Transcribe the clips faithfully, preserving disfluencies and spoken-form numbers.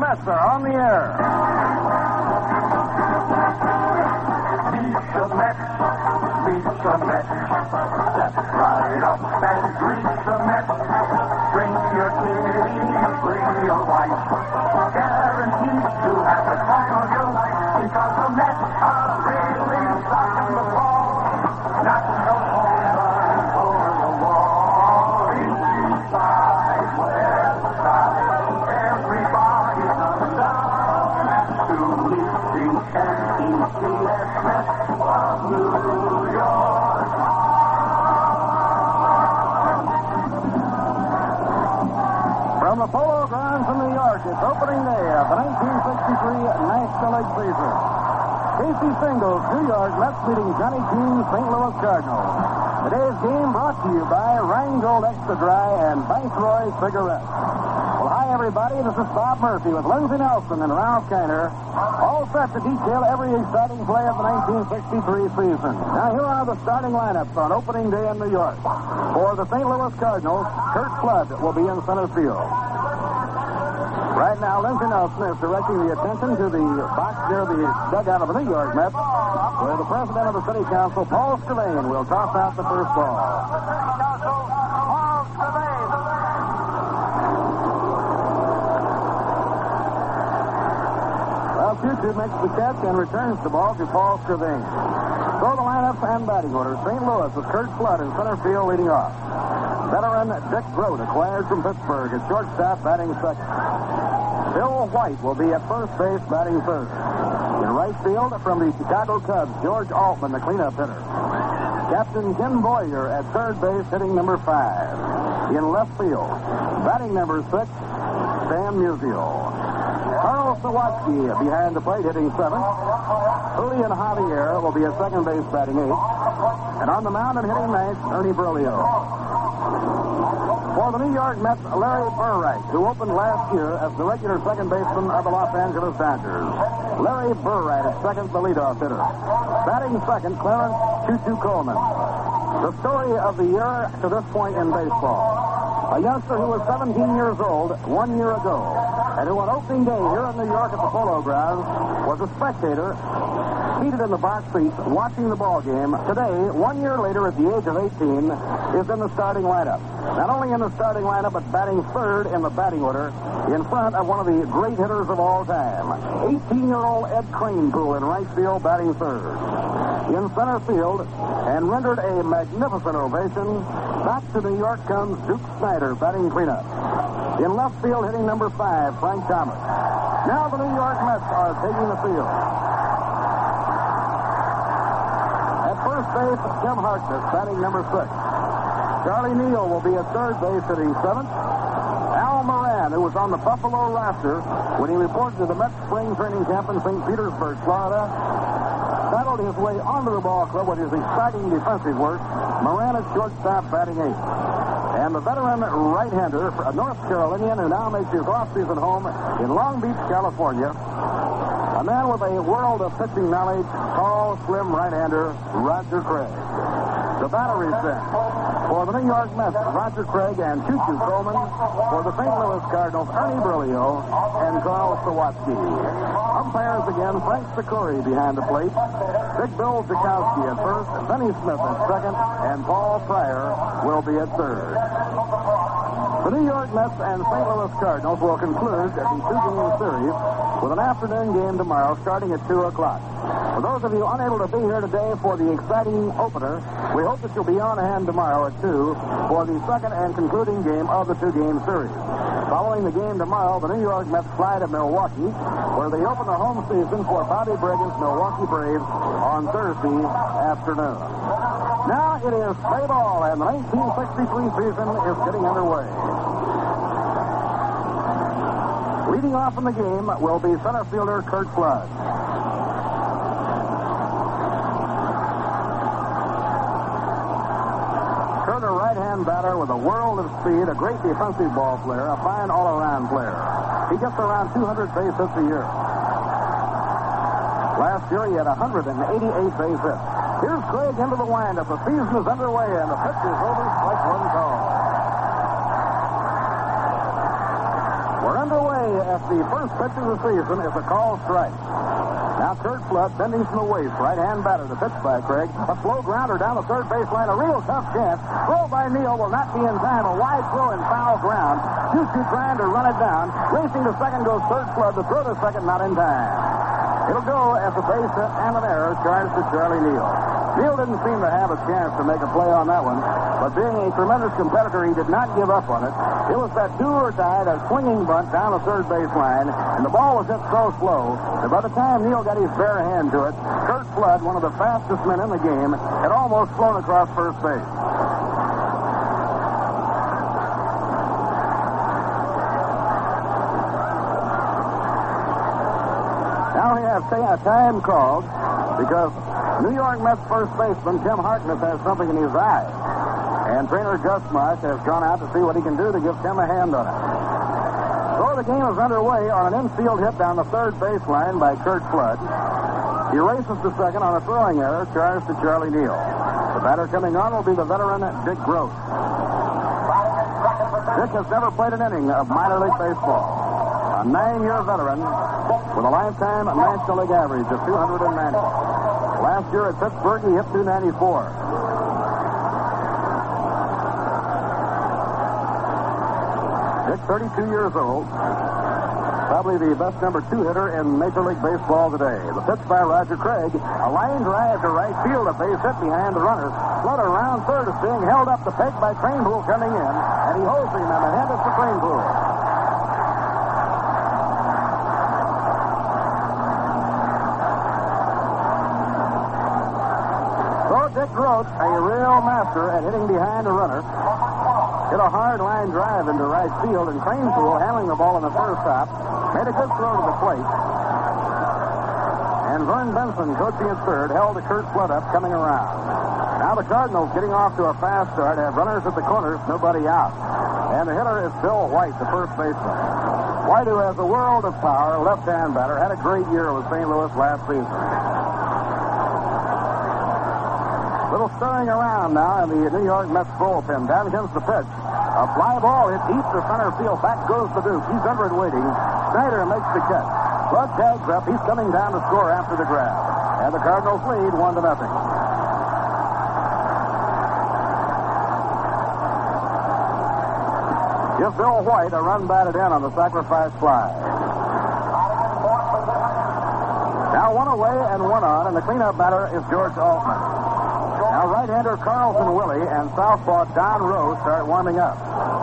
Mets are on the air. Meet the Mets, meet the Mets. Step right up and greet the Mets. Bring your kitty, bring your wife. Guaranteed to have the time of your life because the Mets are really rocking the ball. Not no home run over the wall. East side, west side, everybody comes down to meet the N E C S Mets of New York. From the Polo Grounds in New York, it's opening day of the nineteen sixty-three National League season. Casey Singles, New York Mets meeting Johnny Keane's Saint Louis Cardinals. Today's game brought to you by Rheingold Extra Dry and Viceroy Cigarettes. Well, hi, everybody. This is Bob Murphy with Lindsey Nelson and Ralph Kiner, all set to detail every exciting play of the nineteen sixty-three season. Now, here are the starting lineups on opening day in New York. For the Saint Louis Cardinals, Curt Flood will be in center field. Right now, Lindsey Nelson is directing the attention to the box near the dugout of the New York Mets, where the president of the city council, Paul Skavane, will toss out the first ball. Well, Future makes the catch and returns the ball to Paul Skavane. So the lineups and batting order. Saint Louis with Curt Flood in center field leading off. Veteran Dick Groat, acquired from Pittsburgh, at shortstop, batting second. Bill White will be at first base, batting third. In right field, from the Chicago Cubs, George Altman, the cleanup hitter. Captain Ken Boyer at third base, hitting number five. In left field, batting number six, Stan Musial. Carl Sawatsky behind the plate, hitting seventh. Julian Javier will be at second base, batting eighth. And on the mound and hitting ninth, Ernie Berlioz. For the New York Mets, Larry Burright, who opened last year as the regular second baseman of the Los Angeles Dodgers. Larry Burright at second, the leadoff hitter. Batting second, Clarence Choo-Choo Coleman. The story of the year to this point in baseball. A youngster who was seventeen years old one year ago, and who on opening day here in New York at the Polo Grounds was a spectator seated in the box seats watching the ball game. Today, one year later at the age of eighteen, is in the starting lineup. Not only in the starting lineup, but batting third in the batting order in front of one of the great hitters of all time. eighteen-year-old Ed Kranepool in right field, batting third. In center field, and rendered a magnificent ovation, back to New York comes Duke Snider, batting cleanup. In left field, hitting number five, Frank Thomas. Now the New York Mets are taking the field. At first base, Jim Harkness, batting number six. Charlie Neal will be at third base, hitting seventh. Al Moran, who was on the Buffalo roster when he reported to the Mets spring training camp in Saint Petersburg, Florida, battled his way onto the ball club with his exciting defensive work. Moran at shortstop, batting eighth. And the veteran right-hander, a North Carolinian who now makes his off-season home in Long Beach, California, a man with a world of pitching knowledge, tall, slim right-hander, Roger Craig. The battery set for the New York Mets, Roger Craig and Choo-Choo Coleman. For the Saint Louis Cardinals, Ernie Berlioz and Carl Sawatsky. Umpires again, Frank Sikori behind the plate. Big Bill Zukowski at first, Benny Smith at second, and Paul Pryor will be at third. The New York Mets and Saint Louis Cardinals will conclude the two-game series with an afternoon game tomorrow starting at two o'clock. For those of you unable to be here today for the exciting opener, we hope that you'll be on hand tomorrow at two for the second and concluding game of the two-game series. Following the game tomorrow, the New York Mets fly to Milwaukee, where they open the home season for Bobby Bragan's Milwaukee Braves on Thursday afternoon. Now it is play ball, and the nineteen sixty-three season is getting underway. Leading off in the game will be center fielder Curt Flood. Curt, a right-hand batter with a world of speed, a great defensive ball player, a fine all-around player. He gets around two hundred base hits a year. Last year he had one hundred eighty-eight base hits. Here's Craig into the windup. The season is underway, and the pitch is over. Strike one call. We're underway at the first pitch of the season. It's a call strike. Now Kurt Flood bending from the waist. Right-hand batter to pitch by Craig. A slow grounder down the third baseline. A real tough chance. Throw by Neal will not be in time. A wide throw in foul ground. Choo-choo trying to run it down. Racing to second goes Kurt Flood. The throw to second not in time. It'll go as a base hit and an error charged to Charlie Neal. Neal didn't seem to have a chance to make a play on that one, but being a tremendous competitor, he did not give up on it. It was that do or die, that swinging bunt down the third baseline, and the ball was hit so slow that by the time Neal got his bare hand to it, Kurt Flood, one of the fastest men in the game, had almost flown across first base. Now we have a time called because New York Mets first baseman Tim Harkness has something in his eye. And trainer Gus Marsh has gone out to see what he can do to give Tim a hand on it. So the game is underway on an infield hit down the third baseline by Kurt Flood. He races to second on a throwing error charged to Charlie Neal. The batter coming on will be the veteran Dick Gross. Dick has never played an inning of minor league baseball. A nine-year veteran with a lifetime National League average of two hundred ninety. Last year at Pittsburgh, he hit two ninety-four. Dick, thirty-two years old, probably the best number two hitter in Major League Baseball today. The pitch by Roger Craig, a line drive to right field, a base hit behind the runner. Flood around third is being held up the peg by Kranepool coming in, and he holds him, and the head is for Kranepool. Dick Gross, a real master at hitting behind a runner, hit a hard line drive into right field, and Kranepool, handling the ball in the first stop, made a good throw to the plate. And Vern Benson, coaching at third, held the Kurt Flood up coming around. Now the Cardinals, getting off to a fast start, have runners at the corners, nobody out. And the hitter is Bill White, the first baseman. White, who has a world of power, left-hand batter, had a great year with Saint Louis last season. Little stirring around now in the New York Mets bullpen. Down comes the pitch. A fly ball hit deep to center field. Back goes the Duke. He's under it waiting. Snyder makes the catch. Flood tags up. He's coming down to score after the grab. And the Cardinals lead one to nothing. Give Bill White a run batted in on the sacrifice fly. Now one away and one on, and the cleanup batter is George Altman. Now right-hander Carlson Willie and southpaw Don Rose start warming up.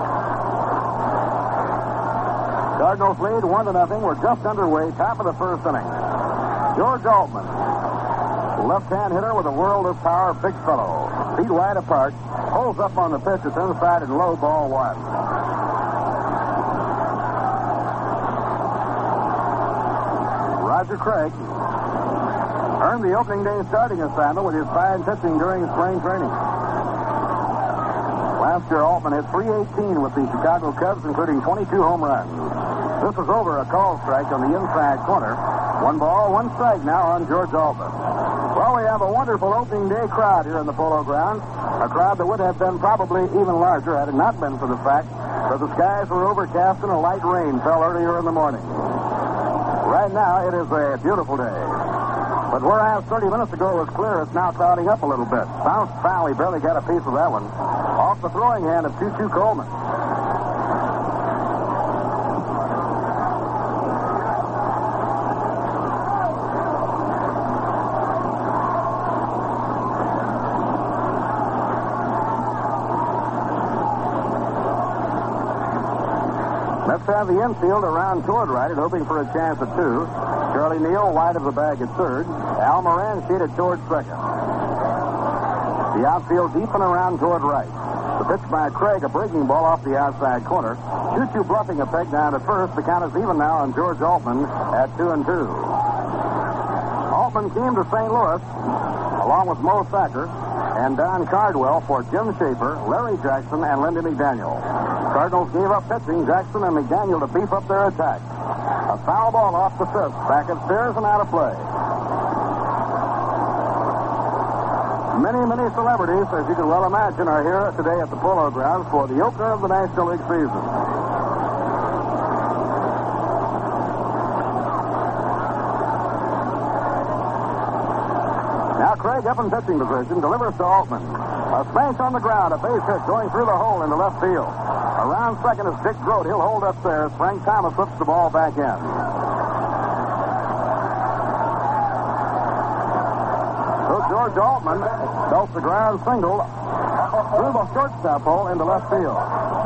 Cardinals lead one to nothing. We're just underway, top of the first inning. George Altman, left-hand hitter with a world of power, big fellow. Feet wide apart, holds up on the pitch. It's inside and low, ball one. Roger Craig earned the opening day starting assignment with his fine pitching during spring training. Last year, Altman hit three eighteen with the Chicago Cubs, including twenty-two home runs. This is over a call strike on the inside corner. One ball, one strike now on George Altman. Well, we have a wonderful opening day crowd here in the Polo Grounds. A crowd that would have been probably even larger had it not been for the fact that the skies were overcast and a light rain fell earlier in the morning. Right now, it is a beautiful day. But whereas thirty minutes ago it was clear, it's now clouding up a little bit. Bounced foul, he barely got a piece of that one. Off the throwing hand of Choo-Choo Coleman. Let's have the infield around toward right, hoping for a chance at two. Charlie Neal wide of the bag at third. Al Moran shaded toward second. The outfield deep and around toward right. The pitch by Craig, a breaking ball off the outside corner. Choo-Choo bluffing a peg down to first. The count is even now on George Altman at two and two. Altman came to Saint Louis along with Mo Thacker and Don Cardwell for Jim Schaefer, Larry Jackson, and Lindy McDaniel. Cardinals gave up pitching, Jackson and McDaniel, to beef up their attack. A foul ball off the fifth, back upstairs and out of play. Many, many celebrities, as you can well imagine, are here today at the Polo Grounds for the opener of the National League season. Now Craig up in pitching position, delivers to Altman. A smash on the ground, a base hit going through the hole into left field. Around second is Dick Grote. He'll hold up there as Frank Thomas flips the ball back in. So George Altman belts the ground single through the shortstop hole into left field.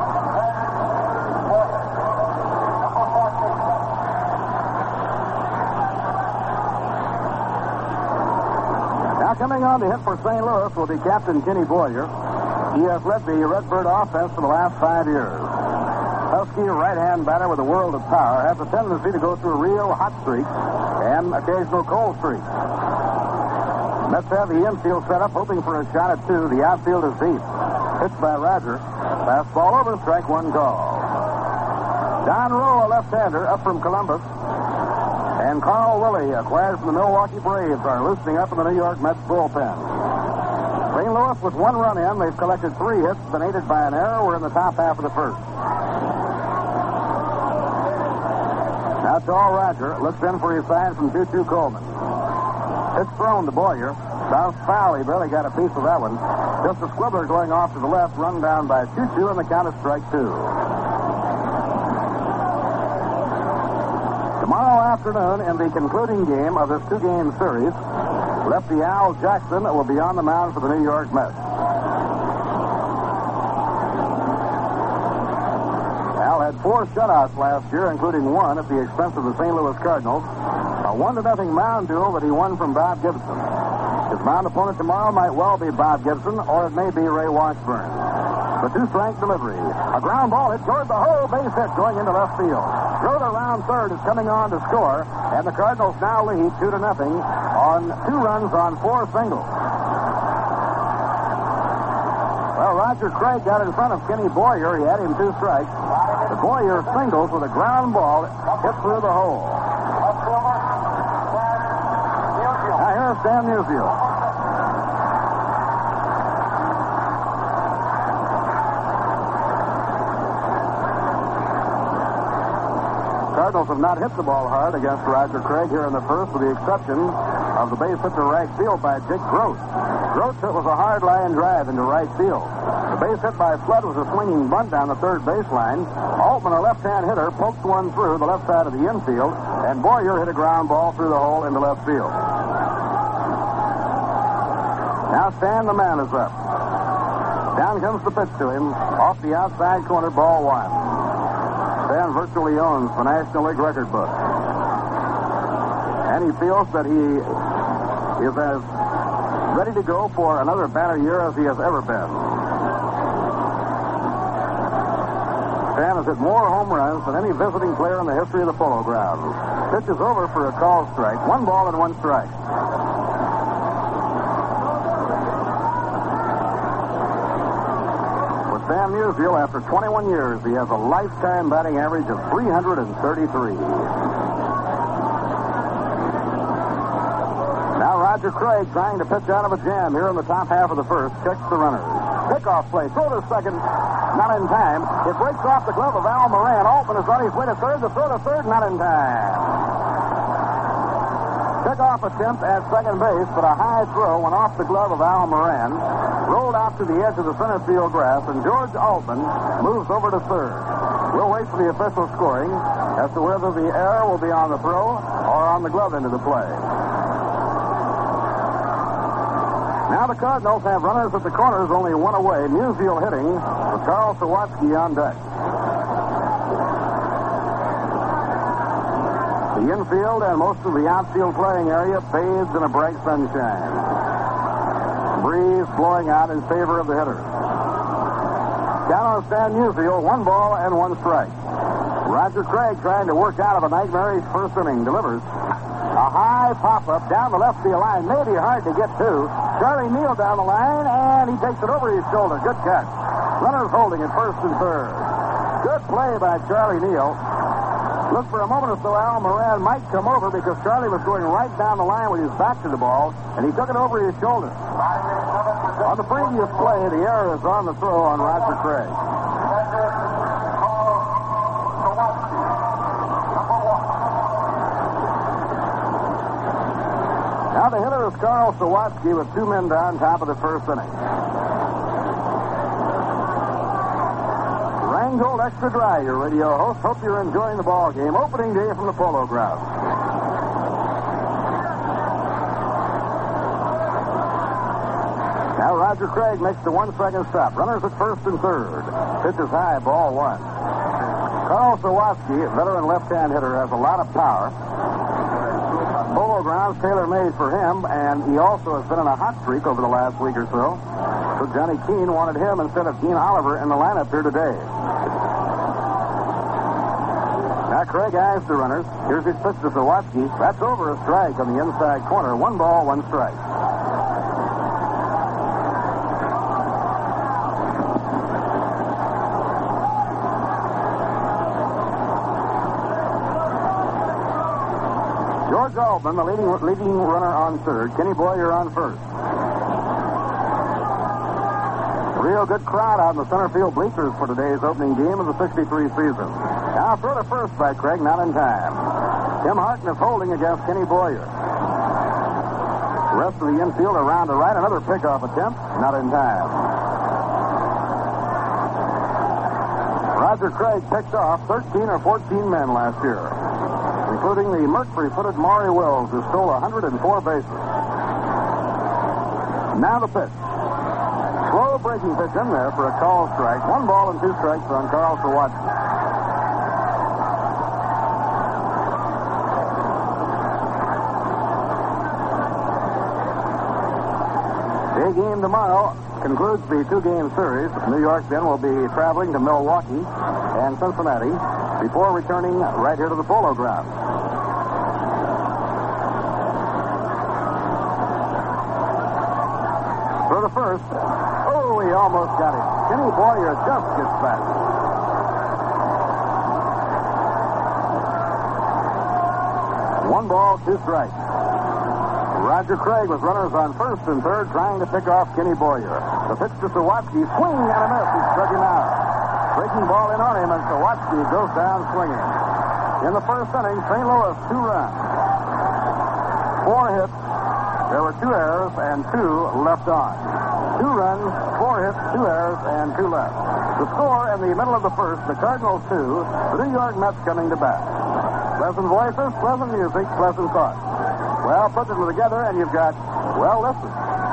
Now coming on to hit for Saint Louis will be Captain Kenny Boyer. He has led the Redbird offense for the last five years. Husky right-hand batter with a world of power has a tendency to go through real hot streaks and occasional cold streaks. Mets have the infield set up, hoping for a shot at two. The outfield is deep. Pitched by Roger. Fastball over, strike one call. Don Rowe, a left-hander, up from Columbus. And Carl Willey, acquired from the Milwaukee Braves, are loosening up in the New York Mets bullpen. Saint Louis with one run in. They've collected three hits, been aided by an error. We're in the top half of the first. Now tall Roger looks in for his sign from Choo-Choo Coleman. It's thrown to Boyer. South foul. He barely got a piece of that one. Just a squibbler going off to the left, run down by Choo-Choo, and the count is strike two. Tomorrow afternoon, in the concluding game of this two-game series, lefty Al Jackson will be on the mound for the New York Mets. Al had four shutouts last year, including one at the expense of the Saint Louis Cardinals. A one to nothing mound duel that he won from Bob Gibson. His mound opponent tomorrow might well be Bob Gibson, or it may be Ray Washburn. The two-strike delivery. A ground ball hit toward the hole, base hit going into left field. Grote around third is coming on to score, and the Cardinals now lead two to nothing on two runs on four singles. Well, Roger Craig got in front of Kenny Boyer. He had him two strikes. The Boyer singles with a ground ball hit through the hole. Now here's Stan Musial. Cardinals have not hit the ball hard against Roger Craig here in the first, with the exception of the base hit to right field by Dick Grote. Grote's hit was a hard line drive into right field. The base hit by Flood was a swinging bunt down the third baseline. Altman, a left-hand hitter, poked one through the left side of the infield, and Boyer hit a ground ball through the hole into left field. Now Stan, the man, is up. Down comes the pitch to him. Off the outside corner, ball one. Stan virtually owns the National League record book. And he feels that he is as ready to go for another banner year as he has ever been. Stan has hit more home runs than any visiting player in the history of the Polo Grounds. Pitch is over for a call strike. One ball and one strike. Stan Musial, after twenty-one years, he has a lifetime batting average of three hundred thirty-three. Now Roger Craig trying to pitch out of a jam here in the top half of the first. Checks the runners. Pickoff play. Throw to second. Not in time. It breaks off the glove of Al Moran. Altman is on his way to third. The throw to third. Not in time. Pickoff attempt at second base, but a high throw went off the glove of Al Moran. Rolled out to the edge of the center field grass, and George Altman moves over to third. We'll wait for the official scoring as to whether the error will be on the throw or on the glove end of the play. Now the Cardinals have runners at the corners, only one away. Musial hitting with Carl Sawatsky on deck. The infield and most of the outfield playing area bathes in a bright sunshine. Breeze blowing out in favor of the hitters. Down on Stan Musial, one ball and one strike. Roger Craig trying to work out of a nightmarish first inning. Delivers a high pop-up down the left field line. Maybe hard to get to. Charlie Neal down the line, and he takes it over his shoulder. Good catch. Runners holding at first and third. Good play by Charlie Neal. Looked for a moment as though Al Moran might come over because Charlie was going right down the line with his back to the ball, and he took it over his shoulder. On the previous play, the error is on the throw on Roger Craig. Now Now the hitter is Carl Sawatsky with two men down, top of the first inning. Rheingold Extra Dry, your radio host. Hope you're enjoying the ball game. Opening day from the Polo Grounds. Now Roger Craig makes the one-second stop. Runners at first and third. Pitch is high, ball one. Carl Sawatsky, veteran left-hand hitter, has a lot of power. Polo Grounds tailor-made for him, and he also has been in a hot streak over the last week or so. So Johnny Keane wanted him instead of Dean Oliver in the lineup here today. Now Craig eyes the runners. Here's his pitch to Sawatsky. That's over, a strike on the inside corner. One ball, one strike. George Altman, the leading, leading runner on third. Kenny Boyer on first. A real good crowd out in the center field bleachers for today's opening game of the sixty-three season. Now throw to first by Craig, not in time. Tim Hartnett holding against Kenny Boyer. The rest of the infield around to right. Another pickoff attempt, not in time. Roger Craig picked off thirteen or fourteen men last year, including the mercury-footed Maury Wills, who stole one hundred four bases. Now the pitch. Slow breaking pitch in there for a call strike. One ball and two strikes on Carl Sawatsky. Day game tomorrow concludes the two-game series. New York then will be traveling to Milwaukee and Cincinnati before returning right here to the Polo Grounds. For the first. Oh, he almost got it. Kenny Boyer just gets back. One ball, two strikes. Roger Craig with runners on first and third trying to pick off Kenny Boyer. The pitch to Sawatsky. Swing and a miss. He struck him out. Breaking ball in on him, and Sawatsky goes down swinging. In the first inning, Saint Louis, two runs. Four hits. There were two errors and two left on. Two runs, four hits, two errors, and two left. The score in the middle of the first, the Cardinals two, the New York Mets coming to bat. Pleasant voices, pleasant music, pleasant thoughts. Well, put them together, and you've got, well, listen.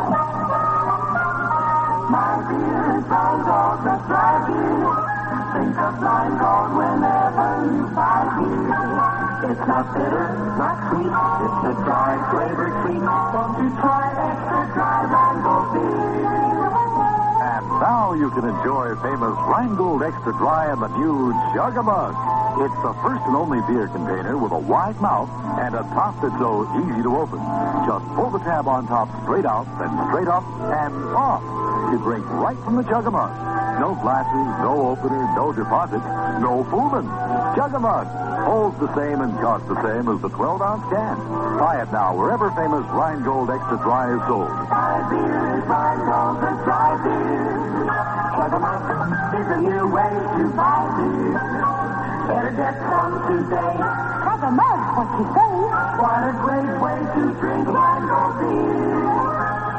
My beer is Rheingold, the dry beer. Think of Rheingold whenever you buy beer. It's not bitter, not sweet. It's a dry flavored treat. Won't you try extra dry Rheingold beer? And now you can enjoy famous Rheingold Extra Dry in the new Jug-a-Mug. It's the first and only beer container with a wide mouth and a top that's so easy to open. Just pull the tab on top straight out, then straight up and off. You drink right from the Jug-a-Mug. No glasses, no opener, no deposit, no fooling. Jug-a-Mug holds the same and costs the same as the twelve-ounce can. Buy it now wherever famous Rheingold Extra Dry is sold. My beer is Rheingold, the dry beer. Jug-a-Mug is a new way to buy beer. Better get some today. Jug-a-Mug, what you say? What a great way to drink Rheingold beer.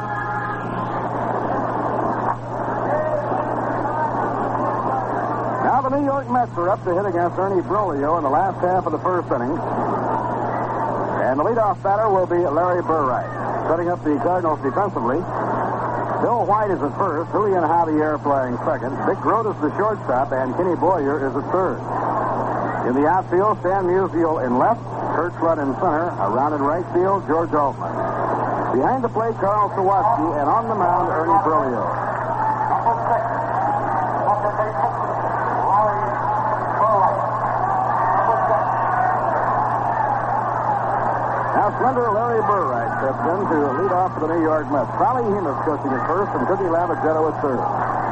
Now the New York Mets are up to hit against Ernie Broglio in the last half of the first inning. And the leadoff batter will be Larry Burright. Setting up the Cardinals defensively, Bill White is at first, Julian Javier playing second, Dick Grote is the shortstop, and Kenny Boyer is at third. In the outfield, Stan Musial in left, Kurt Flood in center, around in right field, George Altman. Behind the plate, Carl Sawatsky, and on the mound, Ernie Broglio. Slender Larry Burright steps in to lead off for the New York Mets. Crowley Hemus coaching at first, and Cookie Lavagetto at third.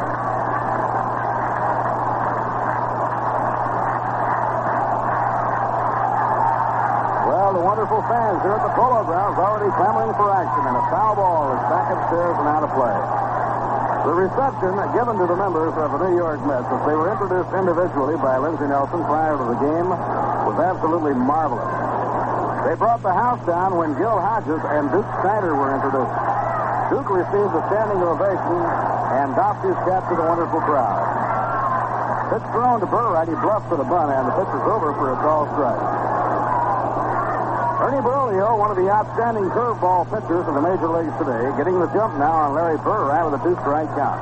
Well, the wonderful fans here at the Polo Grounds already clamoring for action, and a foul ball is back upstairs and out of play. The reception given to the members of the New York Mets as they were introduced individually by Lindsey Nelson prior to the game was absolutely marvelous. They They brought the house down when Gil Hodges and Duke Snyder were introduced. Duke receives a standing ovation and doffs his cap to the wonderful crowd. Pitch thrown to Burright. He bluffs for the bunt, and the pitch is over for a call strike. Ernie Berlio, one of the outstanding curveball pitchers of the major leagues today, getting the jump now on Larry Burright with a two-strike count.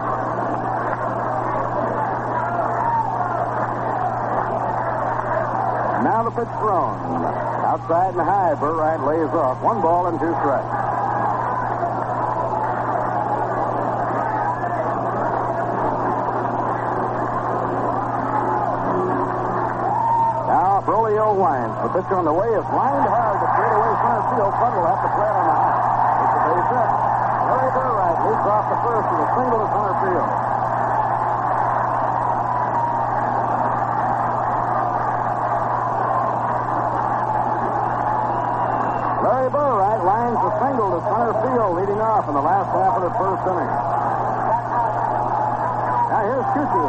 Now the pitch thrown. Outside and high, Burright lays off. One ball and two strikes. Now Berlio winds. The pitch on the way is lined hard to straight away center field. Bud will have to play it on the high. It's a base hit. Larry Burright leads off the first with a single to center field. Larry Burright lines the single to center field, leading off in the last half of the first inning. Now here's Tucci.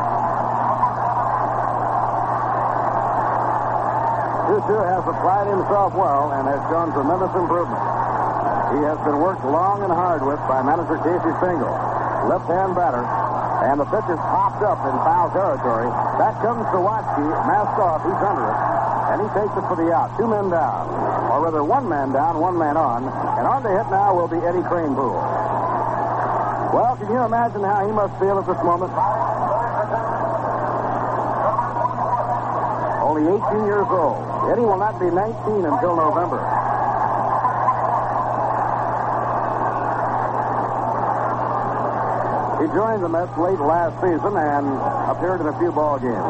Tucci has applied himself well and has shown tremendous improvement. He has been worked long and hard with by manager Casey Stengel. Left-hand batter, and the pitch is popped up in foul territory. Back comes Sawatsky, masked off. He's under it, and he takes it for the out. Two men down. Or rather, one man down, one man on. And on to hit now will be Eddie Kranepool. Well, can you imagine how he must feel at this moment? Only eighteen years old. Eddie will not be nineteen until November. He joined the Mets late last season and appeared in a few ball games.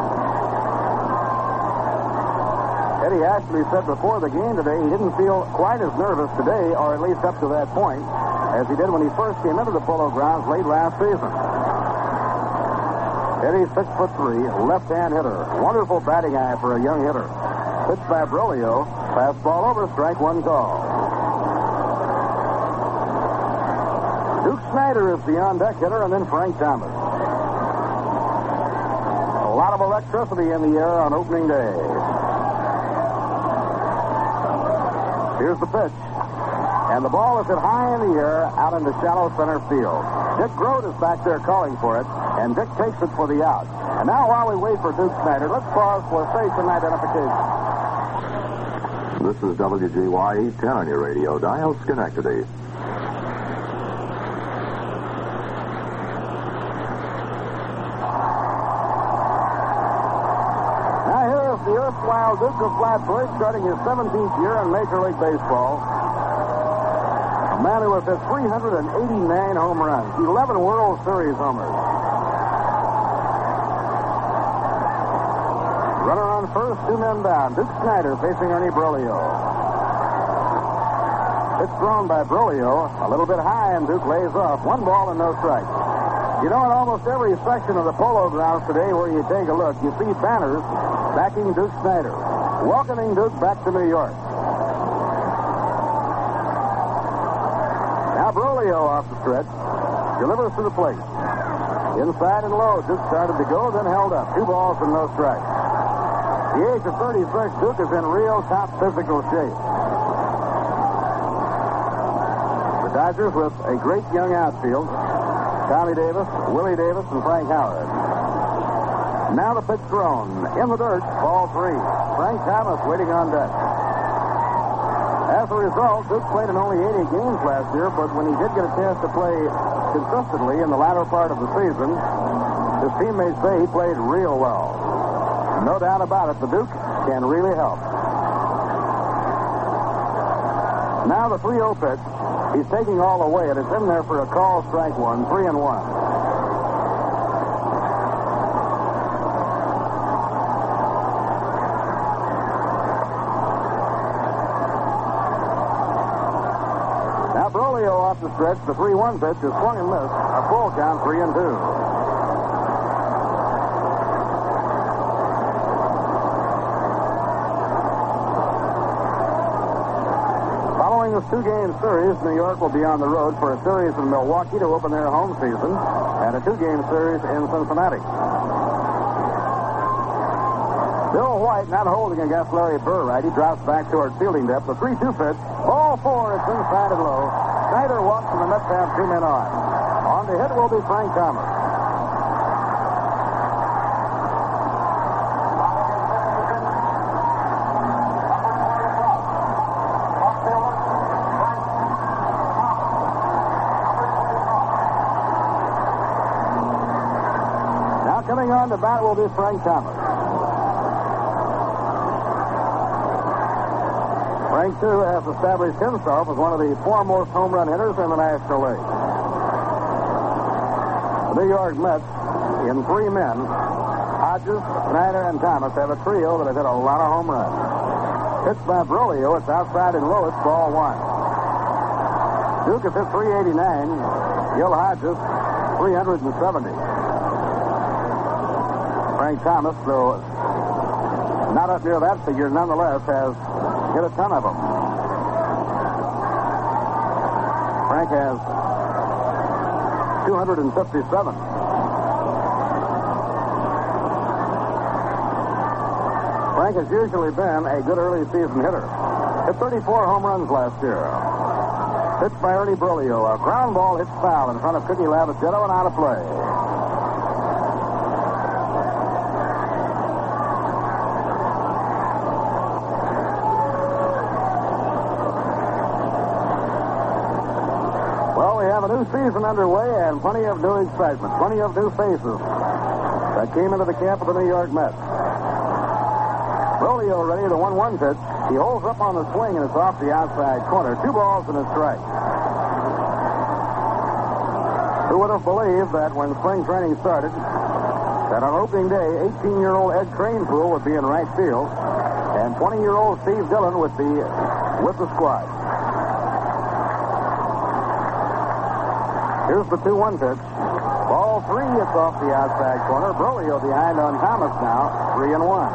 Eddie actually said before the game today he didn't feel quite as nervous today, or at least up to that point, as he did when he first came into the Polo Grounds late last season. Eddie's six foot three, left-hand hitter. Wonderful batting eye for a young hitter. Pitched by Berlio. Fastball over, strike one call. Duke Snyder is the on-deck hitter, and then Frank Thomas. A lot of electricity in the air on opening day. Here's the pitch. And the ball is hit high in the air out into shallow center field. Dick Grote is back there calling for it, and Dick takes it for the out. And now while we wait for Duke Snyder, let's pause for station identification. This is W G Y E ten on your radio dial, Schenectady. Now here is the erstwhile Duke of Flatbush starting his seventeenth year in Major League Baseball. A man who has hit three hundred eighty-nine home runs, eleven World Series homers. Runner on first, two men down. Duke Snyder facing Ernie Berlio. It's thrown by Berlio, a little bit high, and Duke lays off. One ball and no strikes. You know, in almost every section of the Polo Grounds today where you take a look, you see banners backing Duke Snyder, welcoming Duke back to New York. Now Berlio off the stretch, delivers to the plate. Inside and low, Duke started to go, then held up. Two balls and no strikes. At the age of thirty-six, Duke is in real top physical shape. The Dodgers with a great young outfield. Tommy Davis, Willie Davis, and Frank Howard. Now the pitch thrown. In the dirt, ball three. Frank Thomas waiting on deck. As a result, Duke played in only eighty games last year, but when he did get a chance to play consistently in the latter part of the season, his teammates say he played real well. No doubt about it, the Duke can really help. Now the three oh pitch. He's taking all the way, and it's in there for a call, strike one, three and one. Now Berlio off the stretch. The three one pitch is swung and missed. A full count, three and two. This two-game series, New York will be on the road for a series in Milwaukee to open their home season, and a two-game series in Cincinnati. Bill White not holding against Larry Burright. He drops back toward fielding depth. The three two pitch. Ball four. It's inside and low. Snyder walks and the Mets have two men on. On the hit will be Frank Thomas. Now coming on the bat will be Frank Thomas. Frank, too, has established himself as one of the foremost home run hitters in the National League. The New York Mets, in three men, Hodges, Snyder, and Thomas, have a trio that has hit a lot of home runs. Pitched by Brolio, it's outside and low, it's ball one. Duke has hit three eighty-nine. Gil Hodges, three seventy. Frank Thomas, though not up near that figure, nonetheless, has hit a ton of them. Frank has two fifty-seven. Frank has usually been a good early season hitter. Hit thirty-four home runs last year. Pitched by Ernie Brolio. A ground ball hits foul in front of Cookie Lavagetto and out of play. New season underway and plenty of new excitement, plenty of new faces that came into the camp of the New York Mets. Brolio ready, the one one pitch. He holds up on the swing and it's off the outside corner. Two balls and a strike. Who would have believed that when spring training started, that on opening day, eighteen-year-old Ed Kranepool would be in right field and twenty-year-old Steve Dillon would be with the squad. Here's the two one pitch. Ball three, it's off the outside corner. Brolio behind on Thomas now, three and one.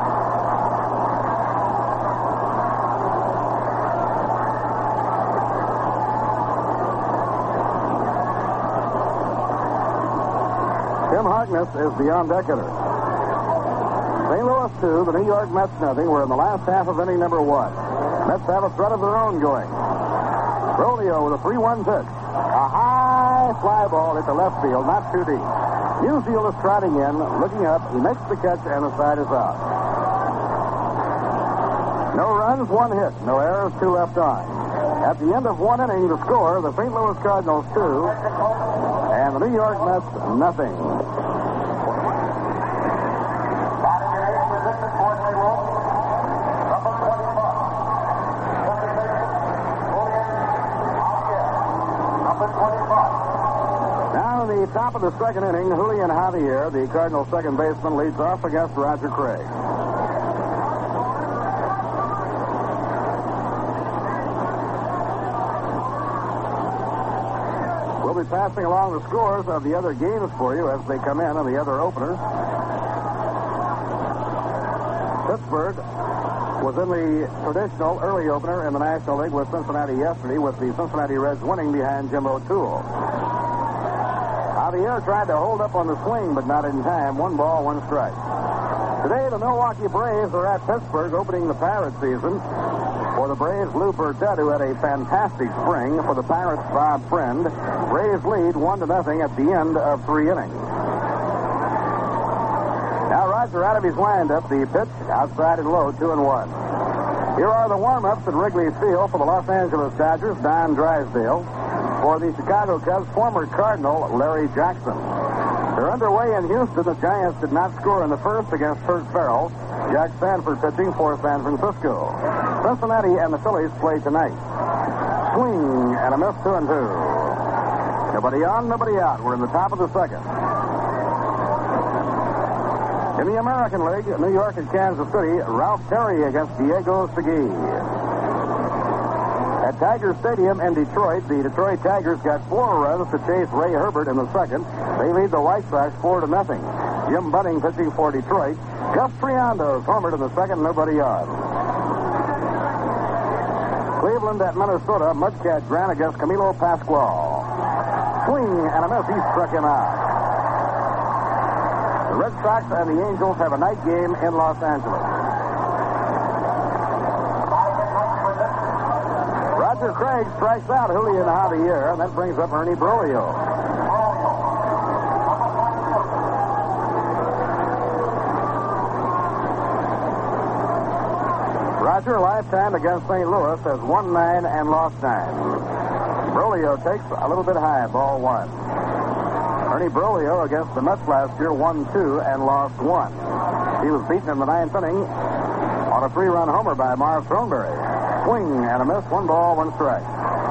Tim Harkness is the on-deck hitter. Saint Louis two, the New York Mets nothing. We're in the last half of inning number one. Mets have a threat of their own going. Brolio with a three one pitch. A high fly ball hit the left field, not too deep. Musial is trotting in, looking up. He makes the catch, and the side is out. No runs, one hit. No errors, two left on. At the end of one inning, the score, the Saint Louis Cardinals two, and the New York Mets nothing. Top of the second inning, Julian Javier, the Cardinals second baseman, leads off against Roger Craig. We'll be passing along the scores of the other games for you as they come in on the other openers. Pittsburgh was in the traditional early opener in the National League with Cincinnati yesterday, with the Cincinnati Reds winning behind Jim O'Toole. Javier tried to hold up on the swing, but not in time. One ball, one strike. Today, the Milwaukee Braves are at Pittsburgh opening the Pirate season. For the Braves, Lou Burdett, who had a fantastic spring. For the Pirates, Bob Friend. Braves lead one to nothing at the end of three innings. Now Roger out of his windup. The pitch outside and low, two and one. Here are the warm-ups at Wrigley Field for the Los Angeles Dodgers, Don Drysdale. For the Chicago Cubs, former Cardinal Larry Jackson. They're underway in Houston. The Giants did not score in the first against Curt Farrell. Jack Sanford pitching for San Francisco. Cincinnati and the Phillies play tonight. Swing and a miss, two and two. Nobody on, nobody out. We're in the top of the second. In the American League, New York and Kansas City, Ralph Terry against Diego Segui. At Tiger Stadium in Detroit, the Detroit Tigers got four runs to chase Ray Herbert in the second. They lead the White Sox four to nothing. Jim Bunning pitching for Detroit. Gus Triandos homered in the second, nobody on. Cleveland at Minnesota, Mudcat ran against Camilo Pascual. Swing and a miss, he struck him out. The Red Sox and the Angels have a night game in Los Angeles. Roger Craig strikes out Julian Javier, and that brings up Ernie Broglio. Roger, lifetime against Saint Louis, has won nine and lost nine. Broglio takes a little bit high, ball one. Ernie Broglio against the Mets last year won two and lost one. He was beaten in the ninth inning on a three-run homer by Marv Throneberry. Swing and a miss, one ball, one strike.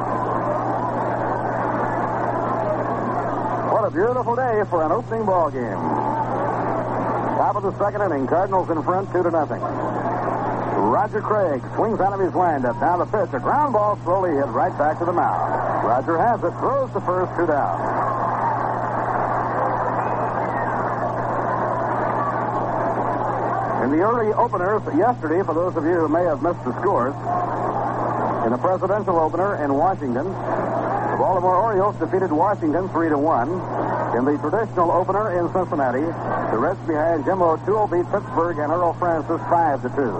What a beautiful day for an opening ball game. Top of the second inning, Cardinals in front, two to nothing. Roger Craig swings out of his windup. Now the pitch, a ground ball slowly hit right back to the mound. Roger has it, throws the first, two down. In the early openers yesterday, for those of you who may have missed the scores, in the presidential opener in Washington, the Baltimore Orioles defeated Washington three to one. In the traditional opener in Cincinnati, the Reds behind Jim O'Toole beat Pittsburgh and Earl Francis five to two.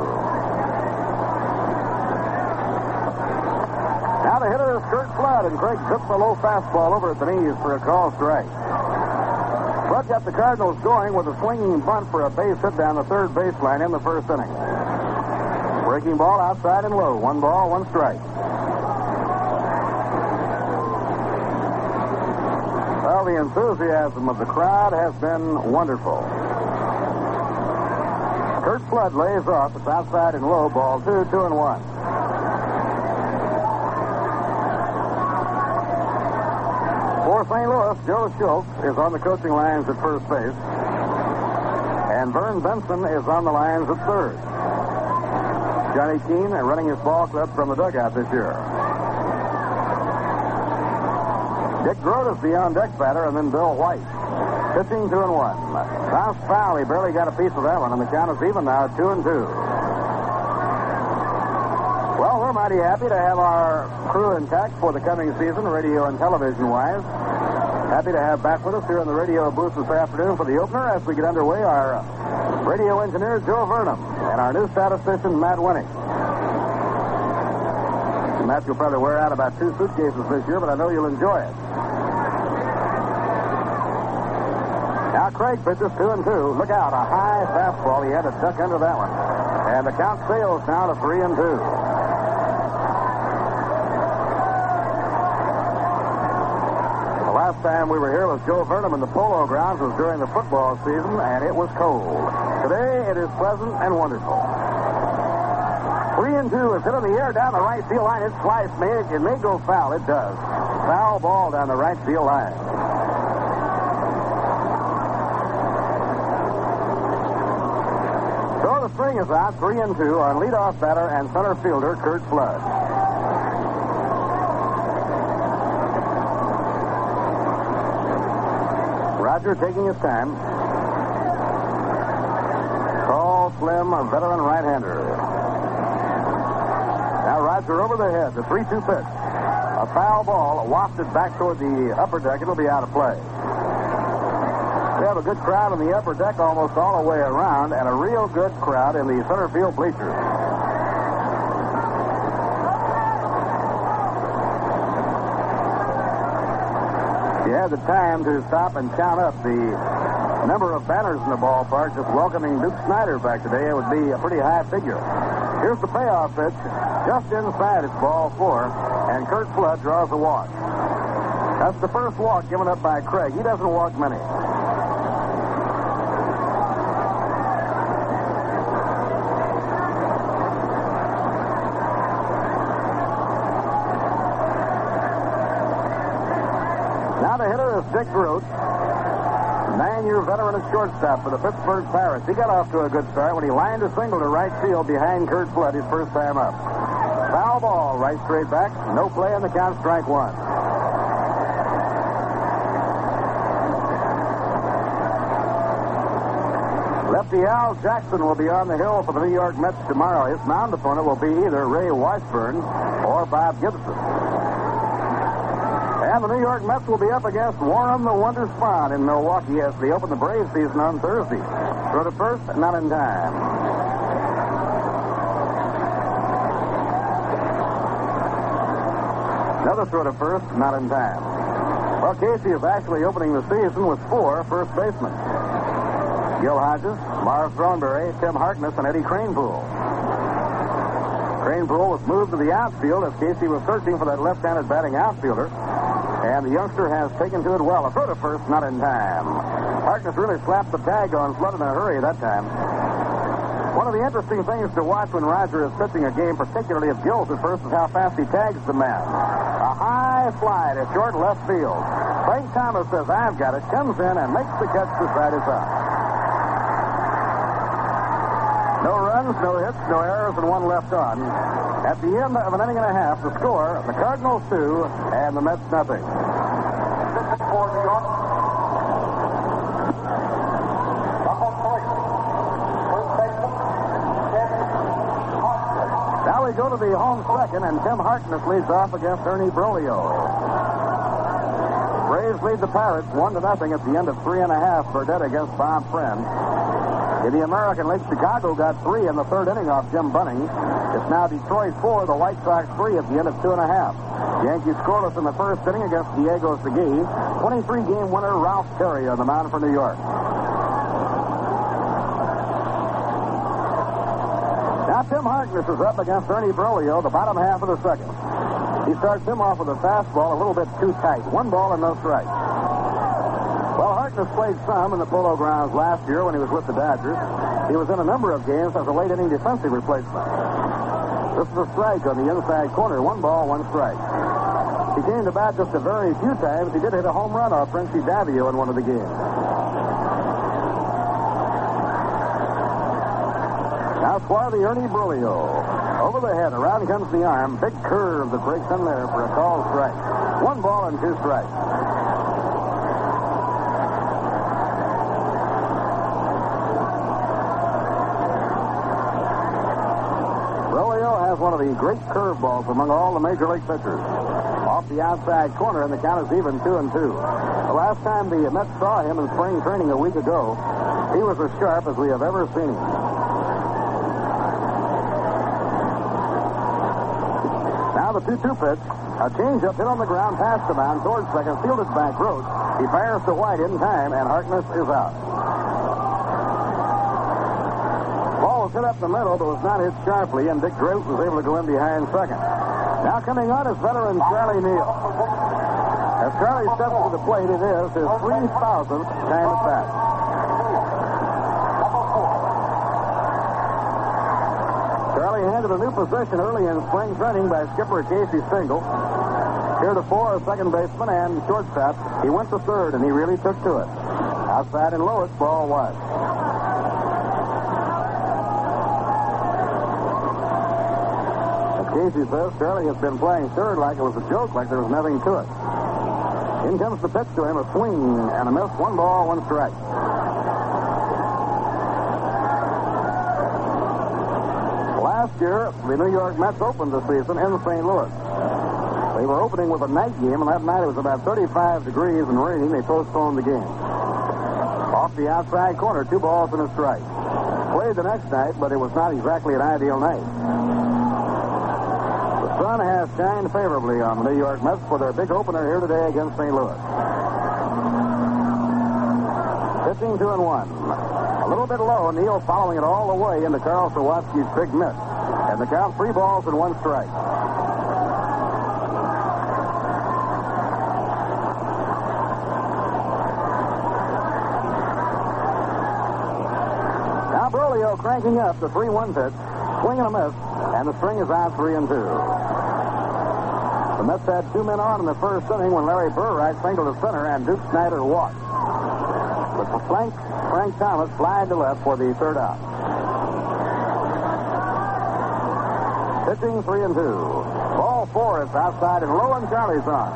Now the hitter is Curt Flood, and Craig zips a low fastball over at the knees for a call strike. Flood got the Cardinals going with a swinging bunt for a base hit down the third baseline in the first inning. Breaking ball outside and low. One ball, one strike. Well, the enthusiasm of the crowd has been wonderful. Curt Flood lays off. It's outside and low. Ball two, two and one. For Saint Louis, Joe Schultz is on the coaching lines at first base. And Vern Benson is on the lines at third. Johnny Keane running his ball club from the dugout this year. Dick Grote is the on-deck batter, and then Bill White. Pitching two and one. Bounced foul. He barely got a piece of that one, and the count is even now, two and two. Well, we're mighty happy to have our crew intact for the coming season, radio and television-wise. Happy to have back with us here in the radio booth this afternoon for the opener as we get underway our radio engineer, Joe Vernum, and our new statistician, Matt Winning. Matt, you'll probably wear out about two suitcases this year, but I know you'll enjoy it. Now Craig pitches two and two. Look out, a high fastball. He had to duck under that one. And the count sails now to three and two. The last time we were here with Joe Vernum in the Polo Grounds was during the football season, and it was cold. Today, it is pleasant and wonderful. Three and two is hit in the air down the right field line. It's sliced. May, it may go foul. It does. Foul ball down the right field line. So the string is out, three and two on leadoff batter and center fielder Curt Flood. Roger taking his time. Tall, slim, veteran right-hander. Now Roger over the head, the three two pitch. A foul ball wafted back toward the upper deck. It'll be out of play. We have a good crowd in the upper deck almost all the way around, and a real good crowd in the center field bleachers. If you had the time to stop and count up the number of banners in the ballpark just welcoming Duke Snider back today, it would be a pretty high figure. Here's the payoff pitch. Just inside, it's ball four, and Curt Flood draws a walk. That's the first walk given up by Craig. He doesn't walk many. Now the hitter is Dick Grote, nine-year veteran at shortstop for the Pittsburgh Pirates. He got off to a good start when he lined a single to right field behind Curt Flood his first time up. Foul ball, right straight back. No play in the count, strike one. Lefty Al Jackson will be on the hill for the New York Mets tomorrow. His mound opponent will be either Ray Washburn or Bob Gibson. And the New York Mets will be up against Warren the Wonder Spahn in Milwaukee as they open the Braves season on Thursday. Throw to first, not in time. Another throw to first, not in time. Well, Casey is actually opening the season with four first basemen. Gil Hodges, Marv Thornberry, Tim Harkness, and Eddie Kranepool. Kranepool was moved to the outfield as Casey was searching for that left-handed batting outfielder. And the youngster has taken to it well. A throw to first, not in time. Harkness really slapped the tag on Flood in a hurry that time. One of the interesting things to watch when Roger is pitching a game, particularly if Gil's at first, is how fast he tags the man. A high fly to short left field. Frank Thomas says, I've got it, comes in and makes the catch to side us out. No runs, no hits, no errors, and one left on. At the end of an inning and a half, the score, the Cardinals two and the Mets nothing. For New York. Number three. First baseman, Tim Harkness. Now we go to the home second, and Tim Harkness leads off against Ernie Broglio. Braves lead the Pirates one to nothing at the end of three and a half. Burdett against Bob Friend. In the American League, Chicago got three in the third inning off Jim Bunning. It's now Detroit four, the White Sox three at the end of two and a half. Yankees scoreless in the first inning against Diego Segui. twenty-three game winner Ralph Terry on the mound for New York. Now Tim Harkness is up against Ernie Broglio, the bottom half of the second. He starts him off with a fastball a little bit too tight. One ball and no strikes. Well, Harkness played some in the Polo Grounds last year when he was with the Dodgers. He was in a number of games as a late-inning defensive replacement. This is a strike on the inside corner. One ball, one strike. He came to bat just a very few times. He did hit a home run off Frenchie Davio in one of the games. Now Suarez, Ernie Broglio. Over the head, around comes the arm. Big curve that breaks in there for a called strike. One ball and two strikes. One of the great curveballs among all the major league pitchers. Off the outside corner, and the count is even two and two. The last time the Mets saw him in spring training a week ago, he was as sharp as we have ever seen him. Now the two two pitch. A changeup hit on the ground past the mound towards second, fielded by Gross. He fires to White in time, and Harkness is out. Hit up the middle, but was not hit sharply, and Dick Gross was able to go in behind second. Now coming on is veteran Charlie Neal. As Charlie steps to the plate, it is his three thousandth time at bat. Charlie handed a new position early in spring training by skipper Casey Stengel. Heretofore a second baseman and shortstop. He went to third, and he really took to it. Outside and low, it's ball one. Casey says Charlie has been playing third like it was a joke, like there was nothing to it. In comes the pitch to him, a swing and a miss. One ball, one strike. Last year, the New York Mets opened the season in Saint Louis. They were opening with a night game, and that night it was about thirty-five degrees and raining. They postponed the game. Off the outside corner, two balls and a strike. Played the next night, but it was not exactly an ideal night. The sun has shined favorably on the New York Mets for their big opener here today against Saint Louis. Pitching two and one. A little bit low, Neal following it all the way into Carl Sawatsky's big miss. And the count, three balls and one strike. Now Broglio cranking up the three one pitch. Swing and a miss. And the string is out three and two. The Mets had two men on in the first inning when Larry Burright singled to center and Duke Snyder walked. But Frank, Frank Thomas flied to left for the third out. Pitching three and two. Ball four is outside and low, and Charlie's on.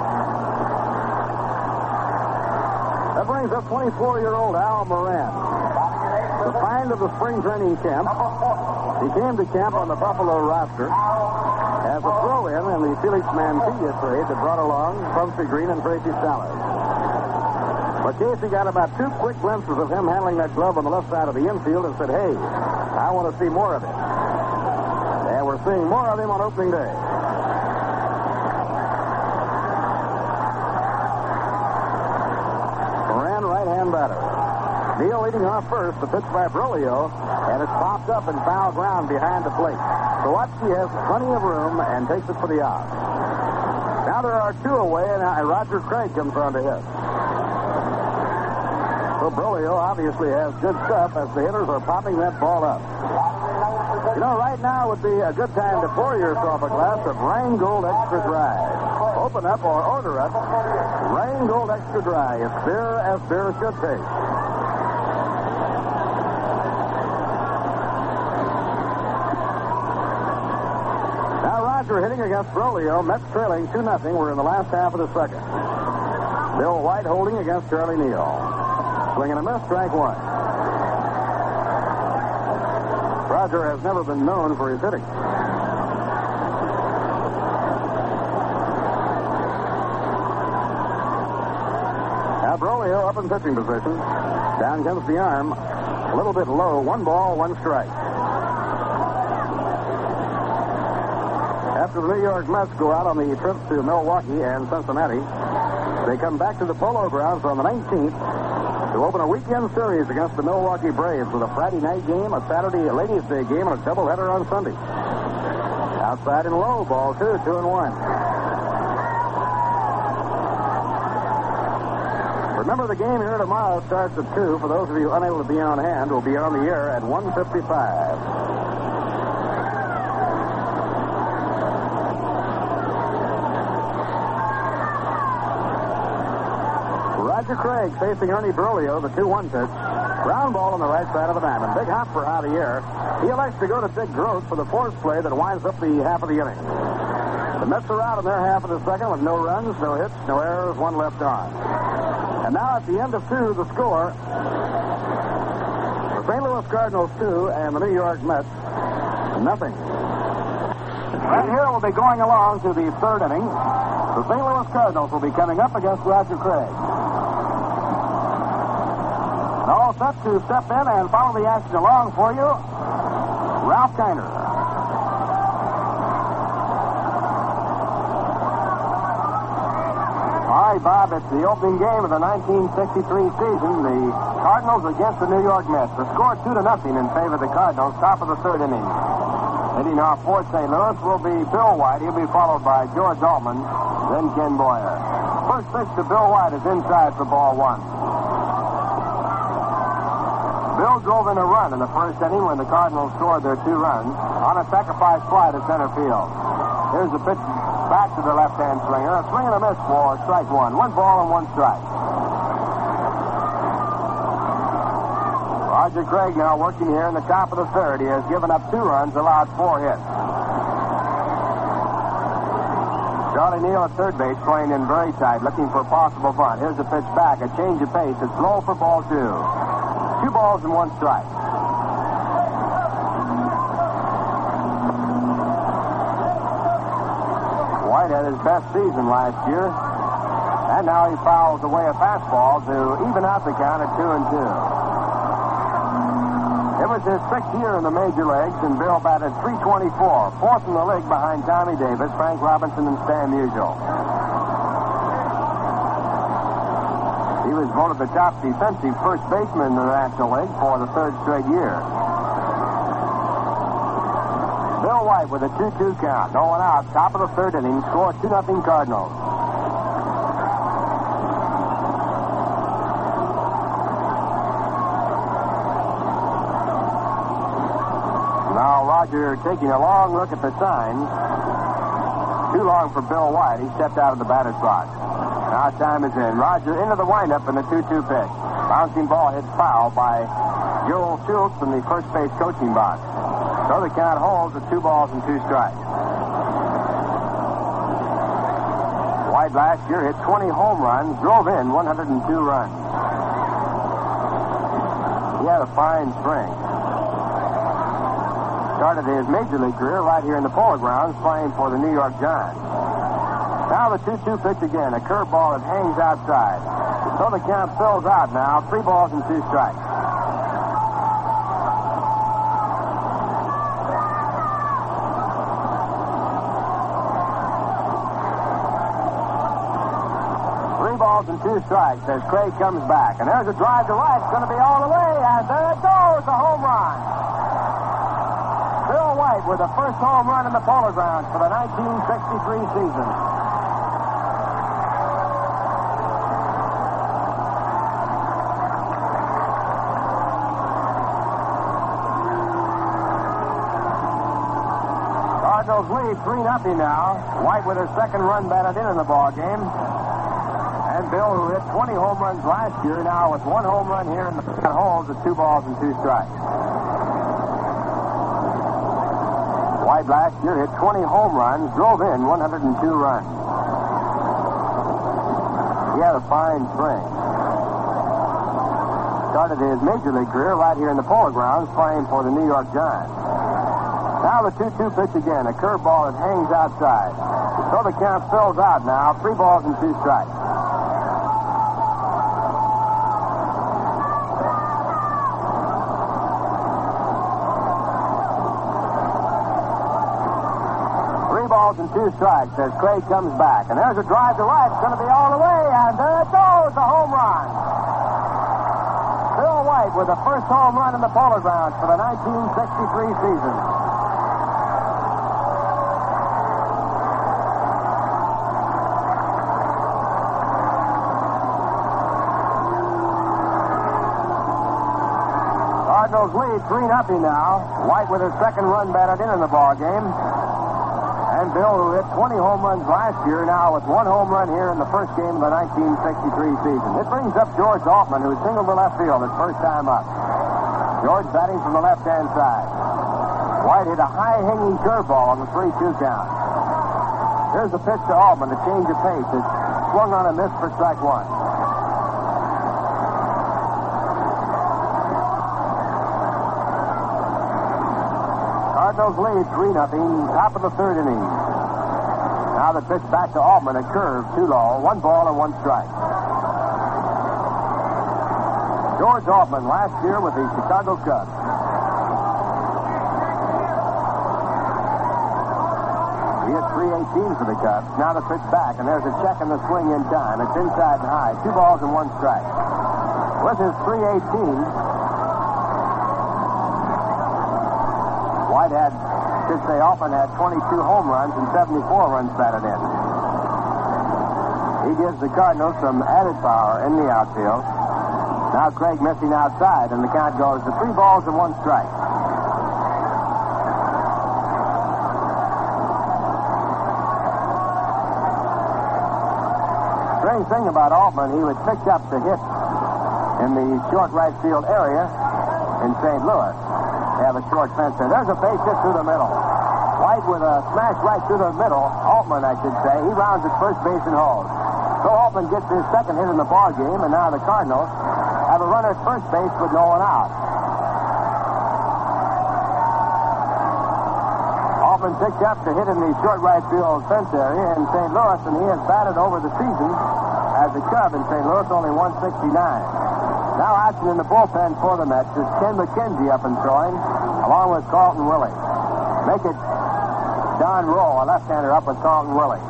That brings up twenty-four-year-old Al Moran. The find of the spring training camp. He came to camp on the Buffalo roster as a throw-in in the Philly Felix Mantilla trade that brought along Pumphrey Green and Tracy Stallard. But Casey got about two quick glimpses of him handling that glove on the left side of the infield and said, hey, I want to see more of it. And we're seeing more of him on opening day. Moran, right-hand batter. Neal leading off first, the pitch by Brolio, and it's popped up in foul ground behind the plate. Sawatsky has plenty of room and takes it for the out. Now there are two away, and Roger Craig comes on to hit. So Brolio obviously has good stuff as the hitters are popping that ball up. You know, right now would be a good time to pour yourself a glass of Rheingold Extra Dry. Open up or order up Rheingold Extra Dry. It's beer as beer should taste. Now Roger hitting against Brolio. Mets trailing two nothing. We're in the last half of the second. Bill White holding against Charlie Neal. Swing and a miss, strike one. Roger has never been known for his hitting. Now Brolio up in pitching position. Down comes the arm. A little bit low. One ball, one strike. After the New York Mets go out on the trip to Milwaukee and Cincinnati, they come back to the Polo Grounds on the nineteenth to open a weekend series against the Milwaukee Braves with a Friday night game, a Saturday Ladies' Day game, and a doubleheader on Sunday. Outside in low, ball two, two and one. Remember, the game here tomorrow starts at two. For those of you unable to be on hand, we'll be on the air at one fifty-five. Roger Craig facing Ernie Brolio, the two one pitch. Ground ball on the right side of the diamond. Big hop for Javier. He elects to go to Dick Gross for the force play that winds up the half of the inning. The Mets are out in their half of the second with no runs, no hits, no errors, one left on. And now at the end of two, the score, the Saint Louis Cardinals two and the New York Mets nothing. And here we'll be going along to the third inning. The Saint Louis Cardinals will be coming up against Roger Craig. All set to step in and follow the action along for you, Ralph Kiner. All right, Bob, it's the opening game of the nineteen sixty-three season. The Cardinals against the New York Mets. The score two to nothing in favor of the Cardinals, top of the third inning. Hitting off for Saint Louis will be Bill White. He'll be followed by George Allman, then Ken Boyer. First pitch to Bill White is inside for ball one. Bill drove in a run in the first inning when the Cardinals scored their two runs on a sacrifice fly to center field. Here's the pitch back to the left-hand swinger. A swing and a miss for strike one. One ball and one strike. Roger Craig now working here in the top of the third. He has given up two runs, allowed four hits. Charlie Neal at third base playing in very tight, looking for a possible bunt. Here's the pitch back. A change of pace. It's low for ball two. Two balls and one strike. White had his best season last year. And now he fouls away a fastball to even out the count at two and two. It was his sixth year in the major leagues, and Bill batted three twenty-four, fourth in the league behind Tommy Davis, Frank Robinson, and Stan Musial. He was voted the top defensive first baseman in the National League for the third straight year. Bill White with a two two count. No one out. Top of the third inning. Score two nothing Cardinals. Now Roger taking a long look at the signs. Too long for Bill White. He stepped out of the batter's box. Now time is in. Roger into the windup in the two two pitch. Bouncing ball hit foul by Joel Schultz in the first base coaching box. So the count holds at two balls and two strikes. White last year hit twenty home runs, drove in one hundred two runs. He had a fine spring. Started his major league career right here in the Polo Grounds playing for the New York Giants. Now the two two pitch again, a curveball that hangs outside. So the count fills out now, three balls and two strikes. Three balls and two strikes as Craig comes back. And there's a drive to right. It's going to be all the way, and there it goes, a home run. Bill White with the first home run in the Polo Grounds for the nineteen sixty-three season. Cardinals lead three nothing now. White with his second run batted in in the ball game. And Bill, who hit twenty home runs last year, now with one home run here in the holds at two balls and two strikes. White last year hit twenty home runs, drove in one hundred two runs. He had a fine spring. Started his major league career right here in the Polo Grounds playing for the New York Giants. Now the two two pitch again, a curveball that hangs outside. So the count fills out now, three balls and two strikes. And two strikes as Craig comes back. And there's a drive to right. It's going to be all the way, and there it goes, a home run. Bill White with the first home run in the Polo Grounds for the nineteen sixty-three season. Cardinals lead three nothing now. White with his second run batted in in the ball game. And Bill, who hit twenty home runs last year, now with one home run here in the first game of the nineteen sixty-three season. It brings up George Altman, who singled to left field his first time up. George batting from the left-hand side. White hit a high-hanging curveball on the three two count. Here's the pitch to Altman, a change of pace. It's swung on and missed for strike one. Cardinals lead three nothing, top of the third inning. Now the pitch back to Altman, a curve, too low, one ball and one strike. George Altman last year with the Chicago Cubs. He hit three eighteen for the Cubs. Now the pitch back, and there's a check in the swing in time. It's inside and high, two balls and one strike. With his three eighteen, White had, should say, Altman had twenty-two home runs and seventy-four runs batted in. He gives the Cardinals some added power in the outfield. Now Craig missing outside, and the count goes to three balls and one strike. Strange thing about Altman, he would pick up the hit in the short right field area in Saint Louis. They have a short fence there. There's a base hit through the middle. White with a smash right through the middle. Altman, I should say. He rounds at first base and holds. So Altman gets his second hit in the ball game, and now the Cardinals have a runner at first base with no one out. Altman picked up the hit in the short right field fence area in Saint Louis, and he has batted over the season as a Cub in Saint Louis, only one sixty-nine. Now action in the bullpen for the Mets is Ken McKenzie up and throwing, along with Carlton Willie. Make it Don Rowe, a left-hander, up with Carlton Willie.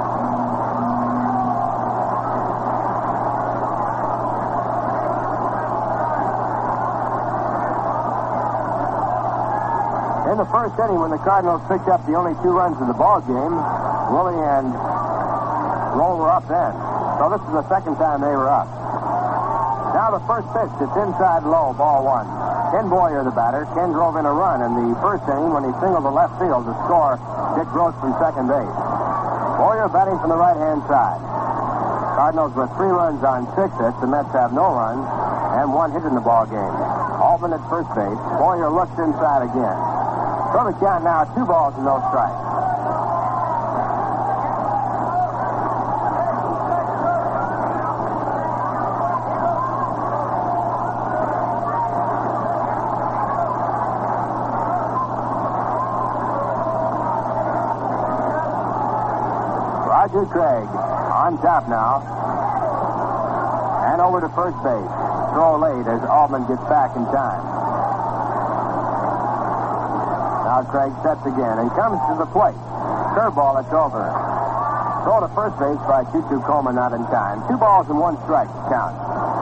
In the first inning, when the Cardinals picked up the only two runs in the ball game, Willie and Rowe were up then. So this is the second time they were up. Now the first pitch, it's inside low, ball one. Ken Boyer, the batter. Ken drove in a run in the first inning when he singled to left field to score Dick Gross from second base. Boyer batting from the right-hand side. Cardinals with three runs on six hits. The Mets have no runs and one hit in the ball game. Altman at first base. Boyer looks inside again. So the count now, two balls and no strikes. Roger Craig on top now. And over to first base. Throw late as Altman gets back in time. Now Craig sets again and comes to the plate. Curveball, it's over. Throw to first base by Choo-Choo Coleman, not in time. Two balls and one strike count.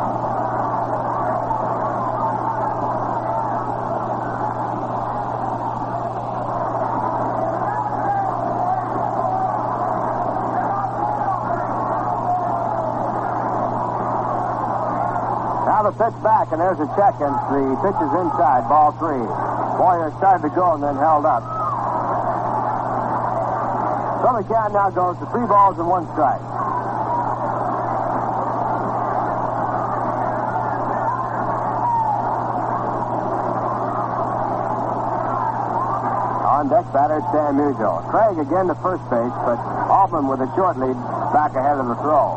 Now the pitch back, and there's a check, and the pitch is inside, ball three. Boyer started to go and then held up. So the count now goes to three balls and one strike. On deck, batter Stan Musial. Craig again to first base, but Altman with a short lead back ahead of the throw.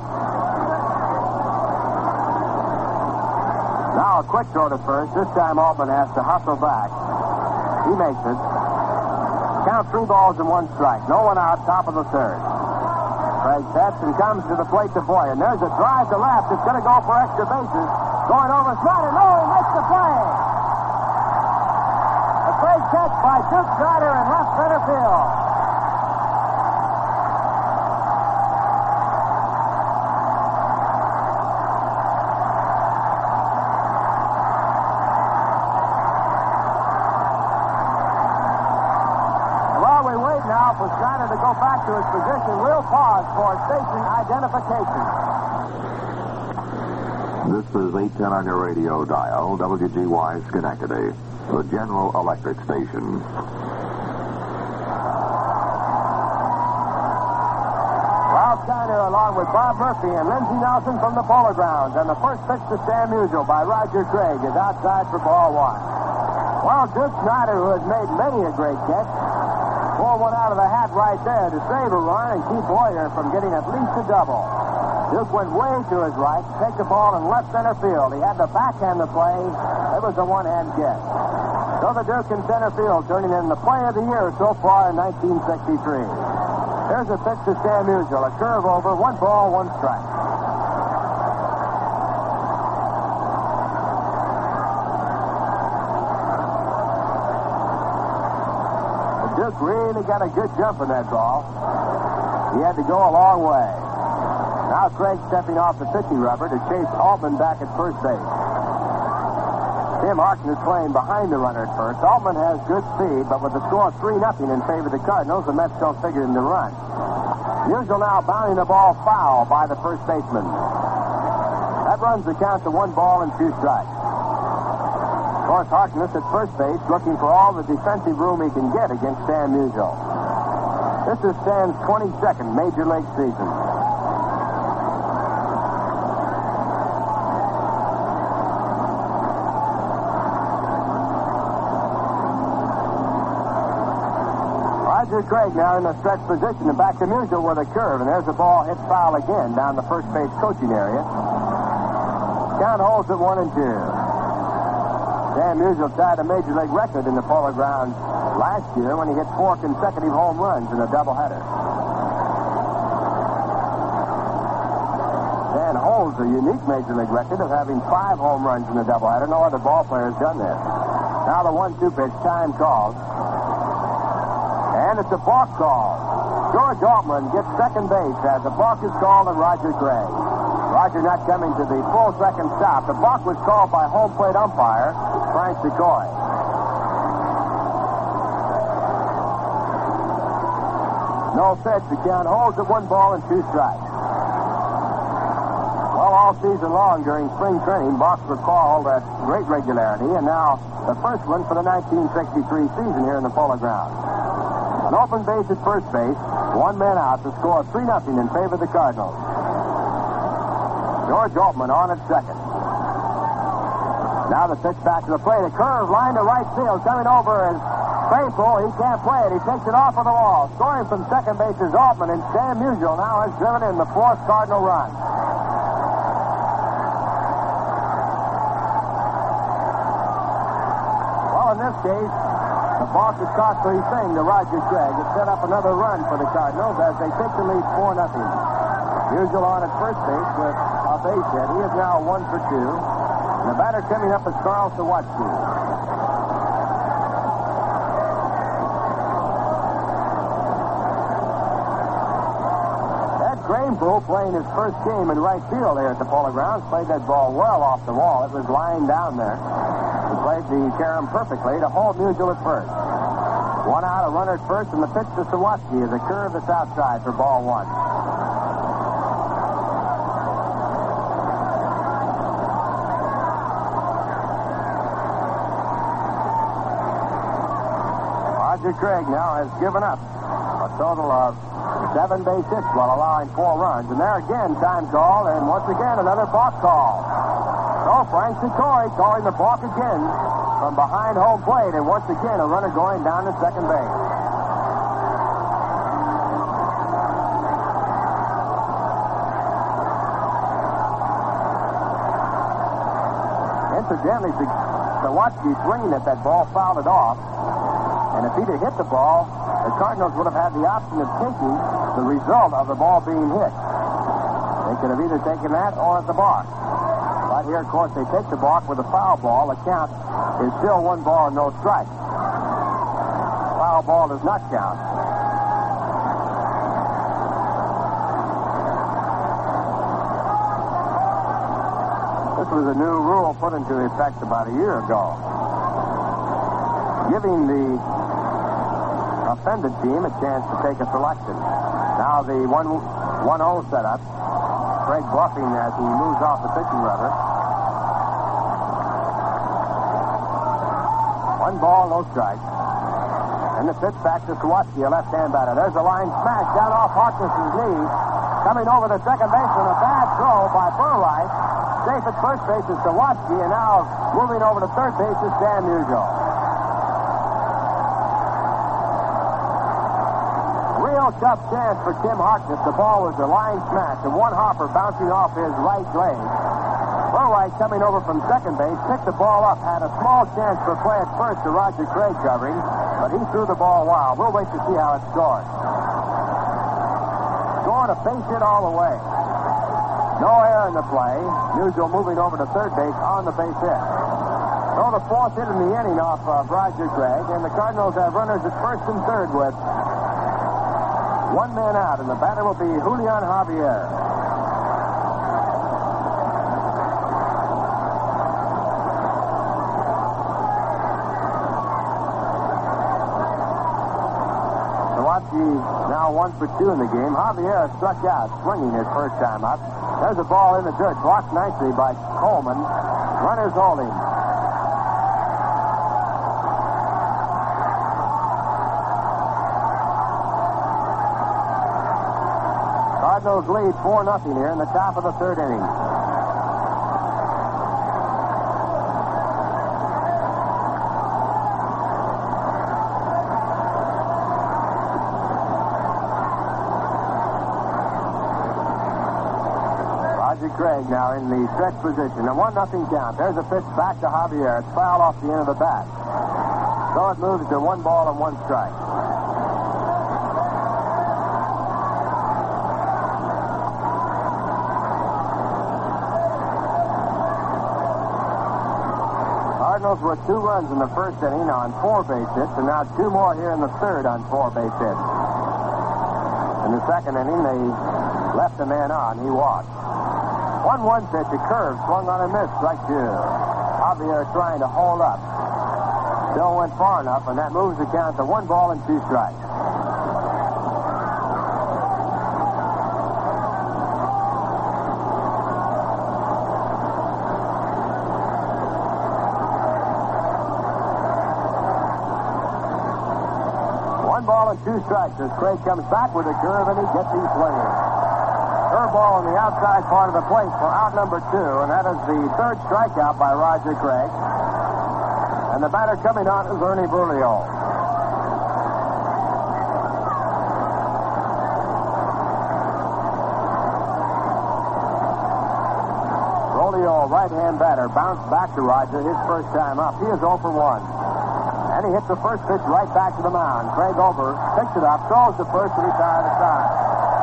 Now a quick throw to first. This time Altman has to hustle back. He makes it. Count three balls and one strike. No one out, top of the third. Craig sets and comes to the plate to Boyer. And there's a drive to left. It's going to go for extra bases. Going over Snyder. No, he makes the play. A great catch by Duke Snyder in left center field. For Snyder to go back to his position, we'll pause for station identification. This is eight ten on your radio dial, W G Y Schenectady, the General Electric station. Ralph Snyder along with Bob Murphy and Lindsey Nelson from the Polo Grounds, and the first pitch to Stan Musial by Roger Craig is outside for ball one. Well, Duke Snyder, who has made many a great catch, pull one out of the hat right there to save a run and keep Boyer from getting at least a double. Duke went way to his right to take the ball in left center field. He had to backhand the play. It was a one-hand get. So the Duke in center field turning in the play of the year so far in nineteen sixty-three. Here's a pitch to Stan Musial. A curve over, one ball, one strike. Duke really got a good jump in that ball. He had to go a long way. Now Craig stepping off the pitching rubber to chase Altman back at first base. Tim Harkin is playing behind the runner at first. Altman has good speed, but with the score three nothing in favor of the Cardinals, the Mets don't figure him to run. Musial now bounding the ball foul by the first baseman. That runs the count to one ball and two strikes. Of course, Harkness at first base looking for all the defensive room he can get against Stan Musial. This is Stan's twenty-second Major League season. Roger Craig now in the stretch position and back to Musial with a curve, and there's the ball hit foul again down the first base coaching area. Count holds at one and two. Stan Musial tied a Major League record in the Polo Grounds last year when he hit four consecutive home runs in a doubleheader. Stan holds a unique Major League record of having five home runs in a doubleheader. No other ball player has done this. Now the one two pitch, time called. And it's a balk call. George Altman gets second base as a balk is called on Roger Craig. Roger not coming to the full second stop. The balk was called by home plate umpire Frank Decoy. No pitch. The count holds at one ball and two strikes. Well, all season long during spring training, balks were called at great regularity, and now the first one for the nineteen sixty-three season here in the Polo Grounds. An open base at first base, one man out to score three nothing in favor of the Cardinals. George Altman on at second. Now the pitch back to the plate. A curve line to right field. Coming over is Faithful. He can't play it. He takes it off of the wall. Scoring from second base is Altman, and Stan Musial now has driven in the fourth Cardinal run. Well, in this case, The balk is costly thing to Roger Craig. It set up another run for the Cardinals as they take the lead four nothing. Musial on at first base with a base hit. He is now one for two. And the batter coming up is Carl Sawatsky. Ed Grainpool, playing his first game in right field here at the Polo Grounds, played that ball well off the wall. It was lying down there. He played the carom perfectly to hold Musial at first. One out, a runner at first, and the pitch to Sawatsky is a curve that's outside for ball one. Roger Craig now has given up a total of seven base hits while allowing four runs. And there again, time call, and once again, another balk call. So Frank Secori calling the balk again from behind home plate, and once again, a runner going down to second base. Incidentally, Sawatsky swinging at that ball fouled it off. And if he'd have hit the ball, the Cardinals would have had the option of taking the result of the ball being hit. They could have either taken that or the balk. But here, of course, they take the balk with a foul ball. The count is still one ball and no strike. Foul ball does not count. This was a new rule put into effect about a year ago, giving the offended team a chance to take a selection. Now the one one oh setup. Craig bluffing as he moves off the pitching rubber. One ball, no strike. And the pitch back to Sawatsky, a left-hand batter. There's a line smash down off Harkness's knee. Coming over to second base on a bad throw by Burright. Safe at first base is Sawatsky, and now moving over to third base is Dan Musial. Real tough chance for Tim Harkness. The ball was a line smash, and one hopper bouncing off his right leg. Burright coming over from second base, picked the ball up, had a small chance for play at first to Roger Craig covering, but he threw the ball wild. We'll wait to see how it's scored. Scoring a base hit all the way. No error in the play. Musial moving over to third base on the base hit. So the fourth hit in the inning off of Roger Craig, and the Cardinals have runners at first and third with one man out, and the batter will be Julian Javier. Sawatsky now one for two in the game. Javier struck out, swinging his first time up. There's a ball in the dirt, blocked nicely by Coleman. Runners holding. Cardinals lead four nothing here in the top of the third inning. Roger Craig now in the stretch position. A one nothing count. There's a pitch back to Javier. It's fouled off the end of the bat. So it moves to one ball and one strike. Cardinals were two runs in the first inning on four base hits, and now two more here in the third on four base hits. In the second inning, they left a man on. He walked. one one pitch, a curve, swung on and missed, strike two. Javier trying to hold up. Still went far enough, and that moves the count to one ball and two strikes. One ball and two strikes as Craig comes back with a curve, and he gets him swinging. Curveball on the outside part of the plate for out number two, and that is the third strikeout by Roger Craig. And the batter coming on is Ernie Brulio. Brulio, right-hand batter, bounced back to Roger his first time up. He is oh for one. And he hits the first pitch right back to the mound. Craig Ober picks it up, throws the first, and retired aside.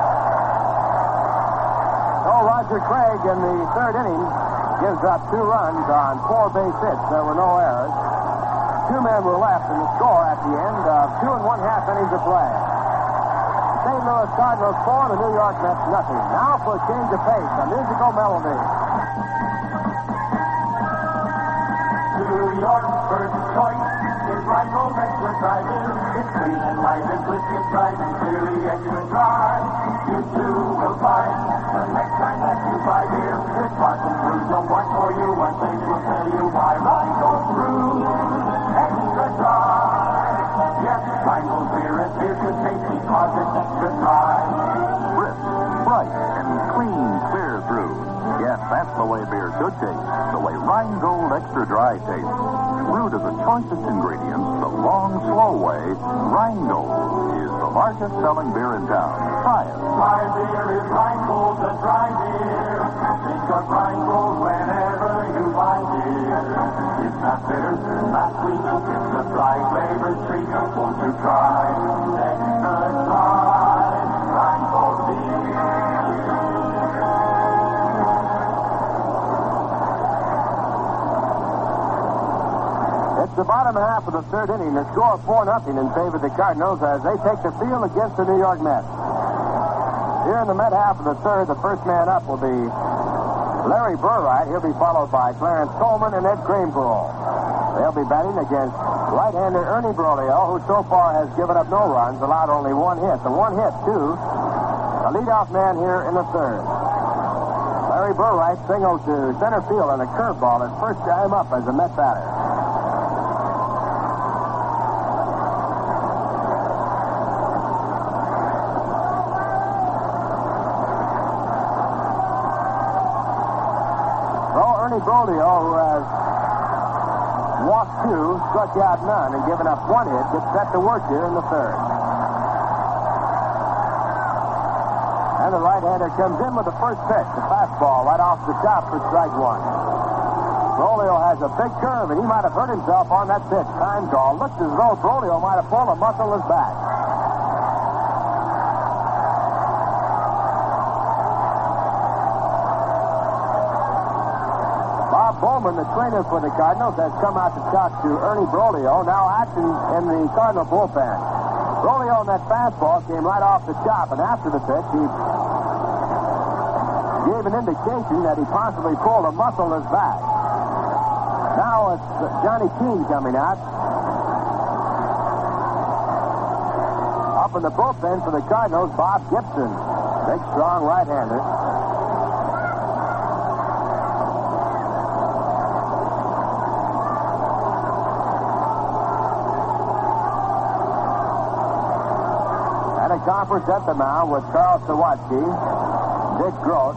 So Roger Craig in the third inning gives up two runs on four base hits. There were no errors. Two men were left in the score at the end of two and one half innings of play. Saint Louis Cardinals four and the New York Mets nothing. Now for a change of pace, a musical melody. New York's first choice is Reingold Extra Drive-In. It's clean and light and crisp, it's driving clearly extra dry. You too will find the next time that you buy beer, it's sparkling through so much for you, and things will tell you why. Reingold Brew Extra Dry. Yes, Reingold beer is here to taste because it's extra dry. Crisp, bright, and clean clear through. Yes, that's the way beer should taste. The way Reingold Extra Dry tastes. Brewed of the choicest ingredients, the long, slow way, Reingold is the largest selling beer in town. Try it. Dry beer is Reingold, the dry beer. Think of Reingold whenever you buy beer. It's not bitter, not sweet. It's a dry flavored treat. Won't you try? Extra dry Reingold beer. It's the bottom half of the third inning. The score four nothing in favor of the Cardinals as they take the field against the New York Mets. Here in the Met half of the third, the first man up will be Larry Burright. He'll be followed by Clarence Coleman and Ed Kramerpool. They'll be batting against right-hander Ernie Broglio, who so far has given up no runs, allowed only one hit. The one hit, too, the leadoff man here in the third. Larry Burright singled to center field on a curveball his first time up as a Met batter. Broglio, who has walked two, struck out none, and given up one hit, gets set to work here in the third. And the right-hander comes in with the first pitch, the fastball right off the top for strike one. Broglio has a big curve, and he might have hurt himself on that pitch. Time call. Looks as though Broglio might have pulled a muscle in his back. Bowman, the trainer for the Cardinals, has come out to talk to Ernie Broglio, now acting in the Cardinal bullpen. Broglio on that fastball came right off the chop, and after the pitch, he gave an indication that he possibly pulled a muscle in his back. Now it's Johnny Keene coming out. Up in the bullpen for the Cardinals, Bob Gibson, big, strong right-hander. Conference at the mound with Carl Sawatsky, Dick Gross,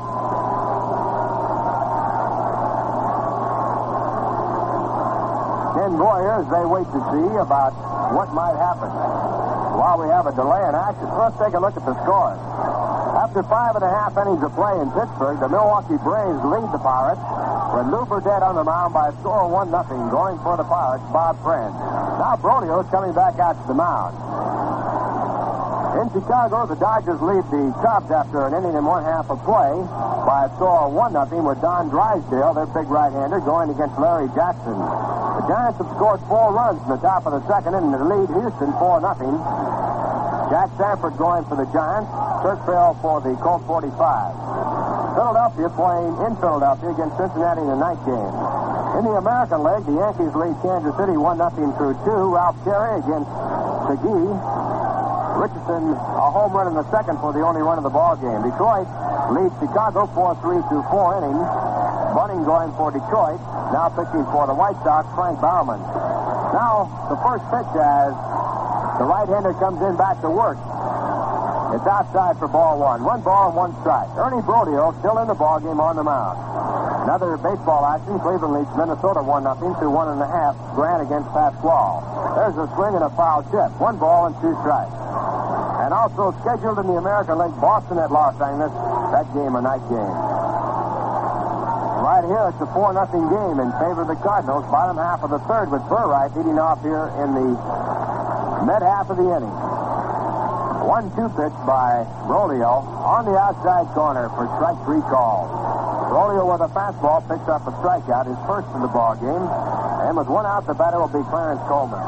Ken Boyer, as they wait to see about what might happen. While we have a delay in action, let's take a look at the scores. After five and a half innings of play in Pittsburgh, the Milwaukee Braves lead the Pirates with Lou Burdett on the mound by a score of one nothing. Going for the Pirates, Bob Friend. Now Broglio is coming back out to the mound. In Chicago, the Dodgers lead the Cubs after an inning and one half of play by a score of one nothing with Don Drysdale, their big right-hander, going against Larry Jackson. The Giants have scored four runs in the top of the second inning to lead Houston four nothing. Jack Sanford going for the Giants. Kirk Bell for the Colt forty-five. Philadelphia playing in Philadelphia against Cincinnati in the night game. In the American League, the Yankees lead Kansas City one nothing through two. Ralph Carey against Segui. Richardson, a home run in the second for the only run of the ball game. Detroit leads Chicago four three through four innings. Bunning going for Detroit. Now pitching for the White Sox, Frank Baumann. Now, the first pitch as the right-hander comes in back to work. It's outside for ball one. One ball and one strike. Ernie Broglio still in the ball game on the mound. Another baseball action. Cleveland leads Minnesota one nothing through one and a half. Grant against Pasquale. There's a swing and a foul tip. One ball and two strikes. And also scheduled in the American League, Boston at Los Angeles. That game a night game. Right here, it's a four nothing game in favor of the Cardinals. Bottom half of the third with Burright leading off here in the mid half of the inning. one two pitch by Rolio on the outside corner for strike three call. Rolio with a fastball picks up a strikeout, his first in the ball game. And with one out, the batter will be Clarence Coleman.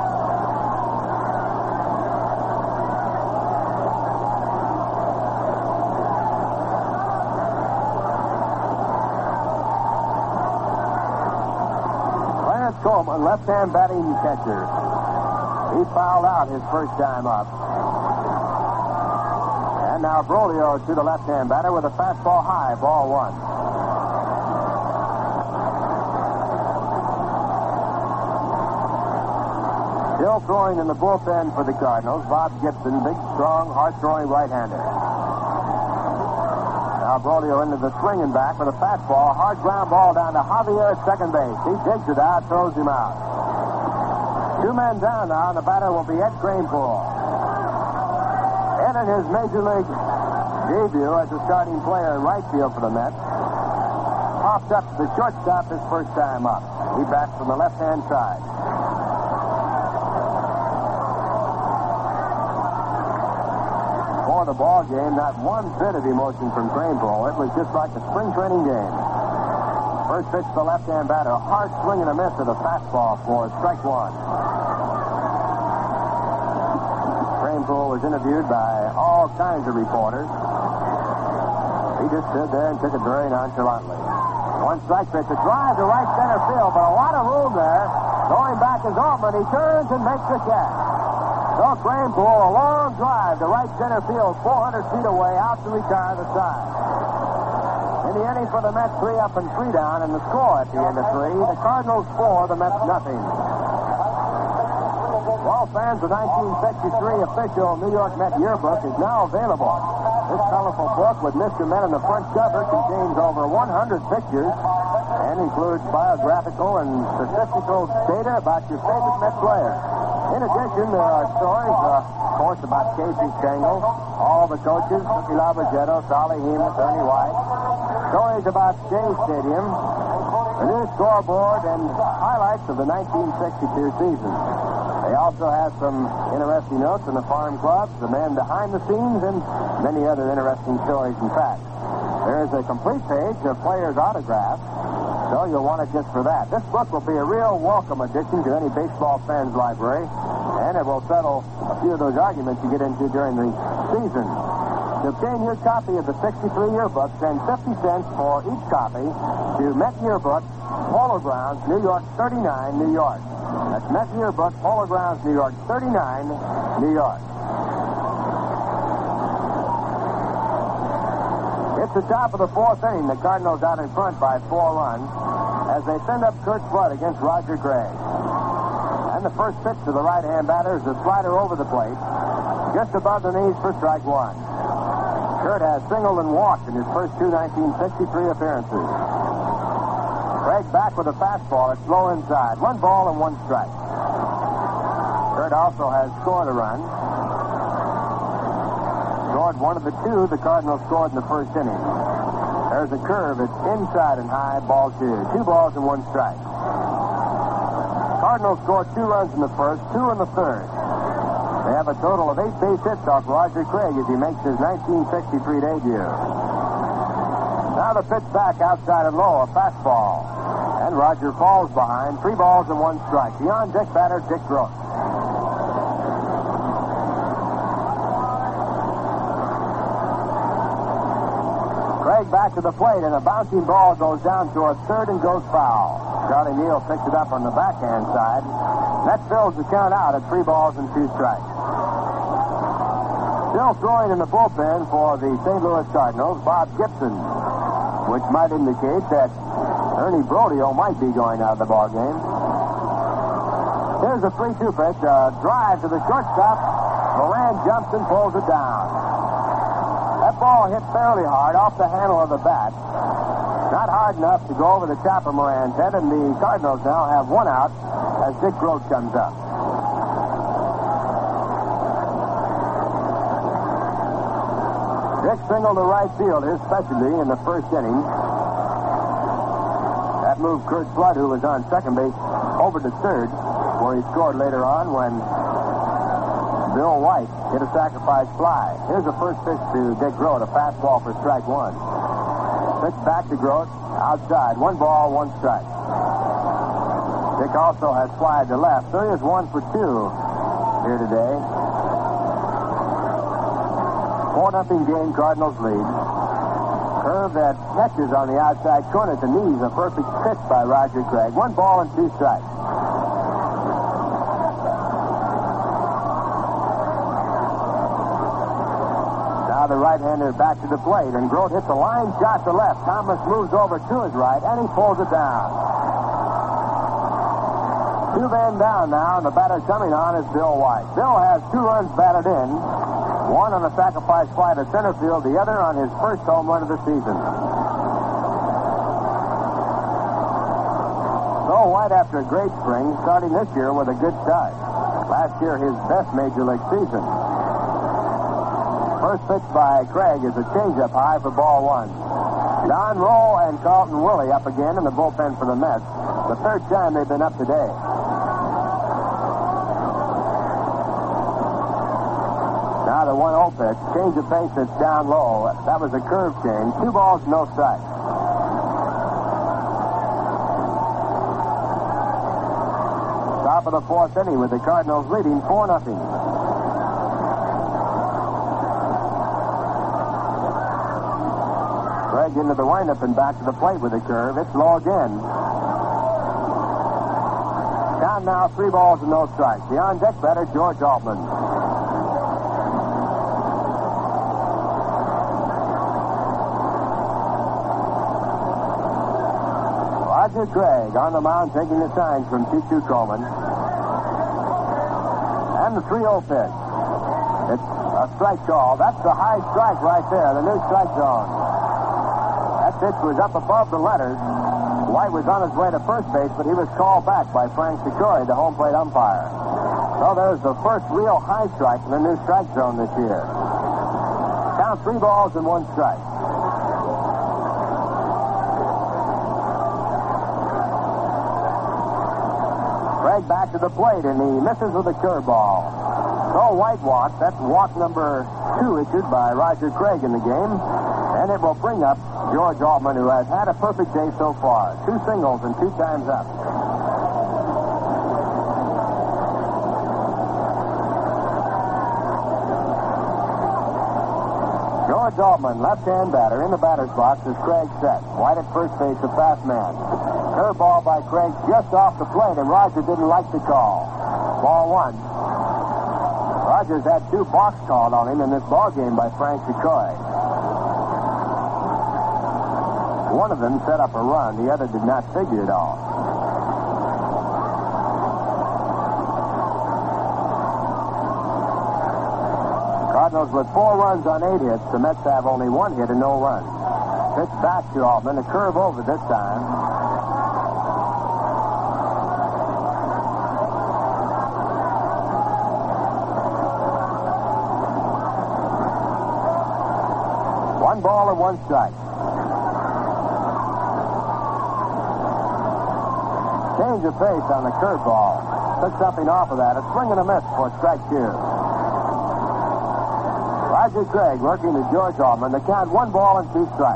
Clarence Coleman, left-hand batting catcher. He fouled out his first time up. And now Brolio to the left-hand batter with a fastball high, ball one. Still throwing in the bullpen for the Cardinals, Bob Gibson, big, strong, hard-throwing right-hander. Now Brolio into the swinging back with a fastball, hard ground ball down to Javier at second base. He digs it out, throws him out. Two men down now, and the batter will be Ed Kranepool. Ed in his major league debut as a starting player in right field for the Mets. Popped up to the shortstop his first time up. He bats from the left-hand side. For the ball game, not one bit of emotion from Kranepool. It was just like a spring training game. First pitch to the left-hand batter. Hard swing and a miss at a fastball for strike one. Kranepool was interviewed by all kinds of reporters. He just stood there and took it very nonchalantly. One strike pitch, a drive to right center field, but a lot of room there. Going back is Altman. He turns and makes the catch. So Kranepool, a long drive to right center field, four hundred feet away, out to retire the side. In the inning for the Mets, three up and three down, and the score at the end of three, the Cardinals four, the Mets nothing. Well, fans, the nineteen sixty-three official New York Met yearbook is now available. This colorful book with Mister Met on the front cover contains over one hundred pictures and includes biographical and statistical data about your favorite Met player. In addition, there are stories, uh, of course, about Casey Stengel, all the coaches, Mickey Lavagetto, Solly Hemus, Ernie White. Stories about Shea Stadium, a new scoreboard, and highlights of the nineteen sixty-two season. They also have some interesting notes on the farm clubs, the men behind the scenes, and many other interesting stories and facts. There is a complete page of players' autographs, so you'll want it just for that. This book will be a real welcome addition to any baseball fan's library, and it will settle a few of those arguments you get into during the season. To obtain your copy of the sixty-three yearbook, send fifty cents for each copy to Met Yearbook, Polo Grounds, New York thirty-nine, New York. That's Met Yearbook, Polo Grounds, New York thirty-nine, New York. It's the top of the fourth inning. The Cardinals out in front by four runs as they send up Curt Flood against Roger Craig. And the first pitch to the right-hand batter is a slider over the plate, just above the knees for strike one. Curt has singled and walked in his first two nineteen sixty-three appearances. Craig back with a fastball. It's low inside. One ball and one strike. Curt also has scored a run. Scored one of the two the Cardinals scored in the first inning. There's a curve. It's inside and high. Ball two. Two balls and one strike. Cardinals scored two runs in the first, two in the third. They have a total of eight base hits off Roger Craig as he makes his nineteen sixty-three debut. Now the pitch back outside and low, a fastball. And Roger falls behind. Three balls and one strike. The on-deck batter, Dick Groat. Craig back to the plate, and a bouncing ball goes down to a third and goes foul. Charlie Neal picks it up on the backhand side. That fills the count out at three balls and two strikes. Still throwing in the bullpen for the Saint Louis Cardinals, Bob Gibson, which might indicate that Ernie Brodio might be going out of the ball game. Here's a three two pitch, a drive to the shortstop. Moran jumps and pulls it down. That ball hit fairly hard off the handle of the bat. Not hard enough to go over the top of Moran's head, and the Cardinals now have one out as Dick Groat comes up. Dick singled to right field, his specialty in the first inning. That moved Kurt Flood, who was on second base, over to third, where he scored later on when Bill White hit a sacrifice fly. Here's the first pitch to Dick Grote, a fastball for strike one. Pitch back to Grote, outside. One ball, one strike. Dick also has flied to left, so he is one for two here today. Four nothing game, Cardinals lead. Curve that catches on the outside corner at the knees. A perfect pitch by Roger Craig. One ball and two strikes. Now the right-hander back to the plate, and Grote hits a line shot to left. Thomas moves over to his right, and he pulls it down. Two men down now, and the batter coming on is Bill White. Bill has two runs batted in. One on a sacrifice fly to center field, the other on his first home run of the season. So White, after a great spring, starting this year with a good start. Last year, his best major league season. First pitch by Craig is a changeup high for ball one. Don Roll and Carlton Willie up again in the bullpen for the Mets. The third time they've been up today. Now the one oh pitch, change of pace that's down low. That was a curve change. Two balls, no strikes. Top of the fourth inning with the Cardinals leading four nothing. Craig into the windup and back to the plate with a curve. It's low again. Down now, three balls and no strikes. The on-deck batter, George Altman. Roger Craig on the mound taking the signs from Chichu Coleman. And the three oh pitch. It's a strike call. That's the high strike right there, the new strike zone. That pitch was up above the letters. White was on his way to first base, but he was called back by Frank Sicori, the home plate umpire. So there's the first real high strike in the new strike zone this year. Count three balls and one strike. Craig back to the plate, and he misses with a curveball. So White walks. That's walk number two issued by Roger Craig in the game. And it will bring up George Altman, who has had a perfect day so far. Two singles and two times up. George Altman, left-hand batter, in the batter's box as Craig set. White at first base, a fast man. Curveball by Craig just off the plate, and Roger didn't like the call. Ball one. Rogers had two balks called on him in this ball game by Frank Sicori. One of them set up a run. The other did not figure it all. Cardinals with four runs on eight hits. The Mets have only one hit and no runs. Pitch back to Altman. A curve over this time. One ball and one strike. Change of pace on the curveball. Took something off of that. A swing and a miss for strike two. Roger Craig working to George Altman. The count one ball and two strikes.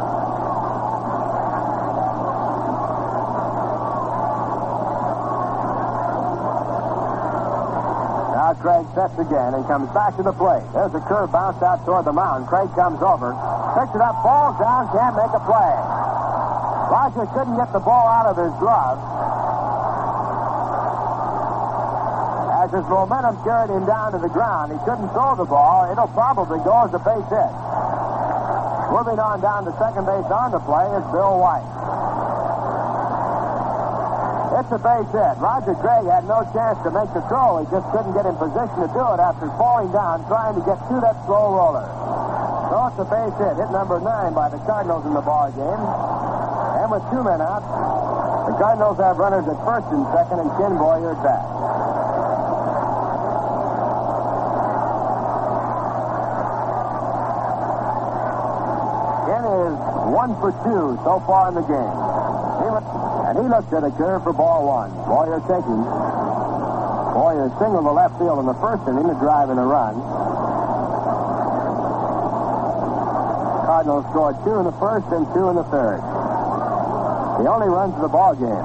Now Craig sets again and comes back to the plate. There's a curve bounced out toward the mound. Craig comes over, picks it up, falls down, can't make a play. Roger couldn't get the ball out of his glove. As his momentum carried him down to the ground, he couldn't throw the ball. It'll probably go as a base hit. Moving on down to second base on the play is Bill White. It's a base hit. Roger Craig had no chance to make the throw. He just couldn't get in position to do it after falling down trying to get to that slow roller. So it's a base hit. Hit number nine by the Cardinals in the ball game. And with two men out, the Cardinals have runners at first and second, and Ken Boyer at bat. Ken is one for two so far in the game. He look, and he looks at a curve for ball one. Boyer taking. Boyer singled the left field in the first inning to drive in a run. Cardinals scored two in the first and two in the third. The only runs of the ball game.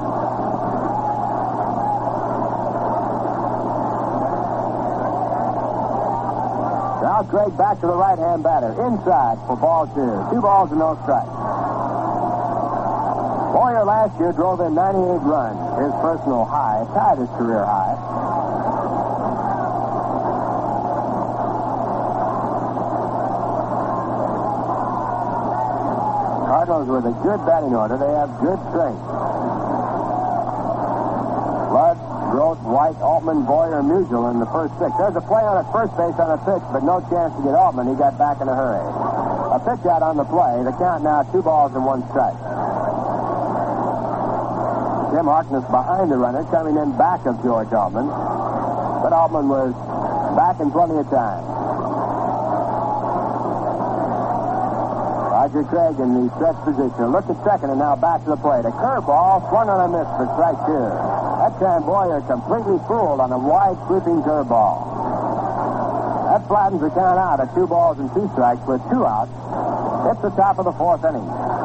Now Craig back to the right-hand batter. Inside for ball two. Two balls and no strikes. Boyer last year drove in ninety-eight runs. His personal high, tied his career high. Cardinals with a good batting order. They have good strength. Flood, Grote, White, Altman, Boyer, and Musial in the first six. There's a play on at first base on a pitch, but no chance to get Altman. He got back in a hurry. A pitch out on the play. The count now two balls and one strike. Tim Harkness behind the runner, coming in back of George Altman. But Altman was back in plenty of time. Roger Craig in the stretch position. Look at second and now back to the plate. A curveball swung on a miss for strike two. That time Boyer completely fooled on a wide sweeping curveball. That flattens the count out at two balls and two strikes with two outs. It's the top of the fourth inning.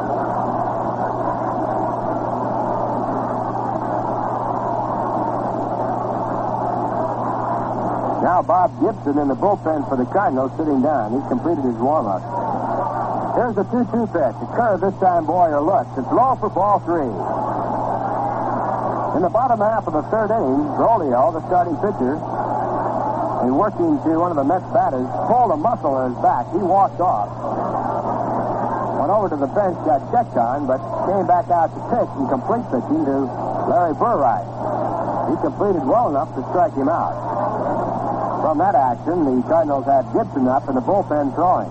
Now Bob Gibson in the bullpen for the Cardinals sitting down. He's completed his warm-up. Here's the two two pitch. A curve this time Boyer looks. It's low for ball three. In the bottom half of the third inning, Rolio, the starting pitcher, and working to one of the Mets batters, pulled a muscle in his back. He walked off. Went over to the bench, got checked on, but came back out to pitch and complete pitching to Larry Burright. He completed well enough to strike him out. From that action, the Cardinals had Gibson up in the bullpen throwing.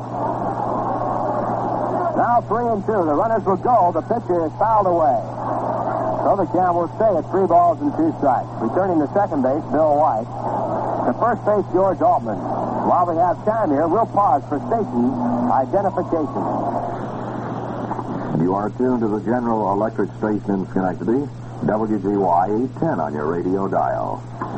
Now three and two. The runners will go. The pitcher is fouled away. So the count will stay at three balls and two strikes. Returning to second base, Bill White. To first base, George Altman. While we have time here, we'll pause for station identification. You are tuned to the General Electric station in Schenectady, W G Y eight ten on your radio dial.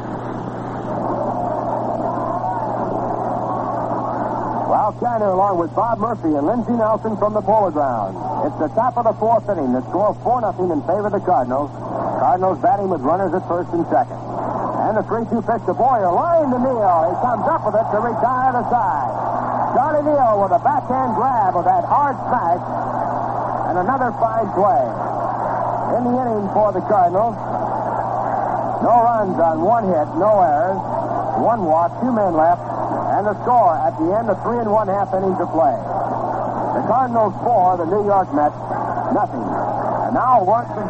Al Kiner along with Bob Murphy and Lindsey Nelson from the Polo Ground. It's the top of the fourth inning. The score four nothing in favor of the Cardinals. Cardinals batting with runners at first and second. And the three two pitch to Boyer. Line to Neal. He comes up with it to retire the side. Charlie Neal with a backhand grab of that hard smash. And another fine play. In the inning for the Cardinals. No runs on one hit, no errors. One walk, two men left. And the score at the end of three and one half innings of play. The Cardinals four, the New York Mets nothing. And now work the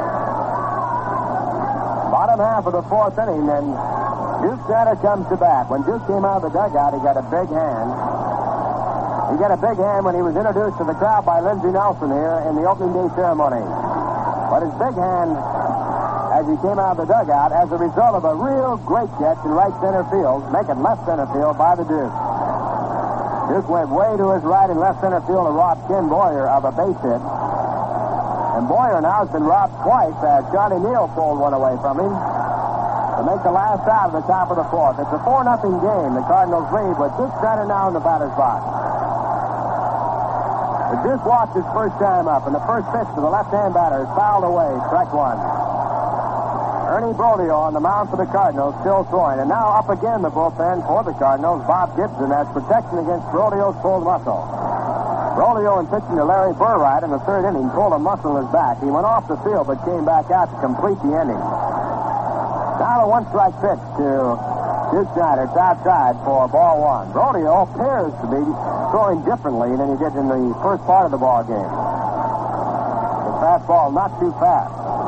bottom half of the fourth inning, and Duke Snider comes to bat. When Duke came out of the dugout, he got a big hand. He got a big hand when he was introduced to the crowd by Lindsey Nelson here in the opening day ceremony. But his big hand, as he came out of the dugout, as a result of a real great catch in right center field, making left center field by the Duke. Duke went way to his right in left center field to rob Ken Boyer of a base hit. And Boyer now has been robbed twice as Charlie Neal pulled one away from him to make the last out of the top of the fourth. It's a four nothing game. The Cardinals lead with Duke Snider now in the batter's box. The Duke walked his first time up, and the first pitch to the left-hand batter is fouled away. Strike one. Ernie Broglio on the mound for the Cardinals, still throwing. And now up again the bullpen for the Cardinals. Bob Gibson has protection against Broglio's pulled muscle. Broglio, in pitching to Larry Burright in the third inning, pulled a muscle in his back. He went off the field but came back out to complete the inning. Now a one-strike pitch to Duke Snider. It's outside for ball one. Broglio appears to be throwing differently than he did in the first part of the ball game. The fastball not too fast.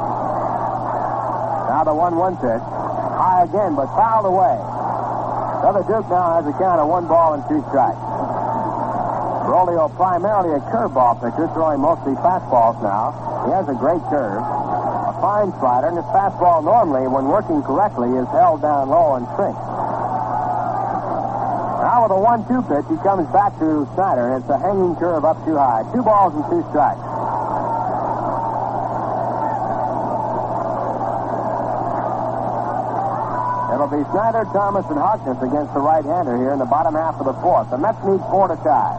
Now the one one pitch. High again, but fouled away. So the Duke now has a count of one ball and two strikes. Broglio primarily a curveball pitcher, throwing mostly fastballs now. He has a great curve, a fine slider, and his fastball normally, when working correctly, is held down low and sinks. Now with a one two pitch, he comes back to Snider, and it's a hanging curve up too high. Two balls and two strikes. it'll be Snyder, Thomas, and Harkness against the right-hander here in the bottom half of the fourth. The Mets need four to tie.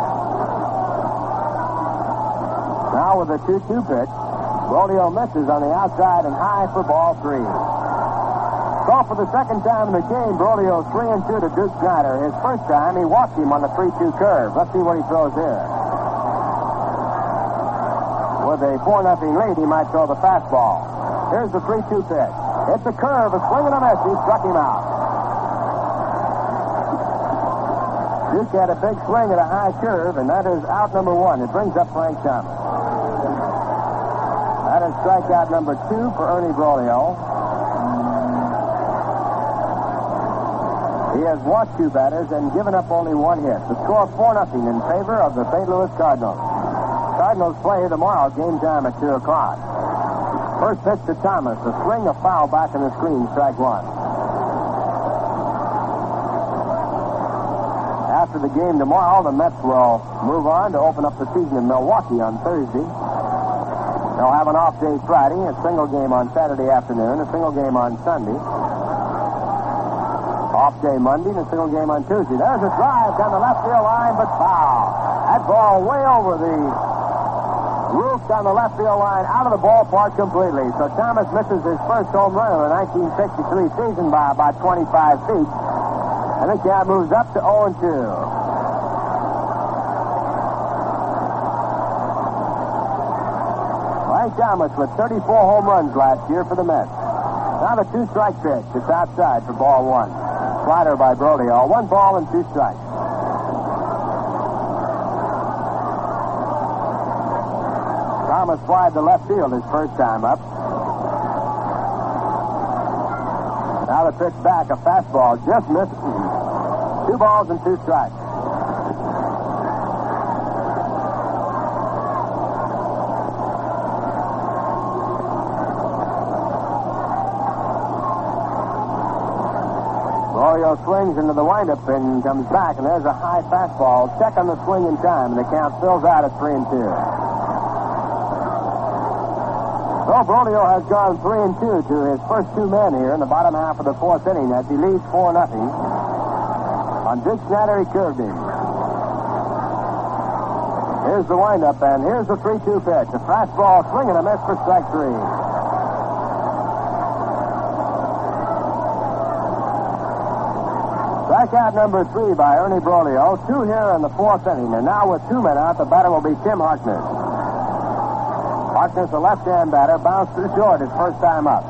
Now with a two two pitch, Broglio misses on the outside and high for ball three. So for the second time in the game, Broglio three and two to Duke Snyder. His first time, he walked him on the three two curve. Let's see what he throws here. With a four nothing lead, he might throw the fastball. Here's the three two pitch. It's a curve, a swing and a miss. He struck him out. Duke had a big swing at a high curve, and that is out number one. It brings up Frank Thomas. That is strikeout number two for Ernie Broglio. He has walked two batters and given up only one hit. The score four nothing in favor of the Saint Louis Cardinals. Cardinals play tomorrow, game time at two o'clock. First pitch to Thomas, a swing, a foul back in the screen, strike one. After the game tomorrow, the Mets will move on to open up the season in Milwaukee on Thursday. They'll have an off day Friday, a single game on Saturday afternoon, a single game on Sunday. Off day Monday and a single game on Tuesday. There's a drive down the left field line, but foul. That ball way over the roof down the left field line, out of the ballpark completely. So Thomas misses his first home run of the nineteen sixty-three season by about twenty-five feet. And the count moves up to oh and two. Frank Thomas with thirty-four home runs last year for the Mets. Now the two-strike pitch. It's outside for ball one. Slider by Broglio. One ball and two strikes. Thomas flied to left field his first time up. Now the pitch back, a fastball, just missed. Two balls and two strikes. Broglio swings into the windup and comes back, and there's a high fastball. Check on the swing in time, and the count fills out at three and two. So Broglio has gone three and two to his first two men here in the bottom half of the fourth inning as he leads four nothing. On Duke Snyder, he curved him. Here's the windup, and here's the three two pitch. A fastball swing and a miss for strike three. Strikeout number three by Ernie Broglio. Two here in the fourth inning, and now with two men out, the batter will be Tim Harkness. Harkness, a left-hand batter, bounced too short his first time up.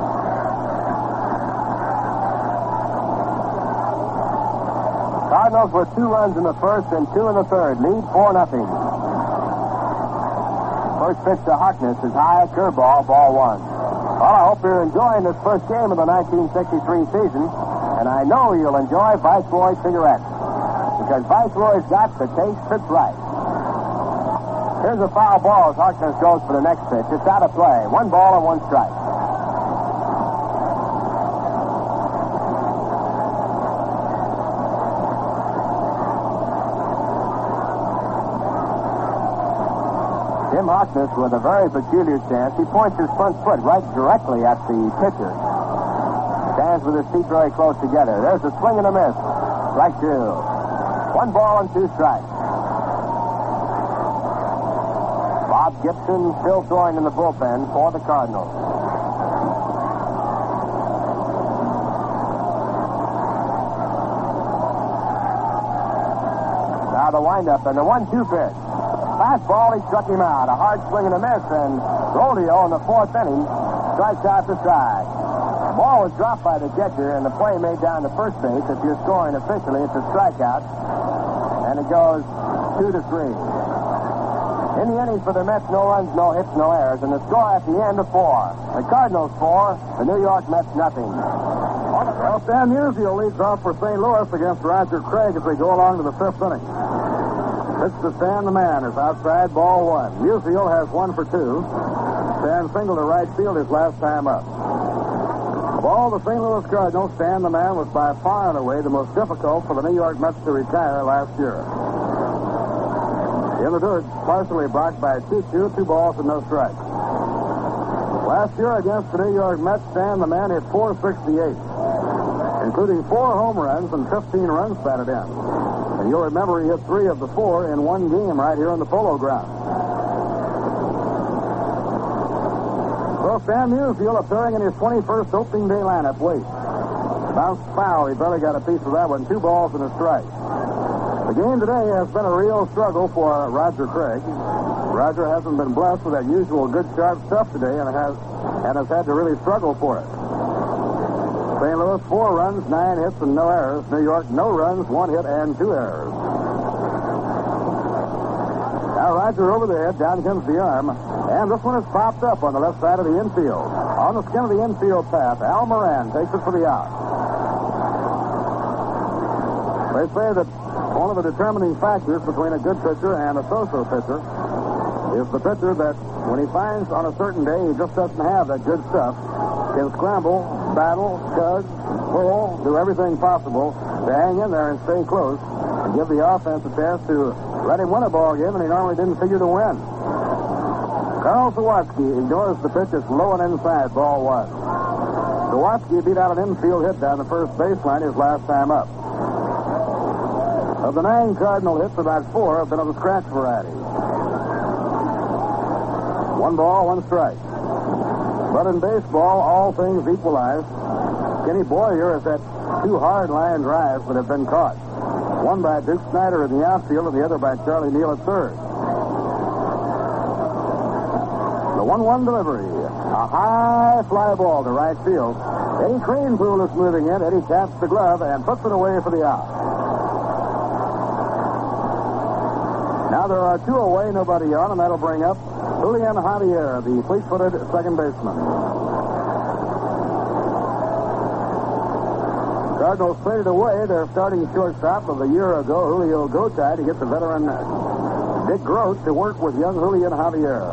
Cardinals with two runs in the first and two in the third. Lead four nothing. First pitch to Harkness is high, curveball, ball one. Well, I hope you're enjoying this first game of the nineteen sixty-three season, and I know you'll enjoy Viceroy cigarettes, because Viceroy's got the taste that's right. Here's a foul ball as Harkness goes for the next pitch. It's out of play. One ball and one strike. Tim Harkness with a very peculiar stance. He points his front foot right directly at the pitcher. Stands with his feet very close together. There's a swing and a miss. Strike two. One ball and two strikes. Bob Gibson still throwing in the bullpen for the Cardinals. Now the windup and the one two pitch. Fastball, he struck him out. A hard swing and a miss, and Broglio in the fourth inning strikes out the side. The ball was dropped by the catcher, and the play made down to first base. If you're scoring officially, it's a strikeout, and it goes two to three. In the innings for the Mets, no runs, no hits, no errors, and the score at the end of four. The Cardinals four, the New York Mets nothing. Well, Stan Musial leads off for Saint Louis against Roger Craig as we go along to the fifth inning. Pitch to Stan the man is outside, ball one. Musial has one for two. Stan singled to right field his last time up. Of all the Saint Louis Cardinals, Stan the man was by far and away the most difficult for the New York Mets to retire last year. In the dirt, partially blocked by a two two, two balls and no strikes. Last year against the New York Mets, Stan the man hit four sixty-eight. including four home runs and fifteen runs batted in. And you'll remember he hit three of the four in one game right here on the Polo Ground. So Sam Musial appearing in his twenty-first opening day lineup. Wait. Bounced foul. He barely got a piece of that one. Two balls and a strike. The game today has been a real struggle for Roger Craig. Roger hasn't been blessed with that usual good, sharp stuff today and has and has had to really struggle for it. Saint Louis, four runs, nine hits, and no errors. New York, no runs, one hit, and two errors. Now Roger over the head, down comes the arm, and this one has popped up on the left side of the infield. On the skin of the infield path, Al Moran takes it for the out. They say that one of the determining factors between a good pitcher and a so-so pitcher is the pitcher that, when he finds on a certain day he just doesn't have that good stuff, can scramble, battle, tug, pull, do everything possible to hang in there and stay close and give the offense a chance to let him win a ball game, and he normally didn't figure to win. Carl Sawatsky ignores the pitch. It's low and inside, ball one. Sawatsky beat out an infield hit down the first baseline his last time up. Of the nine Cardinal hits, about four have been of the scratch variety. One ball, one strike. But in baseball, all things equalize. Kenny Boyer has had two hard line drives that have been caught. One by Duke Snyder in the outfield and the other by Charlie Neal at third. The one one delivery. A high fly ball to right field. Eddie Kranepool is moving in. Eddie taps the glove and puts it away for the out. Now there are two away, nobody on, and that'll bring up Julian Javier, the fleet-footed second baseman. Cardinals traded away their starting shortstop of a year ago, Julio Gotay, to get the veteran Dick Gross to work with young Julian Javier.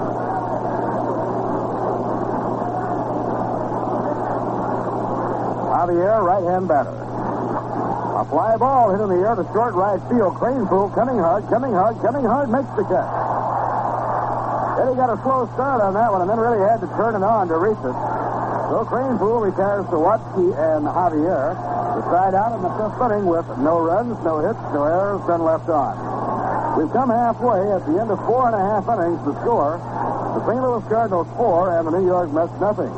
Javier, right-hand batter. A fly ball hit in the air to short right field. Kranepool coming hard, coming hard, coming hard, makes the catch. Eddie got a slow start on that one and then really had to turn it on to reach it. So Kranepool retires Sawatsky and Javier to side out in the fifth inning with no runs, no hits, no errors, none left on. We've come halfway at the end of four and a half innings to score. The Saint Louis Cardinals four and the New York Mets nothing.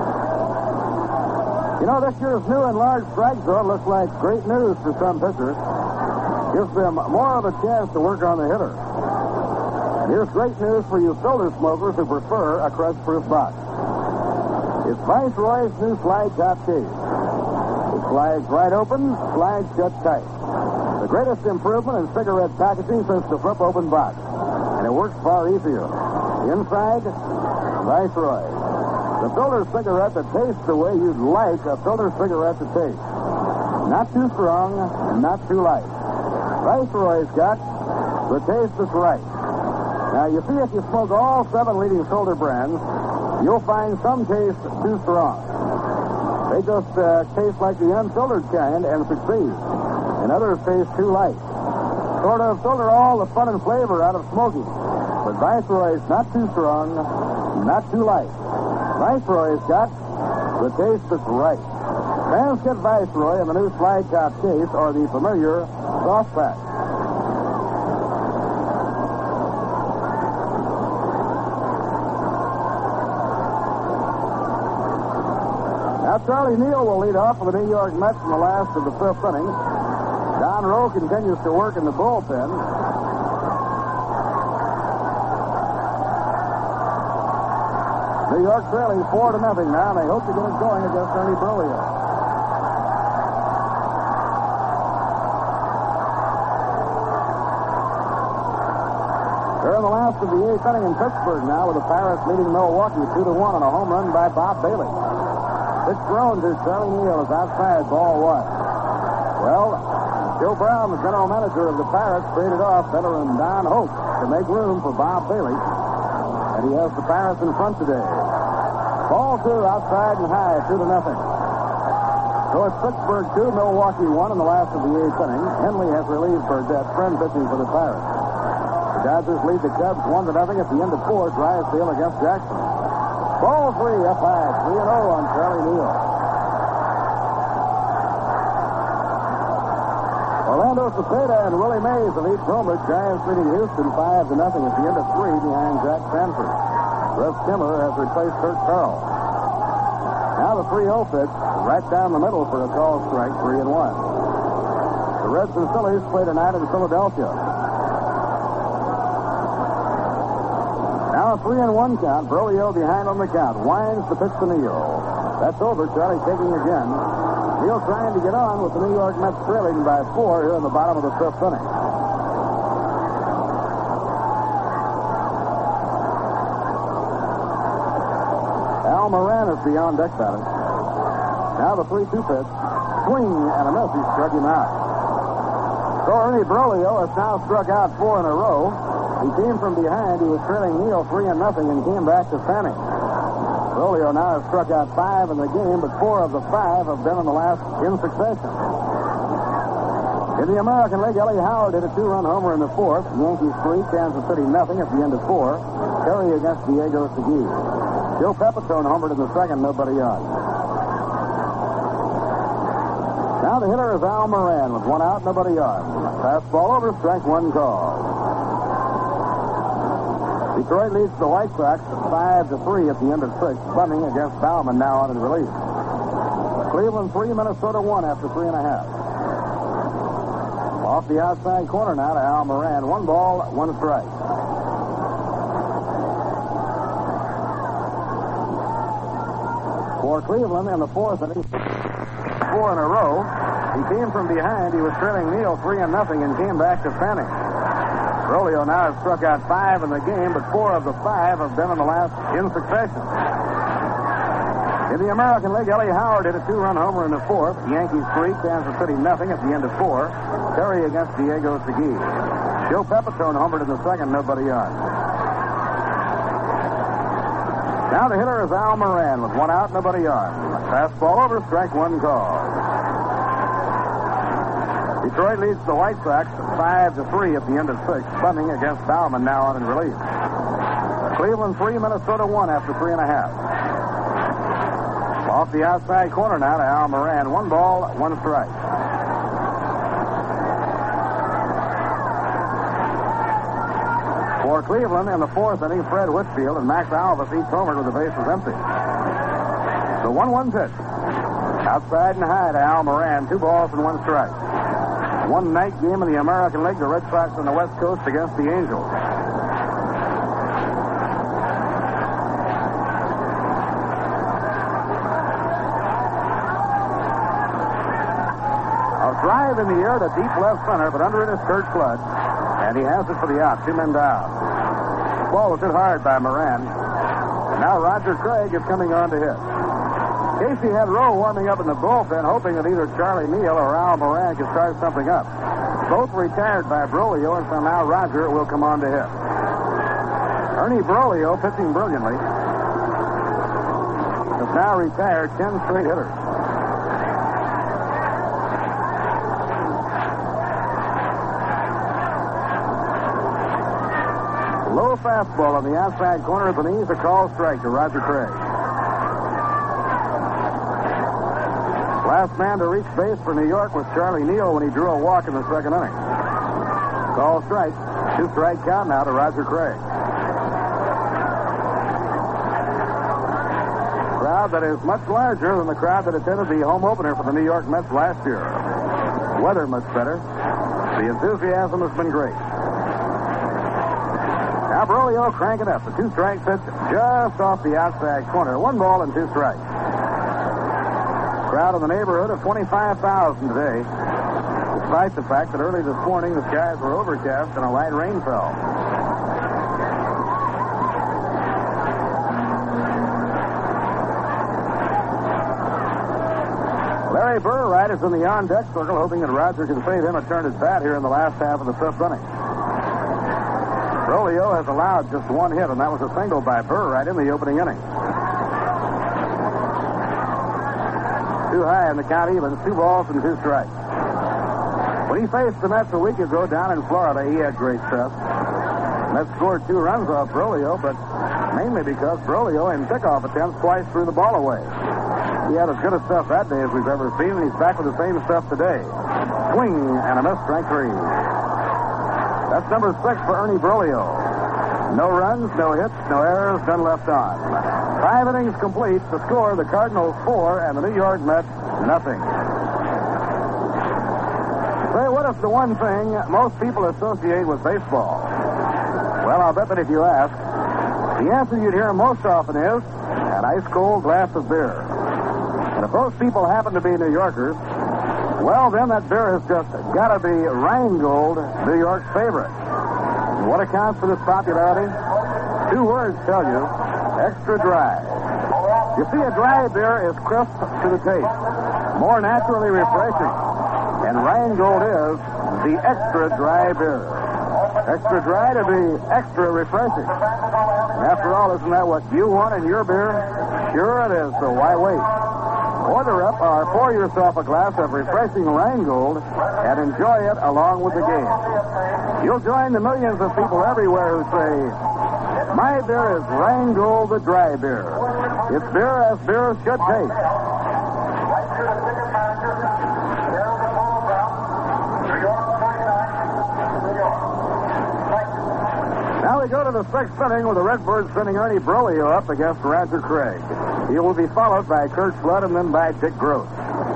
You know, this year's new enlarged strike zone looks like great news for some pitchers. Gives them more of a chance to work on the hitter. And here's great news for you filter smokers who prefer a crust-proof box. It's Viceroy's new slide top case. It slides right open, slides shut tight. The greatest improvement in cigarette packaging since the flip-open box. And it works far easier. Inside, Viceroy. The filter cigarette that tastes the way you'd like a filter cigarette to taste. Not too strong, not too light. Viceroy's got the taste that's right. Now, you see, if you smoke all seven leading filter brands, you'll find some taste too strong. They just uh, taste like the unfiltered kind and succeed. And others taste too light. Sort of filter all the fun and flavor out of smoking. But Viceroy's not too strong, not too light. Viceroy's got the taste that's right. Fans get Viceroy in the new slide top case or the familiar soft pack. Now Charlie Neal will lead off for the New York Mets in the last of the fifth inning. Don Rowe continues to work in the bullpen. New York trailing four to nothing now, and they hope to get it going against Ernie Broglio. They're in the last of the eighth inning in Pittsburgh now, with the Pirates leading Milwaukee two to one on a home run by Bob Bailey. Pitch thrown to Charlie Neal is outside, ball one. Well, Joe Brown, the general manager of the Pirates, traded off veteran Don Hope to make room for Bob Bailey. And he has the Pirates in front today. Ball two, outside and high, two to nothing. So it's Pittsburgh two, Milwaukee one in the last of the eighth inning. Henley has relieved Burdett, friend pitching for the Pirates. The Dodgers lead the Cubs one to nothing at the end of four. Drysdale against Jackson. Ball three, up high, three and oh on Charlie Neal. Cepeda and Willie Mays have each homered. Giants leading Houston five to nothing at the end of three behind Jack Sanford. Russ Kimmer has replaced Kurt Carl. Now the three oh pitch right down the middle for a call strike, three and one. The Reds and Phillies play tonight in Philadelphia. Now a three and one count. Brolio behind on the count. Winds the pitch to Neal. That's over. Charlie taking again. Neal trying to get on with the New York Mets trailing by four here in the bottom of the fifth inning. Al Moran is the on-deck batter. Now the three two pitch. Swing and a miss. He struck him out. So Ernie Brolio has now struck out four in a row. He came from behind. He was trailing Neal three and nothing and came back to Fanning. Brolio now has struck out five in the game, but four of the five have been in the last in succession. In the American League, Ellie Howard hit a two-run homer in the fourth. Yankees three, Kansas City nothing at the end of four. Perry against Diego Segui. Joe Pepitone homered in the second, nobody on. Now the hitter is Al Moran with one out, nobody on. Fastball over, strike one call. Detroit leads the White Sox five to three at the end of six. Bunning against Bauman now on in relief. Cleveland three, Minnesota one after three and a half. Off the outside corner now to Al Moran. One ball, one strike. For Cleveland in the fourth inning, four in a row. He came from behind. He was trailing Neal three and nothing and came back to Fanning. Brolio now has struck out five in the game, but four of the five have been in the last in succession. In the American League, Ellie Howard hit a two-run homer in the fourth. Yankees three, Kansas City nothing at the end of four. Perry against Diego Segui. Joe Pepitone homered in the second, nobody on. Now the hitter is Al Moran with one out, nobody on. Fastball over, strike one call. Detroit leads the White Sox five to three at the end of six. Bunning against Bauman now on in relief. Cleveland three, Minnesota one after three and a half. Off the outside corner now to Al Moran. One ball, one strike. For Cleveland in the fourth inning, Fred Whitfield and Max Alvis each homered with the bases empty. The one one pitch. Outside and high to Al Moran. Two balls and one strike. One night game in the American League, the Red Sox on the West Coast against the Angels. A drive in the air to deep left center, but under it is Kurt Flood, and he has it for the out. Two men down. The ball was hit hard by Moran. And now Roger Craig is coming on to hit. Casey had Rowe warming up in the bullpen, hoping that either Charlie Neal or Al Moran could start something up. Both retired by Brolio, and so now Roger will come on to hit. Ernie Brolio, pitching brilliantly, has now retired ten straight hitters. Low fastball on the outside corner of the knees, a call strike to Roger Craig. Last man to reach base for New York was Charlie Neal when he drew a walk in the second inning. Call strike. Two strike count now to Roger Craig. Crowd that is much larger than the crowd that attended the home opener for the New York Mets last year. Weather much better. The enthusiasm has been great. Now Brolio cranking up. The two strike pitch just off the outside corner. One ball and two strikes. Crowd in the neighborhood of twenty-five thousand today, despite the fact that early this morning the skies were overcast and a light rain fell. Larry Burritt is in the on-deck circle, hoping that Roger can save him a turn at bat here in the last half of the fifth inning. Brolio has allowed just one hit, and that was a single by Burritt in the opening inning. Too high in the count evens, two balls and two strikes. When he faced the Mets a week ago down in Florida, he had great stuff. Mets scored two runs off Brolio, but mainly because Brolio in pickoff attempts twice threw the ball away. He had as good a stuff that day as we've ever seen, and he's back with the same stuff today. Swing and a miss, strike three. That's number six for Ernie Broglio. No runs, no hits, no errors, none left on. Five innings complete. The score, the Cardinals four and the New York Mets nothing. Say, what is the one thing most people associate with baseball? Well, I'll bet that if you ask, the answer you'd hear most often is an ice-cold glass of beer. And if those people happen to be New Yorkers, well, then that beer has just got to be Rheingold, New York's favorite. And what accounts for this popularity? Two words tell you, extra dry. You see, a dry beer is crisp to the taste, more naturally refreshing. And Rheingold is the extra dry beer. Extra dry to be extra refreshing. And after all, isn't that what you want in your beer? Sure it is, so why wait? Order up or pour yourself a glass of refreshing Rheingold and enjoy it along with the game. You'll join the millions of people everywhere who say, my beer is Rheingold the dry beer. It's beer as beer should taste. Now we go to the sixth inning with the Redbirds sending Ernie Broglio up against Roger Craig. He will be followed by Kurt Flood and then by Dick Gross.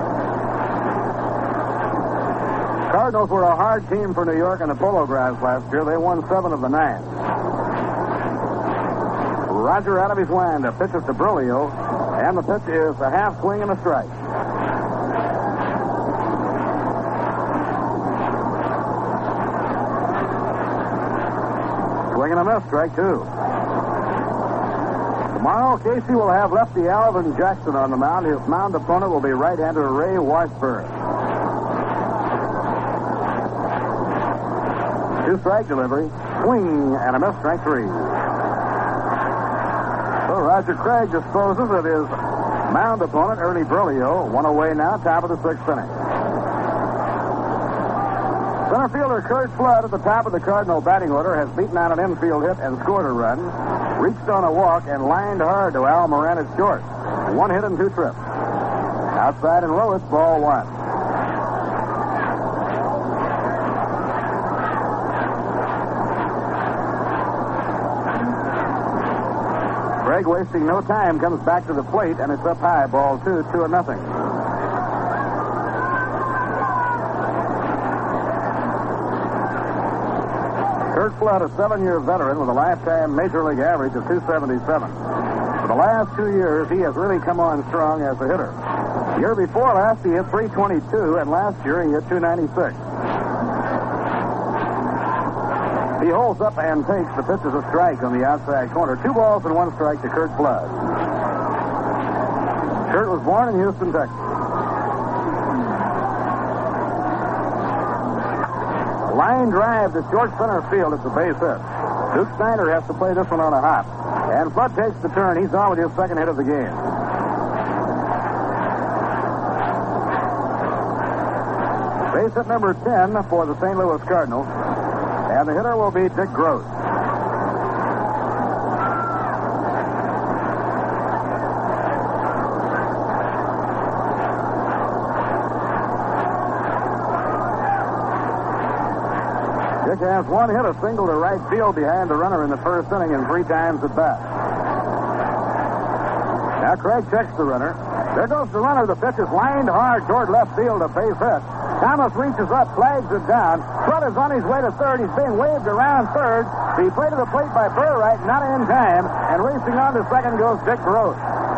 Cardinals were a hard team for New York in the Polo Grounds last year. They won seven of the nine. Roger out of his windup pitches to Broglio, and the pitch is a half swing and a strike. Swing and a miss, strike two. Tomorrow, Casey will have lefty Alvin Jackson on the mound. His mound opponent will be right-hander Ray Washburn. Two-strike delivery. Swing and a miss, strike three. So Roger Craig disposes of his mound opponent, Ernie Broglio. One away now, top of the sixth inning. Center fielder Kurt Flood at the top of the Cardinal batting order has beaten out an infield hit and scored a run, reached on a walk, and lined hard to Al Moran at short. One hit and two trips. Outside and low, it's ball one. Craig, wasting no time, comes back to the plate, and it's up high, ball two, two and nothing. Kurt Flood, a seven-year veteran with a lifetime Major League average of two seventy-seven. For the last two years, he has really come on strong as a hitter. The year before last, he hit three twenty-two, and last year he hit two ninety-six. He holds up and takes the pitch as a strike on the outside corner. Two balls and one strike to Kurt Flood. Kurt was born in Houston, Texas. Line drive to short center field. It's a base hit. Duke Snyder has to play this one on a hop. And Flood takes the turn. He's on with his second hit of the game. Base hit number ten for the Saint Louis Cardinals. And the hitter will be Dick Gross. Dick has one hit, a single to right field behind the runner in the first inning and three times at bat. Now Craig checks the runner. There goes the runner. The pitch is lined hard toward left field, a base hit. Thomas reaches up, flags it down. Flood is on his way to third. He's being waved around third. He played to the plate by Burright, not in time. And racing on to second goes Dick Gross.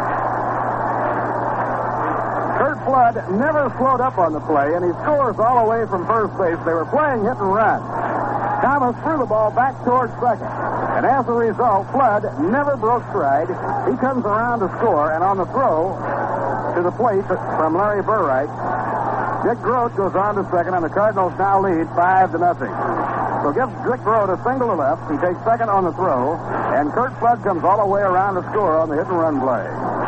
Kurt Flood never slowed up on the play, and he scores all the way from first base. They were playing hit and run. Thomas threw the ball back towards second. And as a result, Flood never broke stride. He comes around to score, and on the throw to the plate from Larry Burright, Dick Gross goes on to second, and the Cardinals now lead five to nothing. So gives Dick Gross a single to left. He takes second on the throw, and Kurt Flood comes all the way around to score on the hit and run play.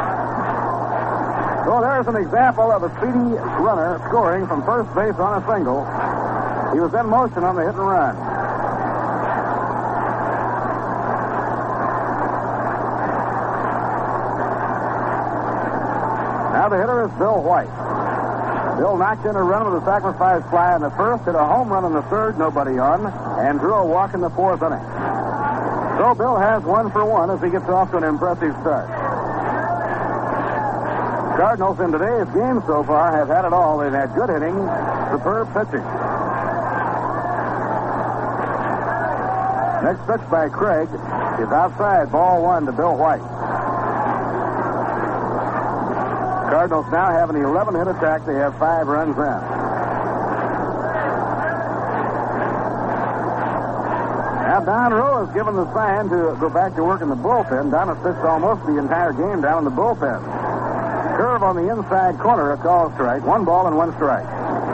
So there's an example of a speedy runner scoring from first base on a single. He was in motion on the hit and run. Now the hitter is Bill White. Bill knocked in a run with a sacrifice fly in the first, hit a home run in the third, nobody on, and drew a walk in the fourth inning. So Bill has one for one as he gets off to an impressive start. Cardinals in today's game so far have had it all. They've had good hitting, superb pitching. Next pitch by Craig is outside, ball one to Bill White. Cardinals now have an eleven-hit attack. They have five runs in. Now Don Rowe is given the sign to go back to work in the bullpen. Don has pitched almost the entire game down in the bullpen. Curve on the inside corner, a call strike. One ball and one strike.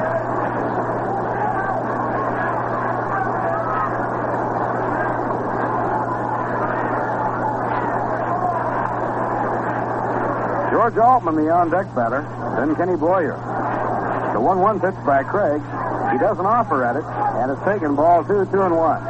George Altman, the on-deck batter. Then Kenny Boyer. The one one pitch by Craig. He doesn't offer at it, and it's taken ball two, two and one.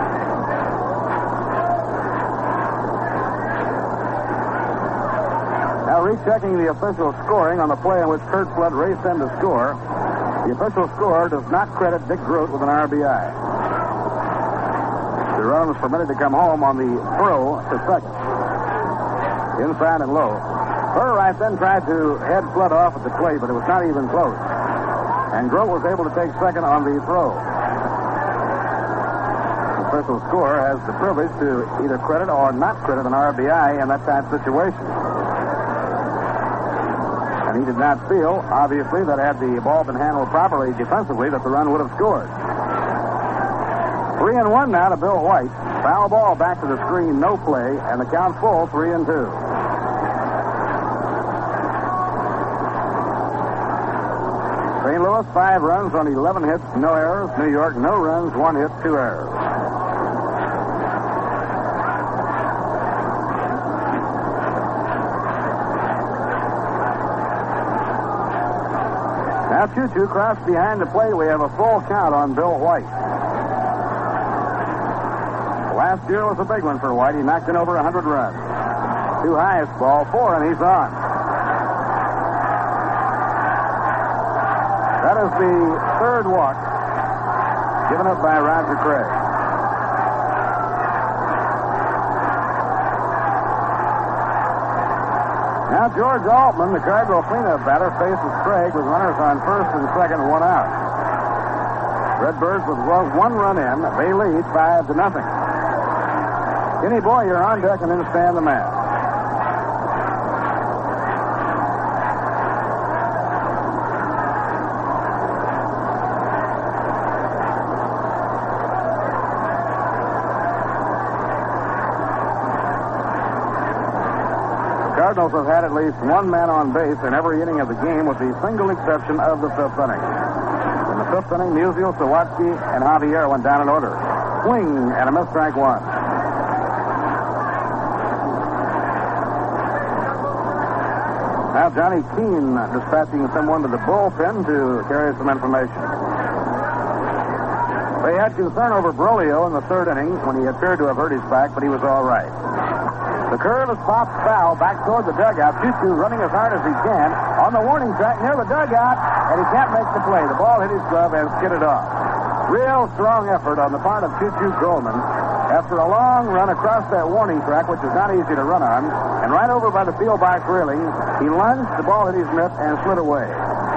Now rechecking the official scoring on the play in which Kurt Flood raced in to score. The official score does not credit Dick Grote with an R B I. The run was permitted to come home on the throw to second. Inside and low. Burright then tried to head Flood off at the plate, but it was not even close. And Grote was able to take second on the throw. The official scorer has the privilege to either credit or not credit an R B I in that type of situation. And he did not feel, obviously, that had the ball been handled properly defensively, that the run would have scored. Three and one now to Bill White. Foul ball back to the screen, no play, and the count full, three and two. Saint Louis, five runs on eleven hits, no errors. New York, no runs, one hit, two errors. Now Choo-Choo crossed behind the plate. We have a full count on Bill White. Last year was a big one for White. He knocked in over one hundred runs. Two highest, ball four, and he's on. That is the third walk given up by Roger Craig. Now George Altman, the Cardinal cleanup batter, faces Craig with runners on first and second, one out. Redbirds with one run in. They lead five to nothing. Kenny Boyer on deck and then Stan the man. Cardinals have had at least one man on base in every inning of the game, with the single exception of the fifth inning. In the fifth inning, Musial, Sawatsky, and Javier went down in order. Swing and a miss, strike one. Now Johnny Keene dispatching someone to the bullpen to carry some information. They had concern over Brolio in the third inning when he appeared to have hurt his back, but he was all right. The curve is popped foul back toward the dugout. Choo-Choo running as hard as he can on the warning track near the dugout, and he can't make the play. The ball hit his glove and skidded off. Real strong effort on the part of Choo-Choo Goldman after a long run across that warning track, which is not easy to run on, and right over by the field box railing, he lunged, the ball hit his mitt, and slid away.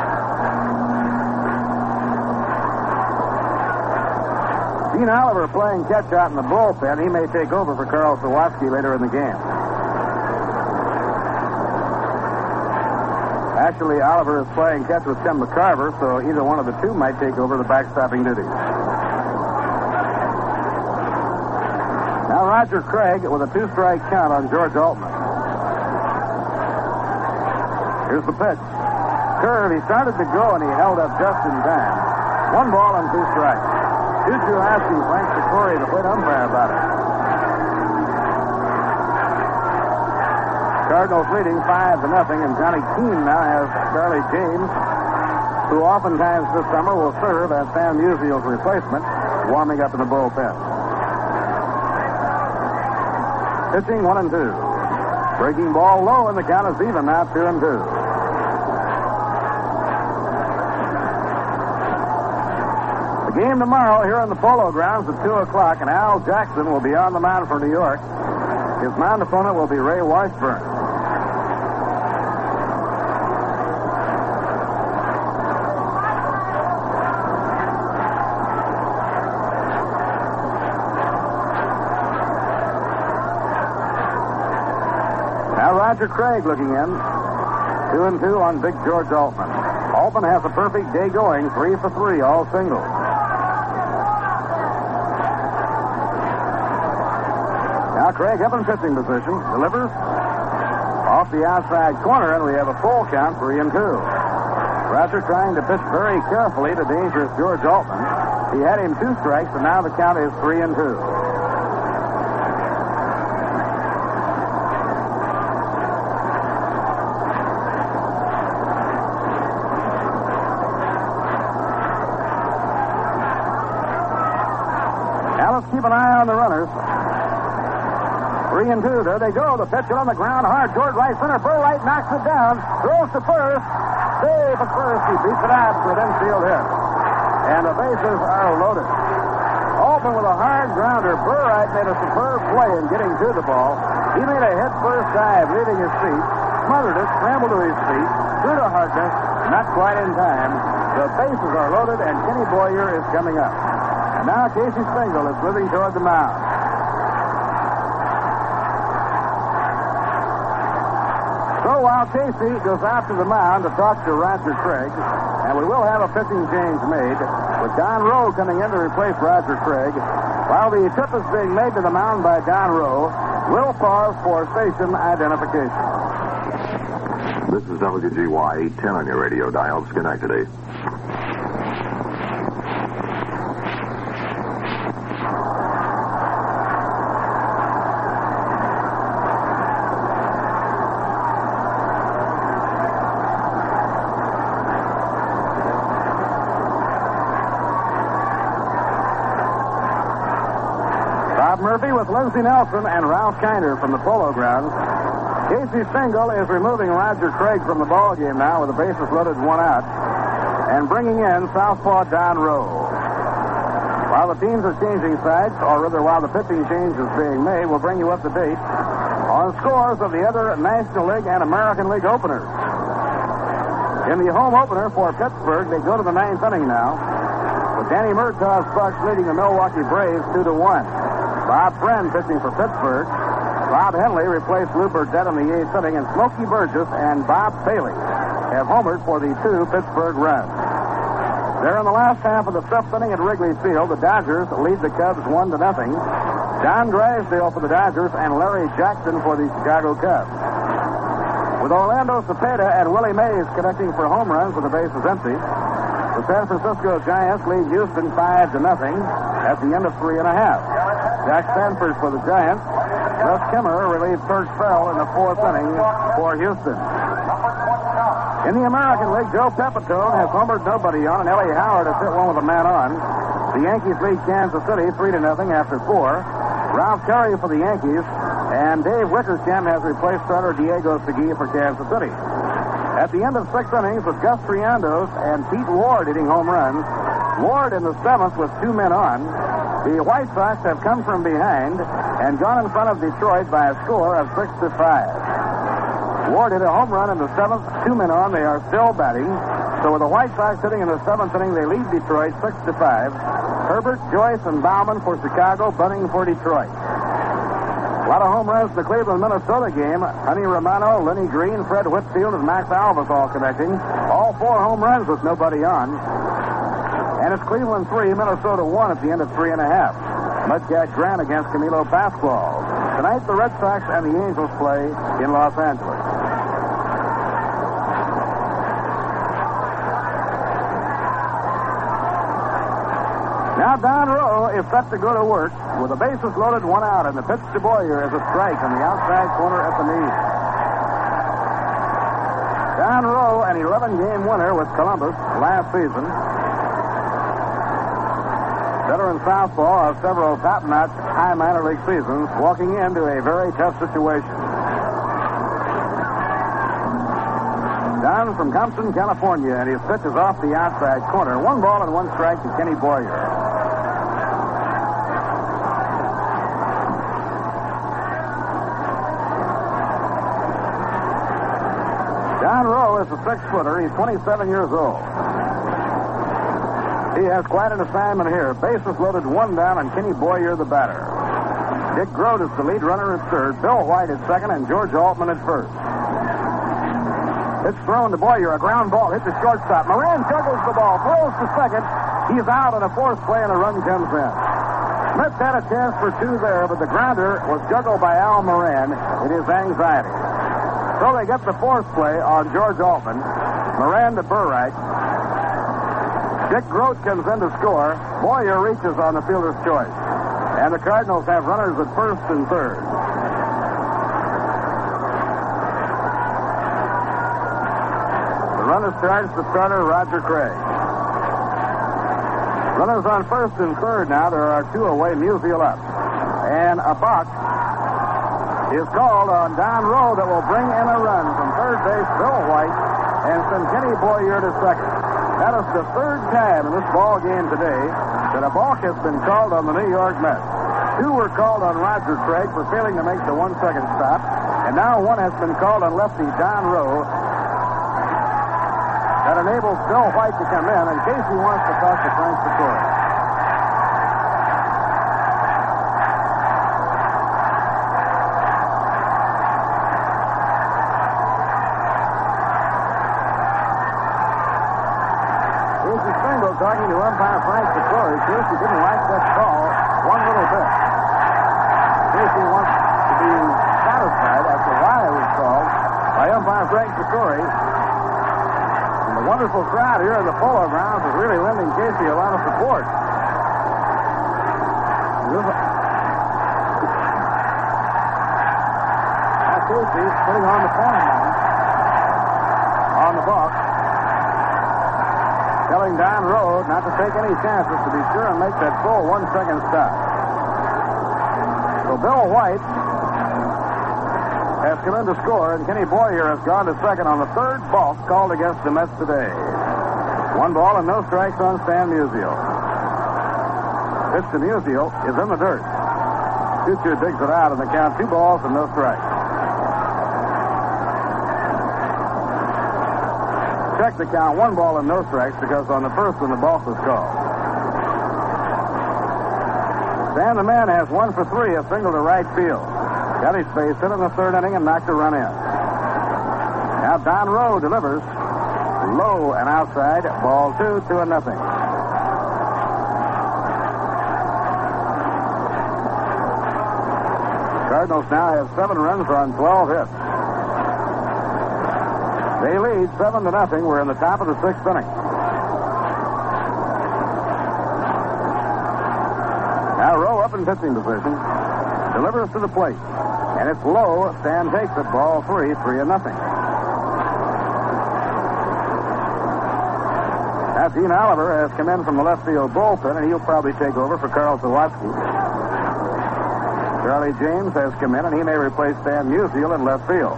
Dean Oliver playing catch out in the bullpen. He may take over for Carl Sawatsky later in the game. Actually, Oliver is playing catch with Tim McCarver, so either one of the two might take over the backstopping duties. Now Roger Craig with a two-strike count on George Altman. Here's the pitch. Curve, he started to go, and he held up just in time. One ball and two strikes. Choo-Choo asking Frank Secori, the plate umpire, about it. Cardinals leading five to nothing, and Johnny Keene now has Charlie James, who oftentimes this summer will serve as Sam Musial's replacement, warming up in the bullpen. Pitching one and two. Breaking ball low, and the count is even now, two and two. The game tomorrow here in the Polo Grounds at two o'clock, and Al Jackson will be on the mound for New York. His mound opponent will be Ray Washburn. Now Roger Craig looking in. Two and two on Big George Altman. Altman has a perfect day going, three for three, all singles. Now Craig up in pitching position, delivers off the outside corner, and we have a full count, three and two. Roger trying to pitch very carefully to dangerous George Altman. He had him two strikes, and now the count is three and two. Now let's keep an eye on the runners. Three and two. There they go. The pitch on the ground hard toward right center. Burlight knocks it down. Throws to first. Save at first. He beats it out for an infield hit. And the bases are loaded. Altman with a hard grounder. Burlight made a superb play in getting to the ball. He made a head-first dive, leaving his feet. Smothered it. Scrambled to his feet. Threw to Harkness. Not quite in time. The bases are loaded, and Kenny Boyer is coming up. And now Casey Stengel is moving toward the mound. So while Casey goes out to the mound to talk to Roger Craig, and we will have a pitching change made, with Don Rowe coming in to replace Roger Craig, while the trip is being made to the mound by Don Rowe, we'll pause for station identification. This is W G Y eight ten on your radio dial, Schenectady. Murphy with Lindsey Nelson and Ralph Kiner from the Polo Grounds. Casey Stengel is removing Roger Craig from the ball game now with the bases loaded, one out, and bringing in southpaw Don Rowe. While the teams are changing sides, or rather while the pitching change is being made, we'll bring you up to date on scores of the other National League and American League openers. In the home opener for Pittsburgh, they go to the ninth inning now, with Danny Murtaugh's Bucks leading the Milwaukee Braves two to one. Bob Friend pitching for Pittsburgh. Bob Henley replaced Lou Burdett in the eighth inning, and Smokey Burgess and Bob Bailey have homered for the two Pittsburgh runs. They're in the last half of the fifth inning at Wrigley Field. The Dodgers lead the Cubs one to nothing. John Drysdale for the Dodgers and Larry Jackson for the Chicago Cubs. With Orlando Cepeda and Willie Mays connecting for home runs with the bases empty, the San Francisco Giants lead Houston five to nothing at the end of three and a half. Jack Sanford for the Giants. Les Kimmer relieved Bert Fell in the fourth inning for Houston. In the American League, Joe Pepitone has homered nobody on, and Ellie Howard has hit one with a man on. The Yankees lead Kansas City three to nothing after four. Ralph Curry for the Yankees, and Dave Wickersham has replaced starter Diego Segui for Kansas City. At the end of six innings, with Gus Triandos and Pete Ward hitting home runs, Ward in the seventh with two men on, the White Sox have come from behind and gone in front of Detroit by a score of six to five. Ward hit a home run in the seventh, two men on. They are still batting. So with the White Sox hitting in the seventh inning, they lead Detroit six to five. Herbert, Joyce, and Bauman for Chicago, Bunning for Detroit. A lot of home runs in the Cleveland-Minnesota game. Honey Romano, Lenny Green, Fred Whitfield, and Max Alvis all connecting. All four home runs with nobody on. And it's Cleveland three, Minnesota one at the end of three and a half. Mudcat Grant against Camilo Pascual. Tonight, the Red Sox and the Angels play in Los Angeles. Now Don Rowe is set to go to work with the bases loaded, one out, and the pitch to Boyer is a strike on the outside corner at the knee. Don Rowe, an eleven-game winner with Columbus last season. Veteran southpaw of several top-notch high minor league seasons, walking into a very tough situation. Down from Compton, California, and his pitch is off the outside corner. One ball and one strike to Kenny Boyer. Don Rowe is a six-footer. He's twenty-seven years old. He has quite an assignment here. Bases loaded, one down, and Kenny Boyer the batter. Dick Grote is the lead runner at third. Bill White at second, and George Altman at first. It's thrown to Boyer. A ground ball hits the shortstop. Moran juggles the ball, throws to second. He's out on a fourth play, and a run comes in. Smith had a chance for two there, but the grounder was juggled by Al Moran in his anxiety. So they get the fourth play on George Altman. Moran to Burright. Dick Grote comes in to score. Boyer reaches on the fielder's choice. And the Cardinals have runners at first and third. The runner starts the starter, Roger Craig. Runners on first and third now. There are two away, Musial up. And a box is called on Don Rowe that will bring in a run from third base, Bill White, and send Kenny Boyer to second. That is the third time in this ball game today that a balk has been called on the New York Mets. Two were called on Roger Craig for failing to make the one-second stop, and now one has been called on lefty Don Rowe that enables Bill White to come in in case he wants to talk to Frank Picoria. Talking to umpire Frank Picoria, Casey didn't like that call one little bit. Casey wants to be satisfied as to why it was called by umpire Frank Picoria. And the wonderful crowd here in the Polo Grounds is really lending Casey a lot of support. Now Casey putting on the pen on the box, telling Don Rowe not to take any chances, to be sure and make that full one-second stop. So Bill White has come in to score, and Kenny Boyer has gone to second on the third balk called against the Mets today. One ball and no strikes on Stan Musial. Pitch to Musial is in the dirt. two two digs it out, and the count two balls and no strikes. Check the count, one ball and no strikes, because on the first one the balk was called. Stan the man has one for three, a single to right field. Got his base hit in the third inning and knocked a run in. Now Don Rowe delivers low and outside, ball two, two and nothing. Cardinals now have seven runs on twelve hits. They lead seven to nothing. We're in the top of the sixth inning. Now Rowe up in pitching position. Delivers to the plate. And it's low. Stan takes it. Ball three, three and nothing. Now Gene Oliver has come in from the left field bullpen, and he'll probably take over for Carl Zawatsky. Charlie James has come in, and he may replace Stan Musial in left field.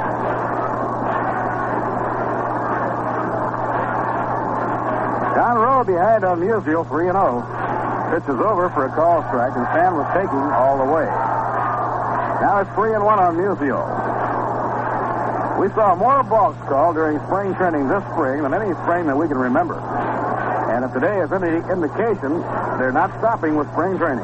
Don Rowe behind on Musial, three and oh. Pitch is over for a call strike, and Stan was taking all the way. Now it's three and one on Musial. We saw more balks called during spring training this spring than any spring that we can remember. And if today is any indication, they're not stopping with spring training.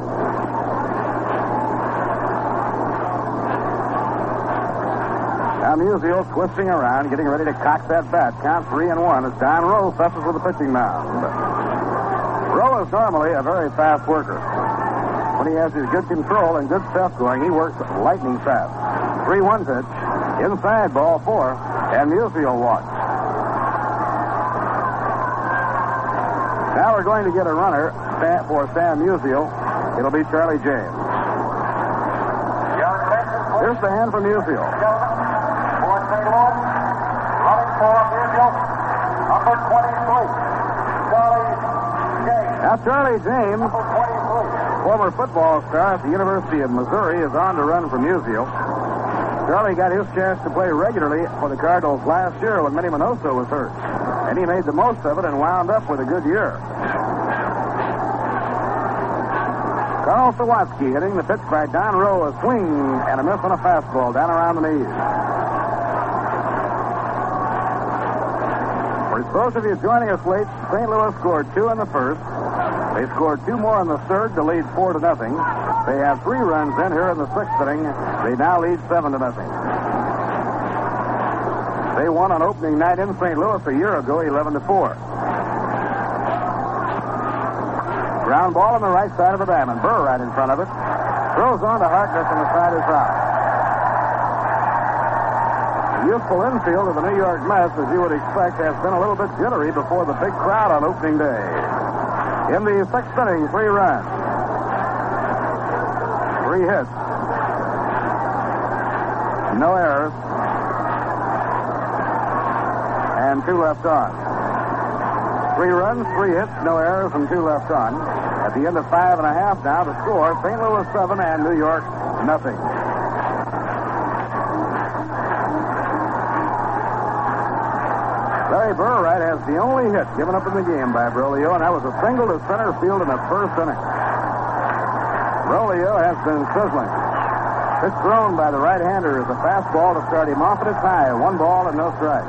Now Musial twisting around, getting ready to cock that bat. Count three and one as Don Rowe fusses with the pitching mound. Rowe is normally a very fast worker. When he has his good control and good stuff going, he works lightning fast. three one pitch, inside, ball four, and Musial walks. Now we're going to get a runner for Stan Musial. It'll be Charlie James. Here's the hand from Musial. Running for Musial, number twenty-three, Charlie James. Now Charlie James, Number twenty-three. former football star at the University of Missouri, is on to run for Musial. Charlie got his chance to play regularly for the Cardinals last year when Minnie Minoso was hurt. And he made the most of it and wound up with a good year. Carl Sawatsky hitting the pitch by Don Rowe. A swing and a miss on a fastball down around the knees. For those of you joining us late, Saint Louis scored two in the first. They scored two more in the third to lead four to nothing. They have three runs in here in the sixth inning. They now lead seven to nothing. They won on opening night in Saint Louis a year ago, eleven to four. Ground ball on the right side of the diamond. Burr right in front of it. Throws on to Harkness and the side is out. The youthful infield of the New York Mets, as you would expect, has been a little bit jittery before the big crowd on opening day. In the sixth inning, three runs. Three hits. No errors. And two left on. Three runs, three hits, no errors, and two left on. At the end of five and a half now to score, Saint Louis seven and New York nothing. Larry Burritt has the only hit given up in the game by Brolio, and that was a single to center field in the first inning. Brolio has been sizzling. Pitch thrown by the right-hander is a fastball to start him off at its high. One ball and no strikes.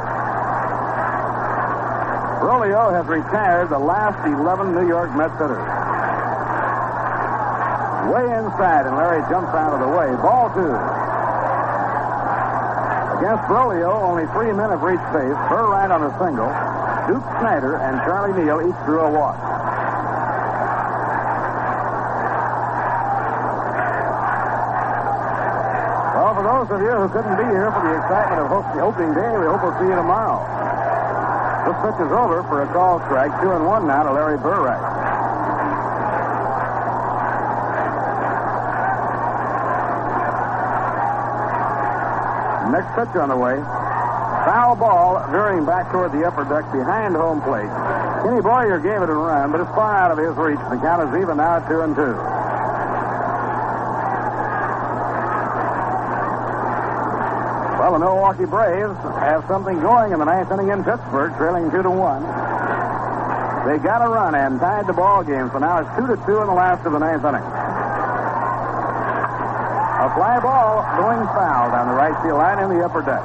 Brolio has retired the last eleven New York Mets hitters. Way inside, and Larry jumps out of the way. Ball two. Against Brolio, only three men have reached base. Burr right on a single. Duke Snyder and Charlie Neal each drew a walk. Well, for those of you who couldn't be here for the excitement of the opening day, we hope we'll see you tomorrow. This pitch is over for a call strike. Two and one now to Larry Burritt. Next pitch on the way. Foul ball veering back toward the upper deck behind home plate. Kenny Boyer gave it a run, but it's far out of his reach. The count is even now at two and two. Well, the Milwaukee Braves have something going in the ninth inning in Pittsburgh, trailing two to one. They got a run and tied the ball game, so now it's two to two in the last of the ninth inning. A fly ball going foul down the right field line in the upper deck.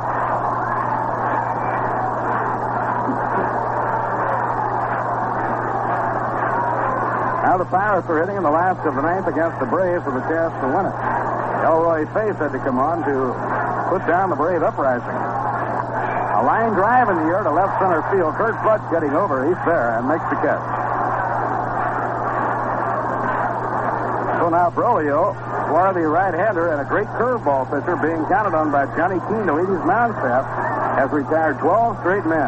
Now the Pirates are hitting in the last of the ninth against the Braves with a chance to win it. Elroy Faith had to come on to put down the Brave uprising. A line drive in the air to left center field. Kurt Flood getting over. He's there and makes the catch. So now Brolio, the right-hander and a great curveball pitcher being counted on by Johnny Keene to lead his mound staff, has retired twelve straight men.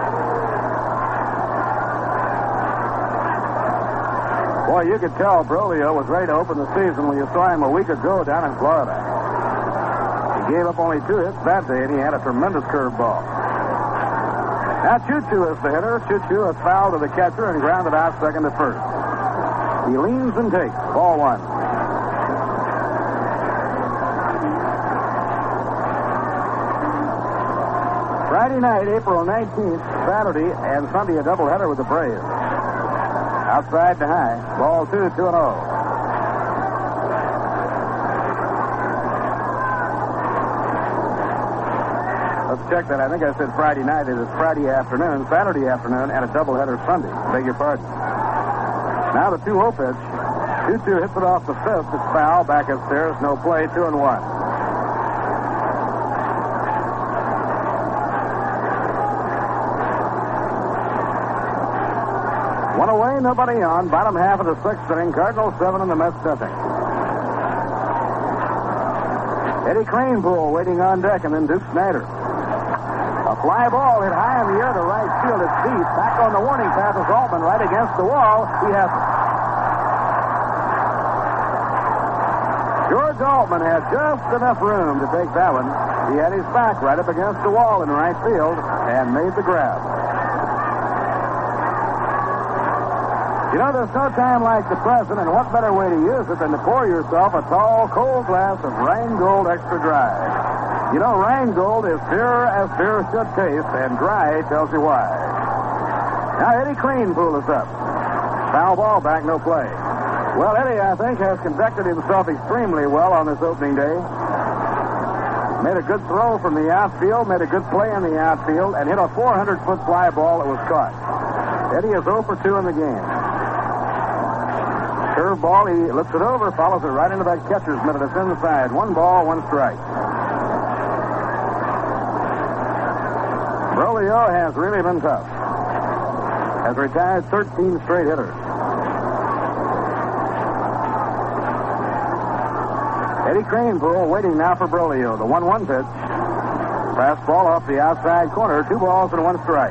Boy, you could tell Brolio was ready to open the season when you saw him a week ago down in Florida. He gave up only two hits that day, and he had a tremendous curveball. Now Choo-Choo is the hitter. Choo-Choo has fouled to the catcher and grounded out second to first. He leans and takes. Ball one. Friday night, April nineteenth, Saturday and Sunday, a doubleheader with the Braves. Outside to high. Ball two, two and oh. Let's check that. I think I said Friday night. It is Friday afternoon, Saturday afternoon, and a doubleheader Sunday. Beg your pardon. Now the two oh pitch. Choo-Choo hits it off the fifth. It's foul. Back upstairs. No play. Two and one. One away, nobody on. Bottom half of the sixth inning. Cardinals seven and the Mets nothing. Eddie Kranepool waiting on deck, and then Duke Snyder. A fly ball hit high in the air to right field. It's deep. Back on the warning path is Altman right against the wall. He has it. George Altman had just enough room to take that one. He had his back right up against the wall in right field and made the grab. You know, there's no time like the present, and what better way to use it than to pour yourself a tall, cold glass of Rheingold Extra Dry. You know, Rheingold is pure as beer should taste, and dry tells you why. Now, Eddie Crane pulled us up. Foul ball back, no play. Well, Eddie, I think, has conducted himself extremely well on this opening day. Made a good throw from the outfield, made a good play in the outfield, and hit a four hundred foot fly ball that was caught. Eddie is oh for two in the game. Curve ball, he looks it over, follows it right into that catcher's mitt. It's inside. One ball, one strike. Brolio has really been tough. Has retired thirteen straight hitters. Eddie Cranepool waiting now for Brolio. The one one pitch. Fastball off the outside corner. Two balls and one strike.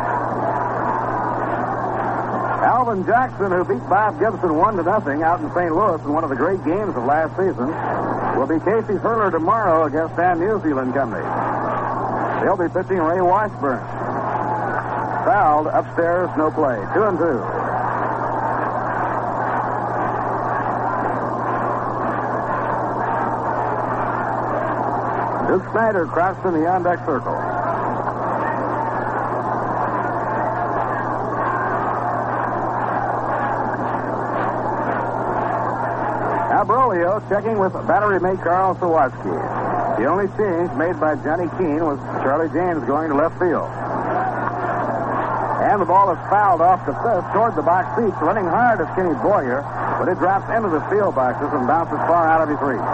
Alvin Jackson, who beat Bob Gibson one to nothing out in Saint Louis in one of the great games of last season, will be Casey Furler tomorrow against that New Zealand company. They'll be pitching Ray Washburn. Fouled upstairs, no play. Two and two. Duke Snyder crossed in the on-deck circle. Now Brolio checking with battery mate Carl Sawatsky. The only change made by Johnny Keene was Charlie James going to left field. And the ball is fouled off the fifth toward the box seats. Running hard is Kenny Boyer, but it drops into the field boxes and bounces far out of his reach.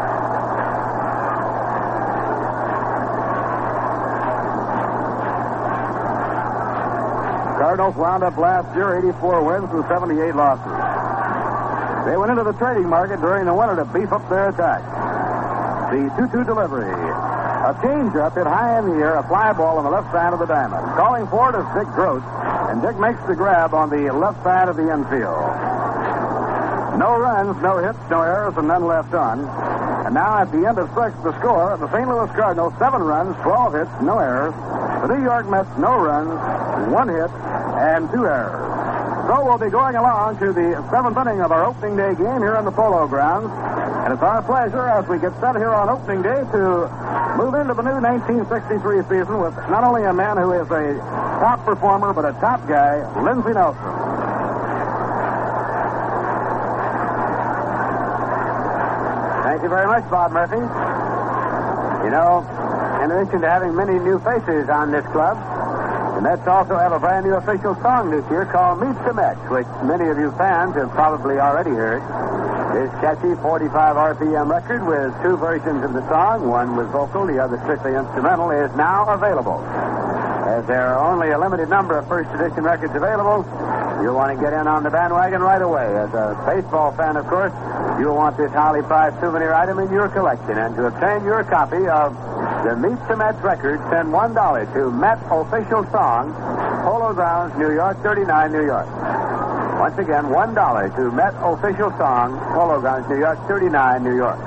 Cardinals wound up last year eighty-four wins and seventy-eight losses. They went into the trading market during the winter to beef up their attack. The two two delivery. A changeup hit high in the air, a fly ball on the left side of the diamond. Calling for it is Dick Gross, and Dick makes the grab on the left side of the infield. No runs, no hits, no errors, and none left on. And now at the end of six, the score, the Saint Louis Cardinals, seven runs, twelve hits, no errors. The New York Mets, no runs, one hit, and two errors. So we'll be going along to the seventh inning of our opening day game here in the Polo Grounds. And it's our pleasure as we get set here on opening day to move into the new nineteen sixty-three season with not only a man who is a top performer, but a top guy, Lindsey Nelson. Thank you very much, Bob Murphy. You know, in addition to having many new faces on this club, the Mets also have a brand new official song this year called Meet the Mets, which many of you fans have probably already heard. This catchy forty-five R P M record with two versions of the song, one with vocal, the other strictly instrumental, is now available. As there are only a limited number of first edition records available, you'll want to get in on the bandwagon right away. As a baseball fan, of course, you'll want this highly prized souvenir item in your collection. And to obtain your copy of the Meet the Mets record, send one dollar to Met Official Song, Polo Grounds, New York, thirty-nine, New York. Once again, one dollar to Met Official Song, Polo Grounds, New York, thirty-nine, New York.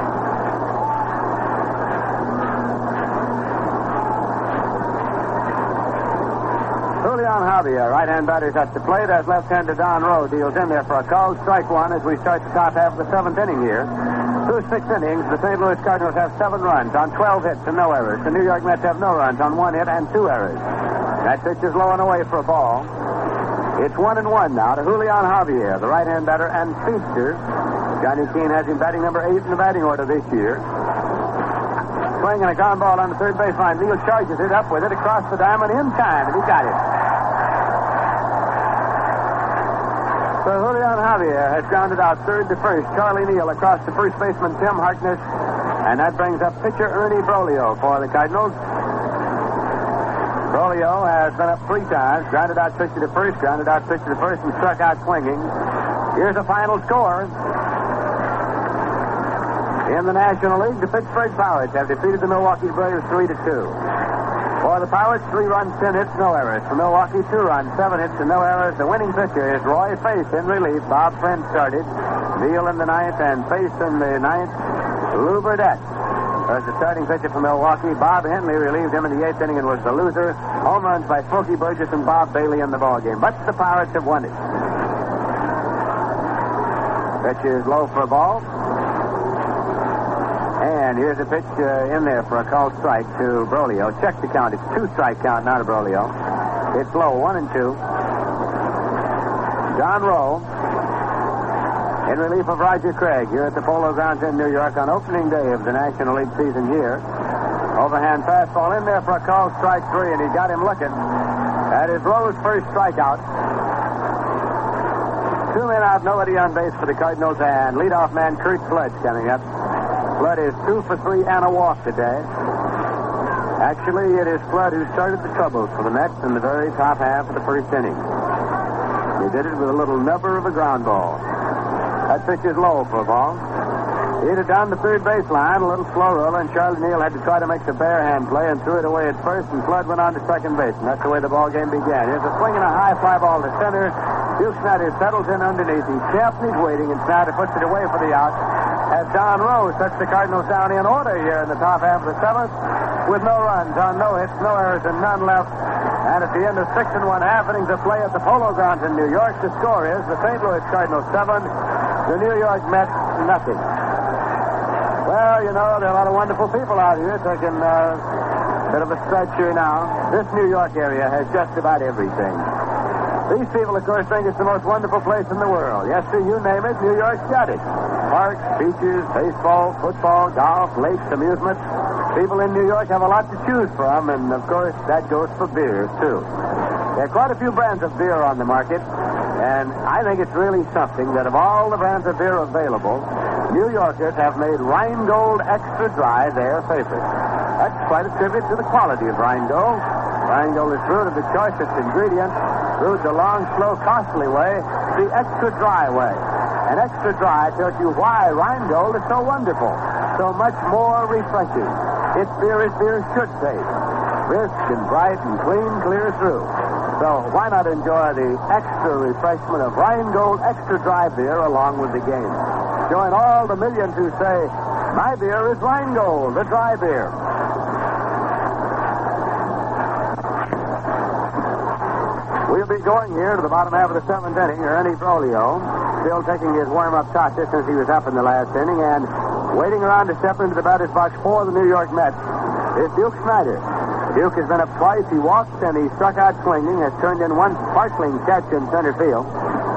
Julian Javier, right-hand batter's at the plate as left-hander Don Rowe deals in there for a called strike one as we start the top half of the seventh inning here. Through six innings, the Saint Louis Cardinals have seven runs on twelve hits and no errors. The New York Mets have no runs on one hit and two errors. That pitch is low and away for a ball. It's one and one now to Julian Javier, the right-hand batter and speedster. Johnny Keene has him batting number eight in the batting order this year. Swinging a ground ball on the third baseline. Neal charges it up with it across the diamond in time, and he got it. So Julian Javier has grounded out third to first. Charlie Neal across to first baseman Tim Harkness, and that brings up pitcher Ernie Brolio for the Cardinals. Brolio has been up three times, grounded out pitcher to first, grounded out pitcher to first, and struck out swinging. Here's the final score. In the National League, the Pittsburgh Pirates have defeated the Milwaukee Brewers three to two. For the Pirates, three runs, ten hits, no errors. For Milwaukee, two runs, seven hits, and no errors. The winning pitcher is Roy Faith in relief. Bob Friend started. Neal in the ninth, and Faith in the ninth. Lou Burdette was the starting pitcher for Milwaukee. Bob Henley relieved him in the eighth inning and was the loser. Home runs by Smokey Burgess and Bob Bailey in the ballgame. But the Pirates have won it. Pitch is low for a ball. And And here's a pitch uh, in there for a called strike to Brolio. Check the count. It's two strike count, not a Brolio. It's low, one and two. John Rowe in relief of Roger Craig here at the Polo Grounds in New York on opening day of the National League season here. Overhand fastball in there for a called strike three, and he got him looking. That is Rowe's first strikeout. Two men out, nobody on base for the Cardinals, and leadoff man Curt Flood coming up. Flood is two for three and a walk today. Actually, it is Flood who started the troubles for the Mets in the very top half of the first inning. He did it with a little nubber of a ground ball. That pitch is low for a ball. He hit it down the third baseline, a little slow roll, and Charlie Neal had to try to make the bare hand play and threw it away at first, and Flood went on to second base, and that's the way the ball game began. Here's a swing and a high fly ball to center. Duke Snider settles in underneath. He's tapped and he's waiting, and Snider puts it away for the out. As Don Rose sets the Cardinals down in order here in the top half of the seventh, with no runs on no hits, no errors, and none left. And at the end of six and one half innings of play at the Polo Grounds in New York, the score is the Saint Louis Cardinals seven, the New York Mets nothing. Well, you know, there are a lot of wonderful people out here taking uh, a bit of a stretch here now. This New York area has just about everything. These people, of course, think it's the most wonderful place in the world. Yes, sir, you name it, New York's got it. Parks, beaches, baseball, football, golf, lakes, amusements. People in New York have a lot to choose from, and, of course, that goes for beer, too. There are quite a few brands of beer on the market, and I think it's really something that of all the brands of beer available, New Yorkers have made Rheingold Extra Dry their favorite. That's quite a tribute to the quality of Rheingold. Rheingold is brewed of the choicest ingredients, brewed the long, slow, costly way, the extra dry way. And Extra Dry tells you why Rheingold is so wonderful, so much more refreshing. Its beer is beer should taste, crisp and bright and clean, clear through. So why not enjoy the extra refreshment of Rheingold Extra Dry beer along with the game? Join all the millions who say, my beer is Rheingold, the dry beer. We'll be going here to the bottom half of the seventh inning. Ernie Brolio still taking his warm-up tosses since he was up in the last inning, and waiting around to step into the batter's box for the New York Mets is Duke Snider. Duke has been up twice. He walked and he struck out swinging, has turned in one sparkling catch in center field.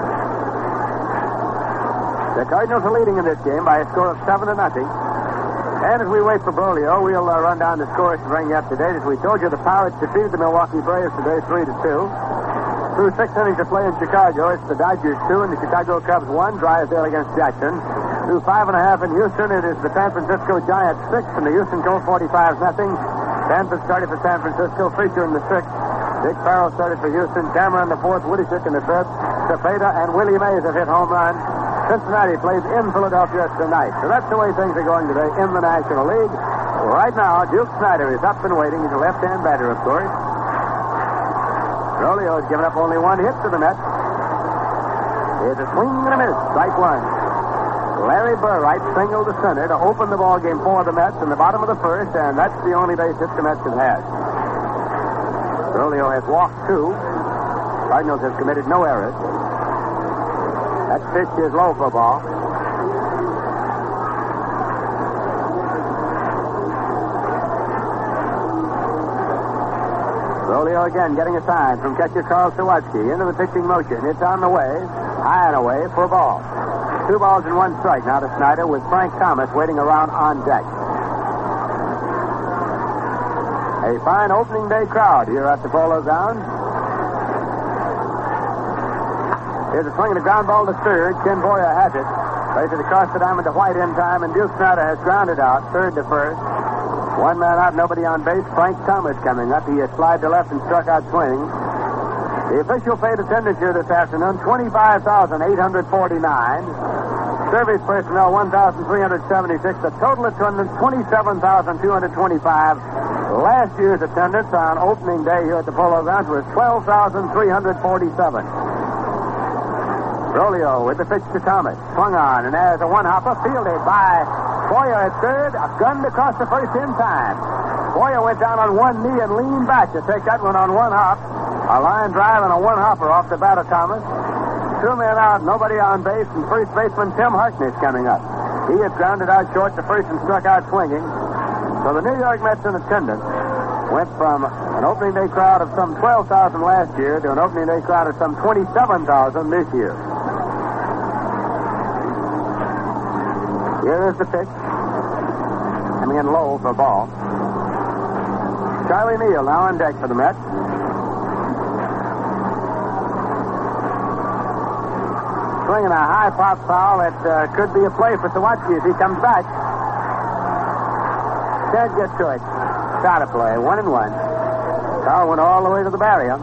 The Cardinals are leading in this game by a score of seven to nothing. And as we wait for Brolio, we'll uh, run down the scores to bring you up to date. As we told you, the Pirates defeated the Milwaukee Braves today, three to two. Through six innings of play in Chicago, it's the Dodgers two and the Chicago Cubs one. Drysdale against Jackson. Through five and a half in Houston, it is the San Francisco Giants six and the Houston Colts forty-five nothing. Stanford started for San Francisco. Fisher in the sixth. Dick Farrell started for Houston. Cameron in the fourth. Woodyshook in the fifth. Cepeda and Willie Mays have hit home runs. Cincinnati plays in Philadelphia tonight. So that's the way things are going today in the National League. Right now, Duke Snider is up and waiting. He's a left-hand batter, of course. Brolio has given up only one hit to the Mets. Here's a swing and a miss. Strike one. Larry Burright singled to center to open the ball game for the Mets in the bottom of the first, and that's the only base hit the Mets have had. Brolio has walked two. Cardinals have committed no errors. That pitch is low for a ball. Brolio again getting a sign from catcher Carl Sawatsky into the pitching motion. It's on the way, high and away for a ball. Two balls and one strike now to Snider with Frank Thomas waiting around on deck. A fine opening day crowd here at the Polo Grounds. Here's a swing and a ground ball to third. Ken Boyer has it. Plays it across the diamond to White in time, and Duke Snider has grounded out, third to first. One man out, nobody on base. Frank Thomas coming up. He has slid to left and struck out swinging. The official paid attendance here this afternoon, twenty-five thousand eight hundred forty-nine. Service personnel, one thousand three hundred seventy-six. The total attendance, twenty-seven thousand two hundred twenty-five. Last year's attendance on opening day here at the Polo Grounds was twelve thousand three hundred forty-seven. Brolio with the pitch to Thomas. Swung on, and there's a one-hopper fielded by Boyer at third. A gun across the first in time. Boyer went down on one knee and leaned back to take that one on one hop. A line drive and a one-hopper off the bat of Thomas. Two men out, nobody on base, and first baseman Tim Harkness coming up. He had grounded out short to first and struck out swinging. So the New York Mets in attendance went from an opening day crowd of some twelve thousand last year to an opening day crowd of some twenty-seven thousand this year. Here is the pitch. Coming in low for a ball. Charlie Neal now on deck for the Mets. Swinging a high pop foul that uh, could be a play for Sawatsky as he comes back. Can't get to it. Shot a play. One and one. Foul went all the way to the barrier.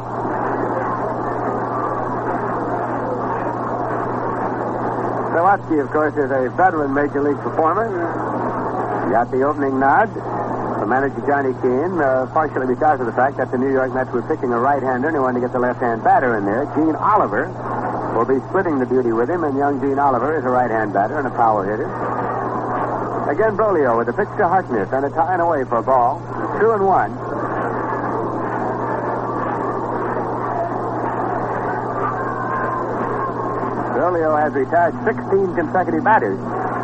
Sawatsky, of course, is a veteran Major League performer. He got the opening nod from manager Johnny Keane, uh, partially because of the fact that the New York Mets were picking a right-hander and they wanted to get the left-hand batter in there. Gene Oliver will be splitting the duty with him, and young Gene Oliver is a right-hand batter and a power hitter. Again, Brolio with a pitch to Harkness and a tying away for a ball. Two and one. Brolio has retired sixteen consecutive batters.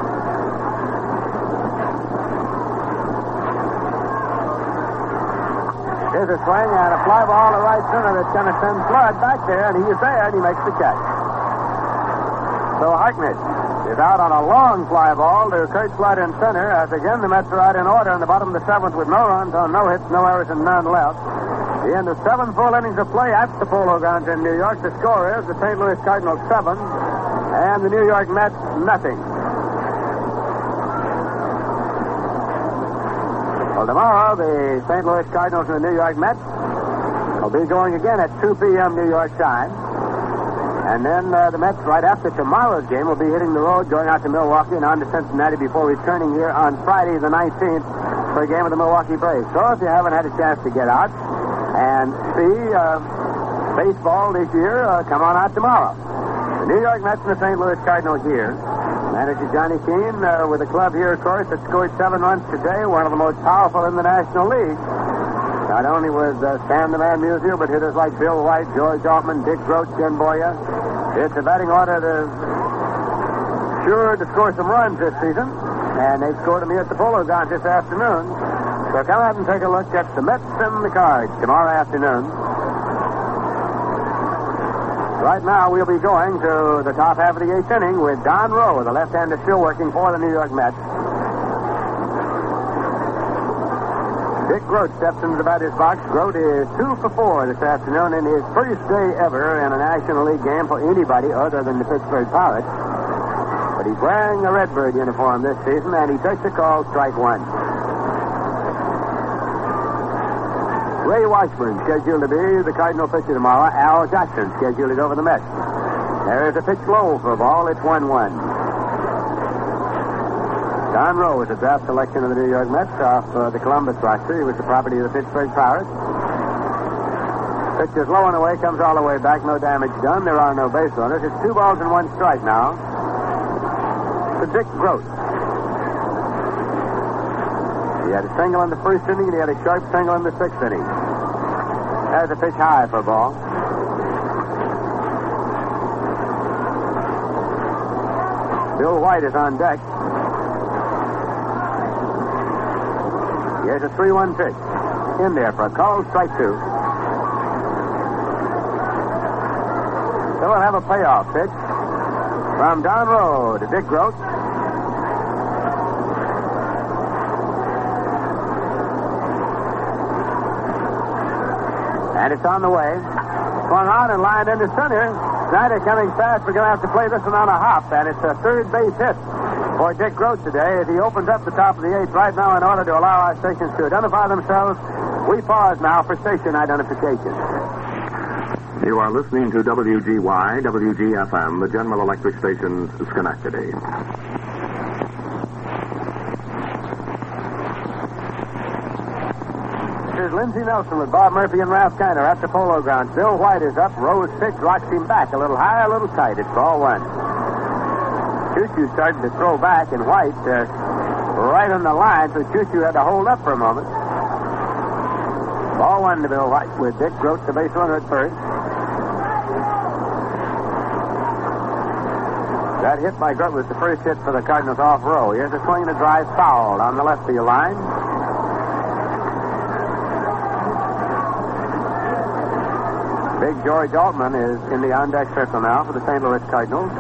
Here's a swing and a fly ball to right center that's going to send Flood back there, and he is there, and he makes the catch. So Harkness is out on a long fly ball to Kurt Flood in center, as again the Mets are out in order in the bottom of the seventh with no runs on no hits, no errors, and none left. The end of seven full innings of play at the Polo Grounds in New York. The score is the Saint Louis Cardinals seven and the New York Mets nothing. Well, tomorrow the Saint Louis Cardinals and the New York Mets will be going again at two p.m. New York time. And then uh, the Mets, right after tomorrow's game, will be hitting the road, going out to Milwaukee and on to Cincinnati before returning here on Friday the nineteenth for a game of the Milwaukee Braves. So if you haven't had a chance to get out and see uh, baseball this year, uh, come on out tomorrow. The New York Mets and the Saint Louis Cardinals here. Manager Johnny Keane uh, with a club here, of course, that scored seven runs today, one of the most powerful in the National League. Not only with uh, Stan the Man Musial, but hitters like Bill White, George Altman, Dick Groat, Ken Boya. It's a batting order that's sure to score some runs this season, and they've scored them here at the Polo Grounds this afternoon. So come out and take a look at the Mets and the Cards tomorrow afternoon. Right now, we'll be going to the top half of the eighth inning with Don Rowe, the left-hander, still working for the New York Mets. Dick Groat steps into the batter's box. Groat is two for four this afternoon in his first day ever in a National League game for anybody other than the Pittsburgh Pirates. But he's wearing a Redbird uniform this season, and he takes a call, strike one. Ray Washburn scheduled to be the Cardinal pitcher tomorrow. Al Jackson scheduled to go for the Mets. There is a pitch low for a ball. It's one one. Don Rowe is a draft selection of the New York Mets off uh, the Columbus roster. He was the property of the Pittsburgh Pirates. Pitch is low and away, comes all the way back. No damage done. There are no base runners. It's two balls and one strike now to Dick Groat. He had a single in the first inning, and he had a sharp single in the sixth inning. There's a pitch high for a ball. Bill White is on deck. Here's a three one pitch. In there for a call, strike two. So we'll have a payoff pitch from Don Rowe to Dick Groat. And it's on the way. Swung on and lined into center. Snyder coming fast. We're going to have to play this one on a hop. And it's a third base hit for Dick Groat today as he opens up the top of the eighth right now in order to allow our stations to identify themselves. We pause now for station identification. You are listening to W G Y, W G F M, the General Electric Station's Schenectady. Here's Lindsey Nelson with Bob Murphy and Ralph Kiner at the Polo Grounds. Bill White is up. Rose pitch rocks him back a little high, a little tight. It's ball one. Choo-Choo started to throw back, and White uh, right on the line, so Choo-Choo had to hold up for a moment. Ball one to Bill White with Dick Groat, the base runner at first. That hit by Grote was the first hit for the Cardinals off row. Here's a swing and a drive foul on the left field line. Big George Altman is in the on-deck circle now for the Saint Louis Cardinals.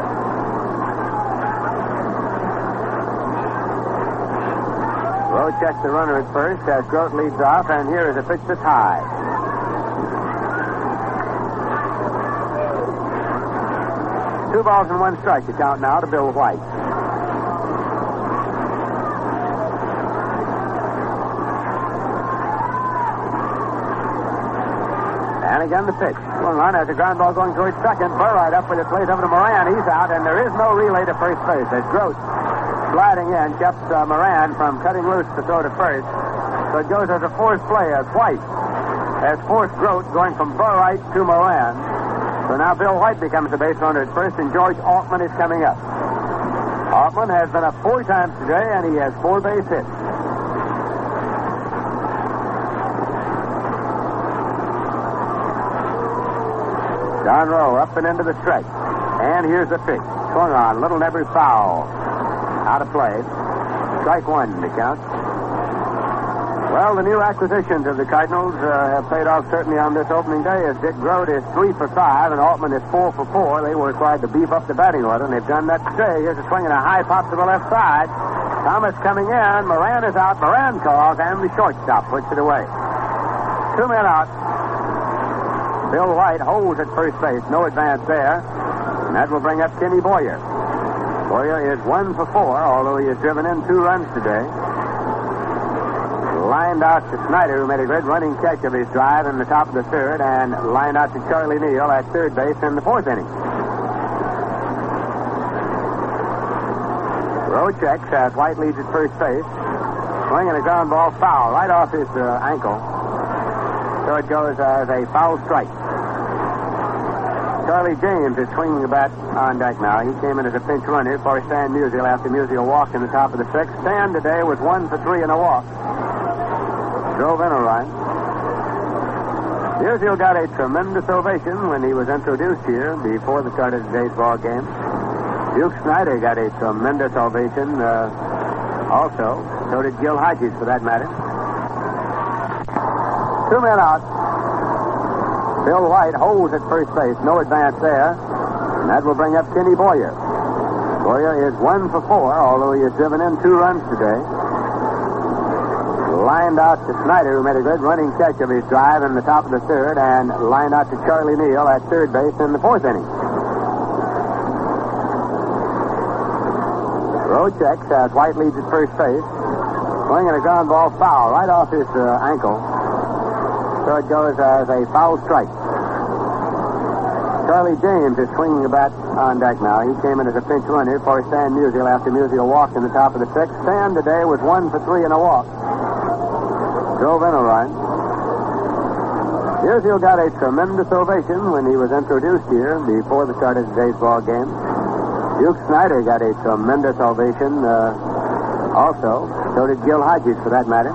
Rowe checks the runner at first as Grote leads off, and here is a pitch that's high. Two balls and one strike to count now to Bill White. And again the pitch. One run has a ground ball going towards second. Burright up with it, plays over to Moran. He's out, and there is no relay to first base as Grote, sliding in, kept uh, Moran from cutting loose to throw to first. So it goes as a forced play as White has forced Grote going from Burright to Moran. So now Bill White becomes the base runner at first, and George Altman is coming up. Altman has been up four times today, and he has four base hits. Don Rowe up and into the strike. And here's the pitch. Swung on. Little Nebber's foul. Out of play. Strike one to count. Well, the new acquisitions of the Cardinals uh, have paid off certainly on this opening day, as Dick Grote is three for five and Altman is four for four. They were required to beef up the batting order, and they've done that today. Here's a swing and a high pop to the left side. Thomas coming in. Moran is out. Moran calls, and the shortstop puts it away. Two men out. Bill White holds at first base. No advance there. And that will bring up Kenny Boyer. Boyer is one for four, although he has driven in two runs today. Lined out to Snyder, who made a great running catch of his drive in the top of the third, and lined out to Charlie Neal at third base in the fourth inning. Rowe checks as White leads at first base. Swinging a ground ball foul right off his uh, ankle. So it goes as a foul strike. Charlie James is swinging the bat on deck now. He came in as a pinch runner for Stan Musial after Musial walked in the top of the sixth. Stan today was one for three in a walk. Drove in a run. Musial got a tremendous ovation when he was introduced here before the start of today's ball game. Duke Snyder got a tremendous ovation uh, also. So did Gil Hodges, for that matter. Two men out. Bill White holds at first base. No advance there. And that will bring up Kenny Boyer. Boyer is one for four, although he has driven in two runs today. Lined out to Snyder, who made a good running catch of his drive in the top of the third, and lined out to Charlie Neal at third base in the fourth inning. Rowe checks as White leads at first base. Swinging a ground ball foul right off his uh, ankle. So it goes as a foul strike. Charlie James is swinging the bat on deck now. He came in as a pinch runner for Stan Musial after Musial walked in the top of the sixth. Stan today was one for three in a walk. Drove in a run. Musial got a tremendous ovation when he was introduced here before the start of today's ball game. Duke Snyder got a tremendous ovation uh, also. So did Gil Hodges, for that matter.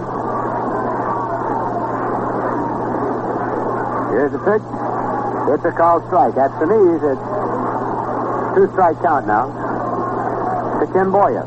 Here's the pitch. It's a called strike. At the knees, it's two strike count now to Ken Boyer.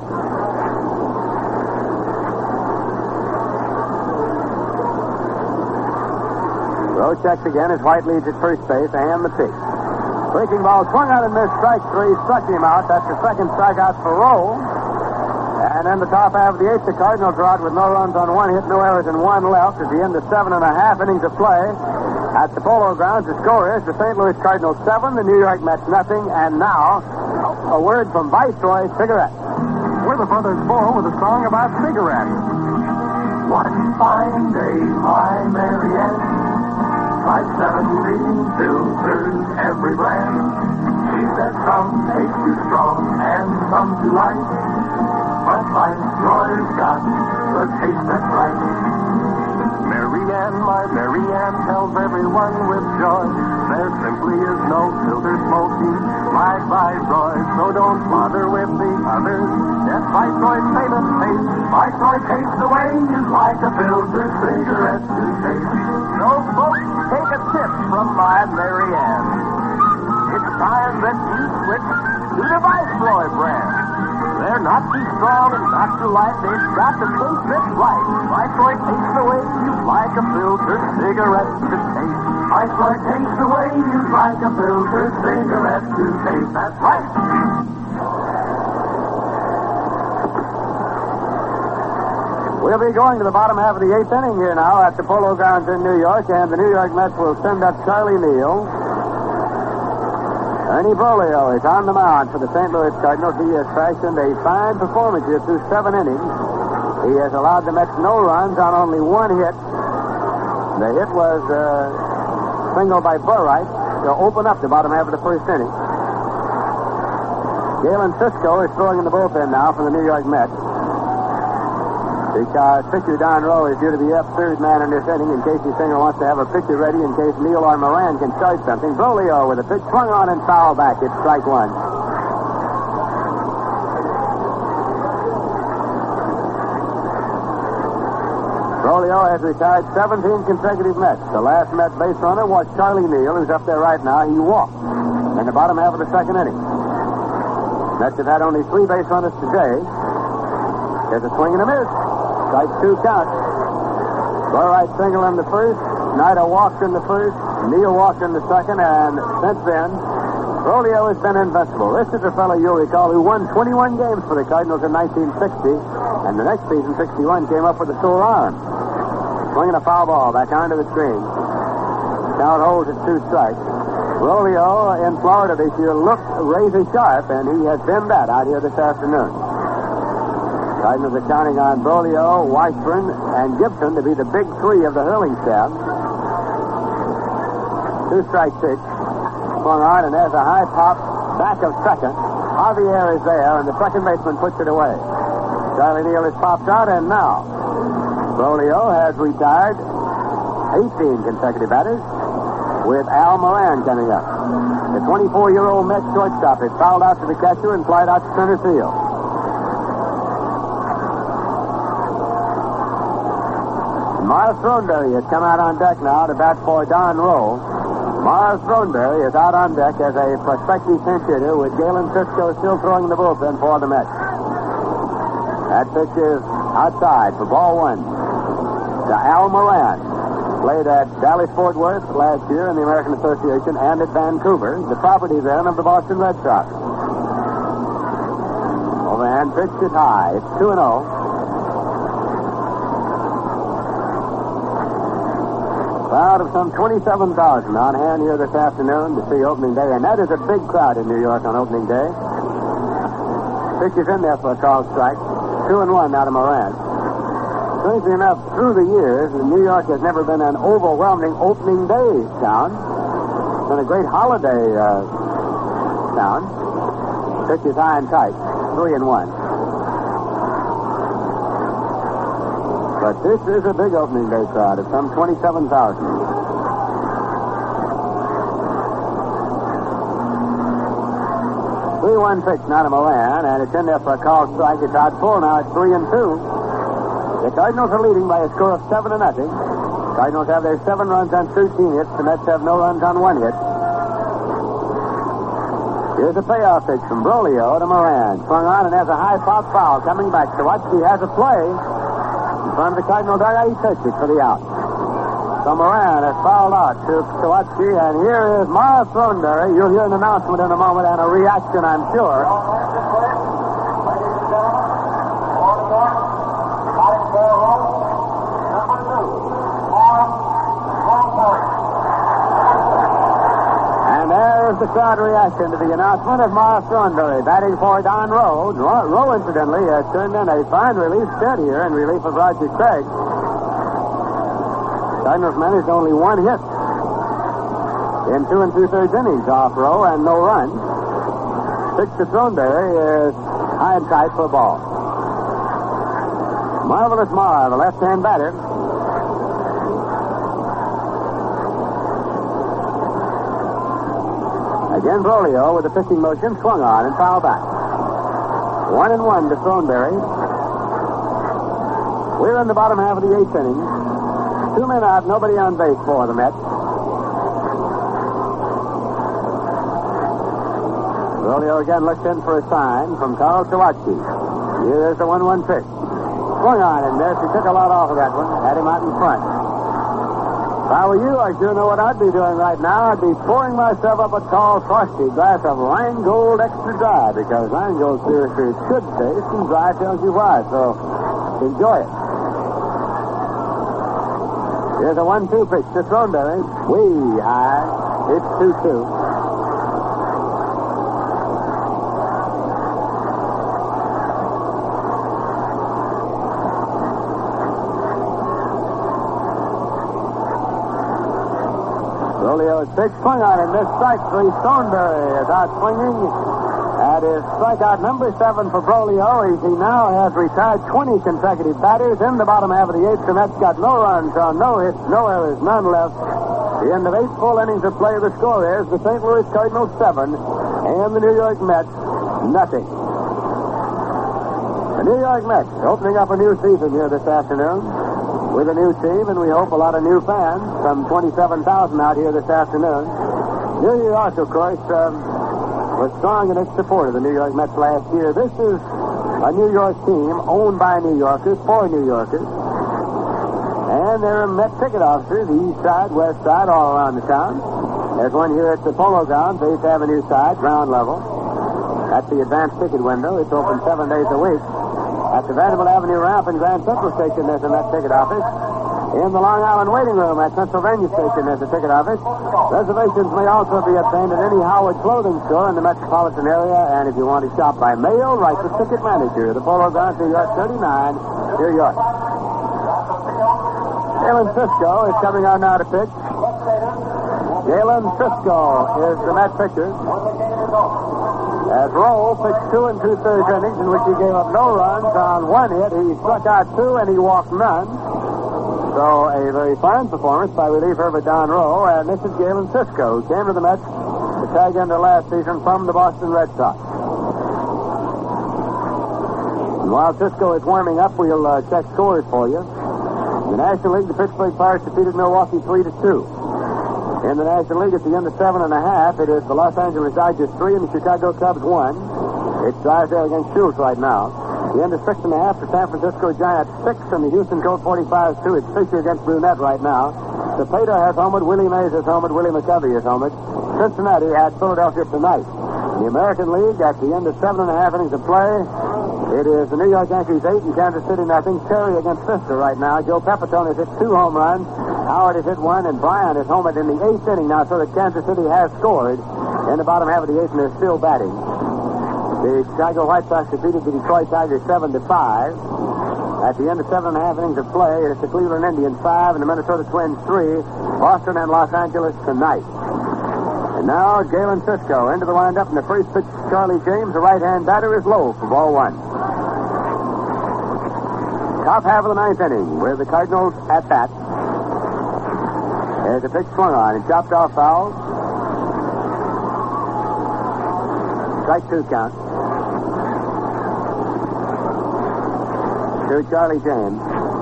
Rowe checks again as White leads at first base, and the pitch. Breaking ball swung out and missed. Strike three, struck him out. That's the second strikeout for Rowe. And in the top half of the eighth, the Cardinals are out with no runs on one hit, no errors, and one left at the end of seven and a half innings of play. At the Polo Grounds, the score is the Saint Louis Cardinals seven, the New York Mets nothing, and now a word from Viceroy Cigarette. We're the Brothers Four with a song about cigarettes. One fine day, my Marianne, tried seventeen filters every brand. She said some taste too strong and some too light, but Viceroy's got the taste that's right. Marianne, my Marianne tells everyone with joy there simply is no filter smoking like Viceroy, so don't bother with the others. Get Viceroy's famous taste. Viceroy tastes the way you like a filter cigarette to taste. So, folks, take a tip from my Marianne. It's time that you switch to the Viceroy brand. They're not too strong and not too light. They've got the taste that's right. Viceroy tastes the way you'd like a filtered cigarette to taste. Viceroy tastes the way you'd like a filtered cigarette to taste. That's right. We'll be going to the bottom half of the eighth inning here now at the Polo Grounds in New York, and the New York Mets will send up Charlie Neal. Ernie Broglio is on the mound for the Saint Louis Cardinals. He has fashioned a fine performance here through seven innings. He has allowed the Mets no runs on only one hit. The hit was a single by Burright to open up the bottom half of the first inning. Galen Cisco is throwing in the bullpen now for the New York Mets, because pitcher Don Rowe is due to be up third man in this inning in case Singer wants to have a pitcher ready in case Neal or Moran can start something. Broglio with a pitch swung on and foul back. It's strike one. Broglio has retired seventeen consecutive Mets. The last Met base runner was Charlie Neal, who's up there right now. He walked in the bottom half of the second inning. Mets have had only three base runners today. There's a swing and a miss. Strike two count. Burright single in the first. Snyder walked in the first. Neal walked in the second. And since then, Broglio has been invincible. This is a fellow you'll recall who won twenty-one games for the Cardinals in nineteen sixty. And the next season, sixty-one, came up with a sore arm. Swinging a foul ball back onto the screen. Count holds at two strikes. Broglio in Florida this year looked razor sharp, and he has been that out here this afternoon. Cardinals are counting on Broglio, Washburn, and Gibson to be the big three of the hurling staff. Two strike pitch. Swung on, and there's a high pop back of second. Javier is there, and the second baseman puts it away. Charlie Neal is popped out, and now Broglio has retired eighteen consecutive batters, with Al Moran coming up. The twenty-four-year-old Mets shortstop is fouled out to the catcher and flied out to center field. Miles Throneberry has come out on deck now to bat for Don Rowe. Miles Throneberry is out on deck as a prospective pinch hitter, with Galen Cisco still throwing the bullpen for the Mets. That pitch is outside for ball one to Al Moran. Played at Dallas-Fort Worth last year in the American Association and at Vancouver, the property then of the Boston Red Sox. Overhand pitch is high. It's two and oh. Crowd of some twenty-seven thousand on hand here this afternoon to see opening day, and that is a big crowd in New York on opening day. Pitch is in there for a called strike. Two and one now to Moran. Strangely enough, through the years, New York has never been an overwhelming opening day town. It's been a great holiday uh, town. Pitch is high and tight. Three and one. But this is a big opening day crowd of some twenty-seven thousand. three one pitch now to Moran, and it's in there for a called strike. It's out full now. It's three and two. The Cardinals are leading by a score of seven to nothing. Cardinals have their seven runs on thirteen hits. The Mets have no runs on one hit. Here's a payoff pitch from Broglio to Moran. Swung on and has a high pop foul coming back. Sawatsky has a play. In front of the Cardinal dugout, he takes it for the out. So Moran has fouled out to Sawatsky, and here is Miles Throneberry. You'll hear an announcement in a moment and a reaction, I'm sure. And there's the crowd reaction to the announcement of Miles Throneberry batting for Don Rowe. Rowe, incidentally, has turned in a fine relief stint here in relief of Roger Craig. Cardinals managed only one hit in two and two-thirds innings off Rowe and no runs. Pitch to Throneberry is high and tight for a ball. Marvelous Marr, the left-hand batter. Again, Broglio with the pitching motion swung on and fouled back. One and one to Throneberry. We're in the bottom half of the eighth inning. Two men out, nobody on base for the Mets. Rolio again looks in for a sign from Carl Sawatsky. Here's the one one pitch. Swung on and there. He took a lot off of that one. Had him out in front. If I were you, I sure know what I'd be doing right now. I'd be pouring myself up a tall, frosty glass of Rheingold Extra Dry because Rheingold seriously is good taste and dry tells you why. So enjoy it. Here's a one two pitch to Thornberry. Way high. It's two two. Six swung on him. This strike three. Thornberry is out swinging. That is strikeout number seven for Brolio. He, he now has retired twenty consecutive batters in the bottom half of the eighth. The Mets got no runs on no hits, no errors, none left. The end of eight full innings of play. The score is the Saint Louis Cardinals seven and the New York Mets nothing. The New York Mets opening up a new season here this afternoon with a new team, and we hope a lot of new fans. Some twenty-seven thousand out here this afternoon. New York, of course, um, was strong in its support of the New York Mets last year. This is a New York team owned by New Yorkers for New Yorkers. And there are Met ticket officers, the east side, west side, all around the town. There's one here at the Polo Grounds, Eighth Avenue side, ground level. That's the advanced ticket window. It's open seven days a week. At the Vanderbilt Avenue ramp in Grand Central Station, there's a Met ticket office. In the Long Island waiting room at Pennsylvania Station, there's a ticket office. Reservations may also be obtained at any Howard clothing store in the metropolitan area. And if you want to shop by mail, write the ticket manager, the Polo Grounds, New York thirty-nine, New York. Galen Cisco is coming on now to pitch. Galen Cisco is the Met pitcher. As Rowe pitched two and two-thirds innings in which he gave up no runs on one hit. He struck out two and he walked none. So a very fine performance by relief Herbert Don Rowe. And this is Galen Cisco, who came to the Mets to tag into last season from the Boston Red Sox. And while Cisco is warming up, we'll uh, check scores for you. In the National League, the Pittsburgh Pirates defeated Milwaukee three to two. In the National League, at the end of seven and a half, it is the Los Angeles Dodgers three and the Chicago Cubs one. It's Drysdale against Schultz right now. The end of six and a half, the San Francisco Giants six and the Houston Colt forty-five two. It's Fisher against Brunette right now. Cepeda has homered. Willie Mays has homered. Willie McCovey has homered. Cincinnati had Philadelphia tonight. In the American League, at the end of seven and a half innings of play, it is the New York Yankees eight and Kansas City nothing. Terry against Fister right now. Joe Pepitone has hit two home runs. Howard has hit one, and Bryan is homered in the eighth inning now, so that Kansas City has scored in the bottom half of the eighth, and they're still batting. The Chicago White Sox defeated the Detroit Tigers seven to five. At the end of seven and a half innings of play, it's the Cleveland Indians five and the Minnesota Twins three. Boston and Los Angeles tonight. And now Galen Cisco into the windup, and the first pitch, Charlie James, the right-hand batter, is low for ball one. Top half of the ninth inning, with the Cardinals at bat. There's a pitch swung on and chopped off foul. Strike two count. To Charlie James.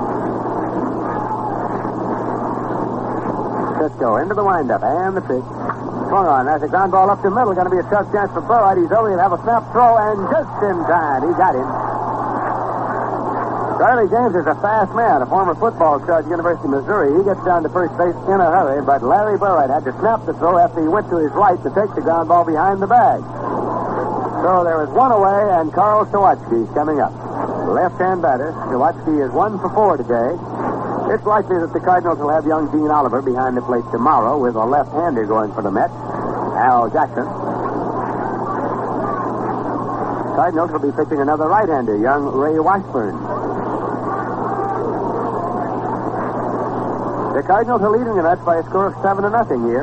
Cisco into the windup and the pitch. Swung on. That's a ground ball up the middle. Going to be a tough chance for Burrard. He's over. He'll have a snap throw, and just in time, he got him. Charlie James is a fast man, a former football coach at the University of Missouri. He gets down to first base in a hurry, but Larry Burrard had to snap the throw after he went to his right to take the ground ball behind the bag. So there is one away, and Carl Sawatsky is coming up. Left-hand batter. Sawatsky is one for four today. It's likely that the Cardinals will have young Gene Oliver behind the plate tomorrow with a left-hander going for the Mets, Al Jackson. Cardinals will be pitching another right-hander, young Ray Washburn. The Cardinals are leading the Mets by a score of seven to nothing here.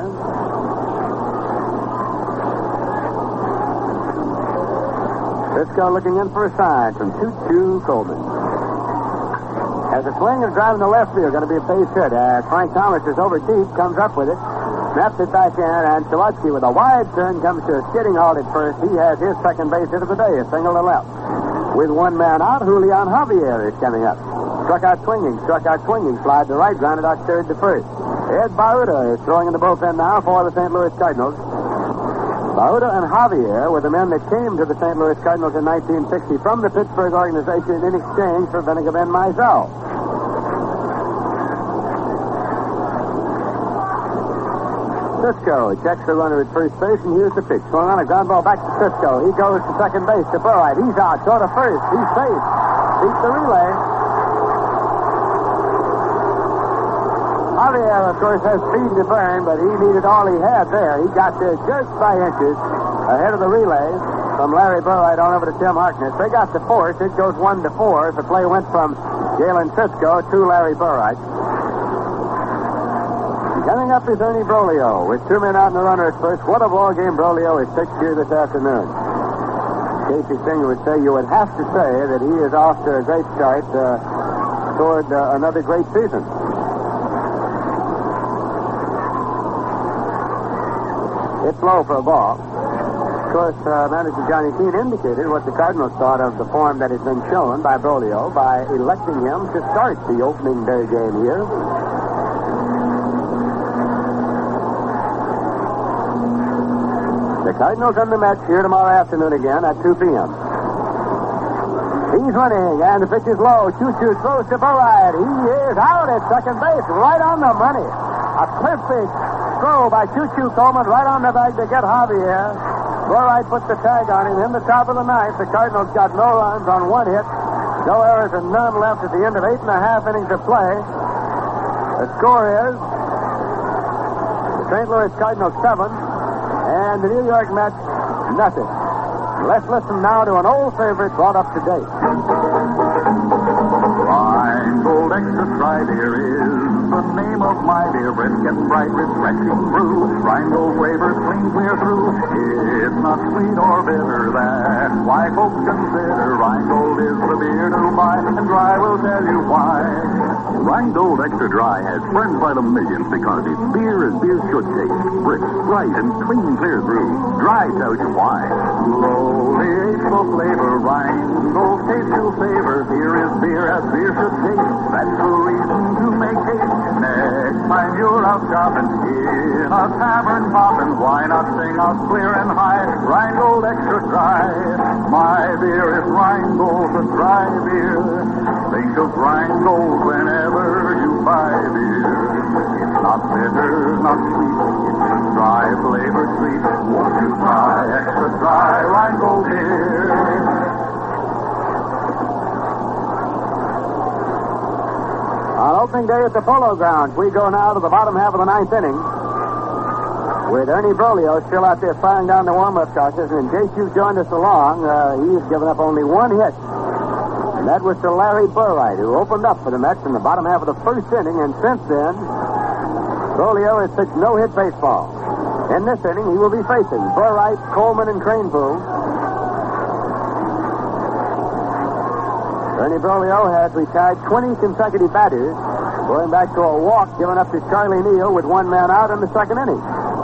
Cisco looking in for a sign from two two Coleman. As a swing and driving to left field, going to be a base hit. As Frank Thomas is over deep, comes up with it, snaps it back in, and Sawatsky with a wide turn comes to a skidding halt at first. He has his second base hit of the day, a single to left. With one man out, Julian Javier is coming up. Struck out swinging, struck out swinging, slide to right, grounded out third to first. Ed Baruta is throwing in the bullpen now for the Saint Louis Cardinals. Bauda and Javier were the men that came to the Saint Louis Cardinals in nineteen sixty from the Pittsburgh organization in exchange for Vinegar Ben Mizell. Cisco checks the runner at first base, and here's the pitch. Swung on a ground ball back to Cisco. He goes to second base to Burright. He's out. Go to first. He's safe. Beats the relay. Javier, of course, has speed to burn, but he needed all he had there. He got there just by inches ahead of the relay from Larry Burright on over to Tim Harkness. They got the fourth. It goes one to four. The play went from Galen Cisco to Larry Burright. Coming up is Ernie Broglio with two men out and a runner at first. What a ball game Broglio has pitched here this afternoon. Casey Singer would say you would have to say that he is off to a great start uh, toward uh, another great season. It's low for a ball. Of course, uh, manager Johnny Keane indicated what the Cardinals thought of the form that has been shown by Broglio by electing him to start the opening day game here. The Cardinals and the Mets here tomorrow afternoon again at two p.m. He's running, and the pitch is low. Choo-choo throws to Burright. He is out at second base, right on the money. A perfect throw by Choo-choo Coleman right on the bag to get Javier. Burright puts the tag on him. In the top of the ninth, the Cardinals got no runs on one hit. No errors and none left at the end of eight and a half innings of play. The score is the Saint Louis Cardinals seven. And the New York Mets, nothing. Let's listen now to an old favorite brought up to date. Rheingold Extra Dry Beer is the name of my beer. Bread gets bright, refreshing brew. Rheingold flavors clean clear through. It's not sweet or bitter. That's why folks consider Rheingold is the beer to buy. And Dry will tell you why. Rheingold Extra Dry has friends by the millions because it's beer as beer should taste. Brisk, bright, and clean clear through. Dry tells you why. Slowly age full flavor. Rheingold taste to savor. Here is beer as beer should taste. That's the reason to make haste. Next time you're out shopping in a tavern popping, why not sing out clear and high? Rheingold Extra Dry. My beer is Rheingold, the dry beer. Think of Rheingold whenever you buy beer. It's not bitter, not sweet. It's a dry flavor treat. Won't you try Extra Dry Rheingold beer? On opening day at the Polo Grounds, we go now to the bottom half of the ninth inning with Ernie Broglio still out there firing down the warm-up tosses. And in case you've joined us along, uh, he's given up only one hit. And that was to Larry Burright, who opened up for the Mets in the bottom half of the first inning. And since then, Broglio has pitched no-hit baseball. In this inning, he will be facing Burright, Coleman, and Cranepool. Ernie Broglio has retired twenty consecutive batters, going back to a walk given up to Charlie Neal with one man out in the second inning.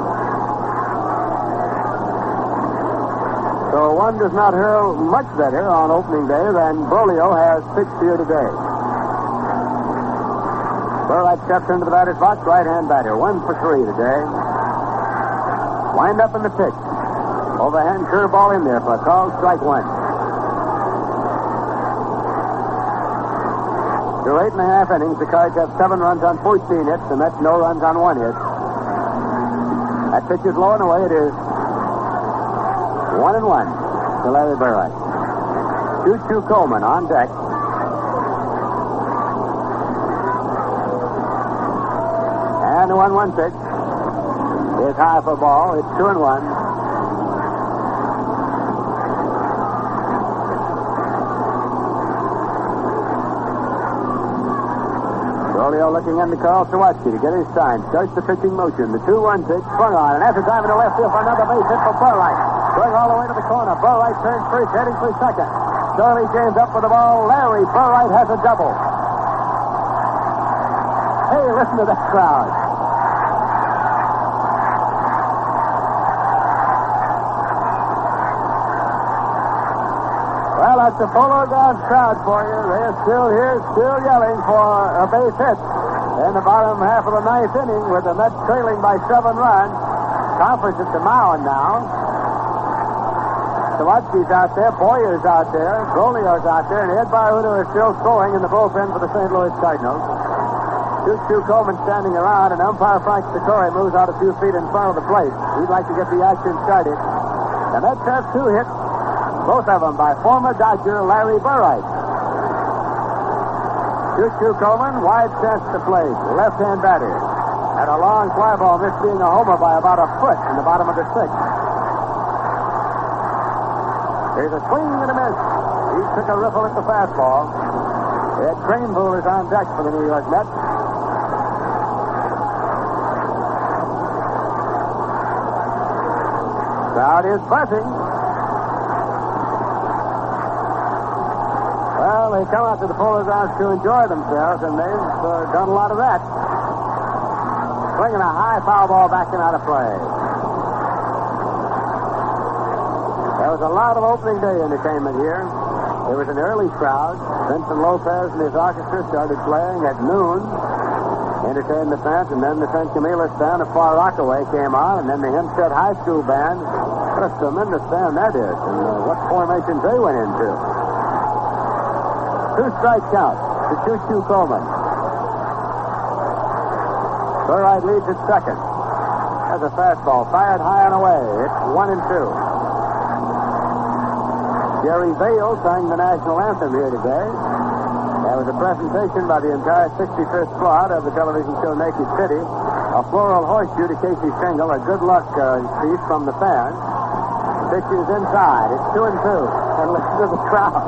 So one does not hurl much better on opening day than Broglio has pitched here today. Burright steps into the batter's box, right-hand batter, one for three today. Wind up in the pitch. Overhand curveball in there for a called strike one. Through eight and a half innings, the Cards have seven runs on fourteen hits. The Mets no runs on one hit. That pitch is low and away. It is one and one to Larry Burright. Choo-choo Coleman on deck. And the one-one pitch is high for ball. It's two and one. Broglio looking in to Carl Sawatsky to get his sign. Starts the pitching motion. The two one pitch swung on. And after driving to left field for another base hit for Burright. Going all the way to the corner. Burright turns first, heading for second. Charlie James up with the ball. Larry Burright has a double. Hey, listen to that crowd. Well, that's the Polo Grounds crowd for you. They're still here, still yelling for a base hit in the bottom half of the ninth inning with the Mets trailing by seven runs. Conference at the mound now. Sawatsky's out there, Boyer's out there, Brolio's out there, and Ed Barhuda is still throwing in the bullpen for the Saint Louis Cardinals. Choo-Choo Coleman standing around, and umpire Frank Sikori moves out a few feet in front of the plate. He'd like to get the action started. The Mets have two hits, both of them by former Dodger Larry Burright. Choo-Choo Coleman, wide stance to plate, left-hand batter. And a long fly ball missed being a homer by about a foot in the bottom of the sixth. There's a swing and a miss. He took a riffle at the fastball. Ed Kranepool is on deck for the New York Mets. Crowd is buzzing. Well, they come out to the Polo Grounds to enjoy themselves, and they've uh, done a lot of that. Swinging a high foul ball backing out of play. There was a lot of opening day entertainment here. There was an early crowd. Vincent Lopez and his orchestra started playing at noon. Entertained the fans, and then the Saint Camillus band of Far Rockaway came on, and then the Hempstead High School band. What a tremendous band that is, and uh, what formations they went into. Two strike count to Choo-Choo Coleman. Burright leads at second. Has a fastball fired high and away. It's one and two. Jerry Vale sang the national anthem here today. There was a presentation by the entire sixty-fifth squad of the television show Naked City. A floral horseshoe to Casey Stengel, a good luck uh, piece from the fans. Pitch is inside. It's two and two. And listen to the crowd.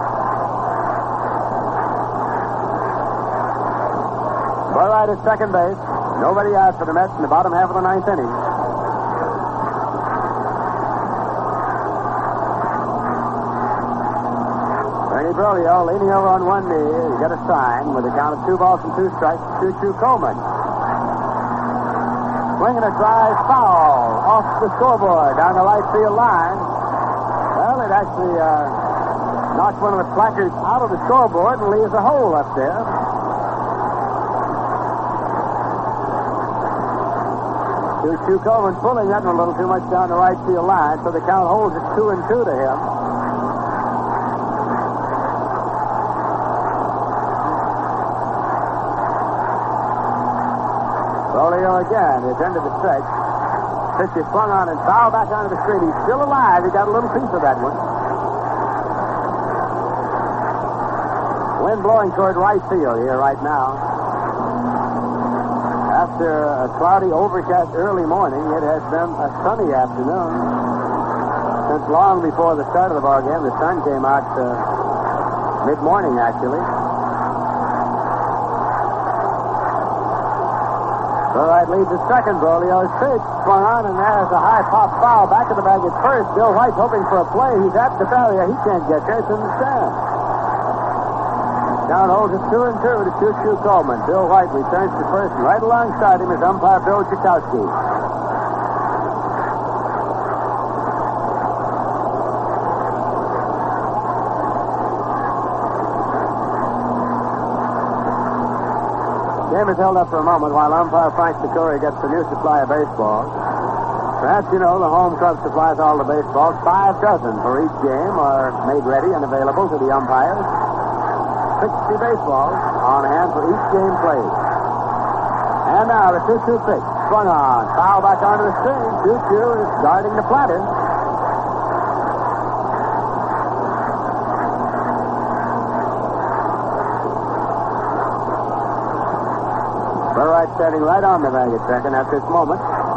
Burright at second base. Nobody out for the Mets in the bottom half of the ninth inning. Ernie Brolio leaning over on one knee. He got a sign with a count of two balls and two strikes. Choo-Choo Coleman. Swinging a drive foul off the scoreboard down the right field line. Well, it actually uh, knocks one of the placards out of the scoreboard and leaves a hole up there. Choo-Choo Coleman pulling that one a little too much down the right field line, so the count holds it two and two to him. Brolio again is into the stretch. Pitch is swung on and foul back onto the screen. He's still alive. He got a little piece of that one. Wind blowing toward right field here right now. After a cloudy, overcast early morning, it has been a sunny afternoon. Since long before the start of the ball game, the sun came out uh, mid-morning, actually. Burright leads at second. Brolio's pitch swung on, and there's a high pop foul back of the bag at first. Bill White's hoping for a play. He's at the barrier. He can't get there. It's in the stand. Count holds it two and two to Choo-Choo Coleman. Bill White returns to first, and right alongside him is umpire Bill Chakowski. Game is held up for a moment while umpire Frank Sikori gets the new supply of baseballs. Perhaps you know the home club supplies all the baseballs. Five dozen for each game are made ready and available to the umpires. Sixty baseballs on hand for each game played. And now the two-two pitch. Swung on. Foul back onto the string. Choo-Choo is guarding the platter. Burright standing right on the bag at second at this moment.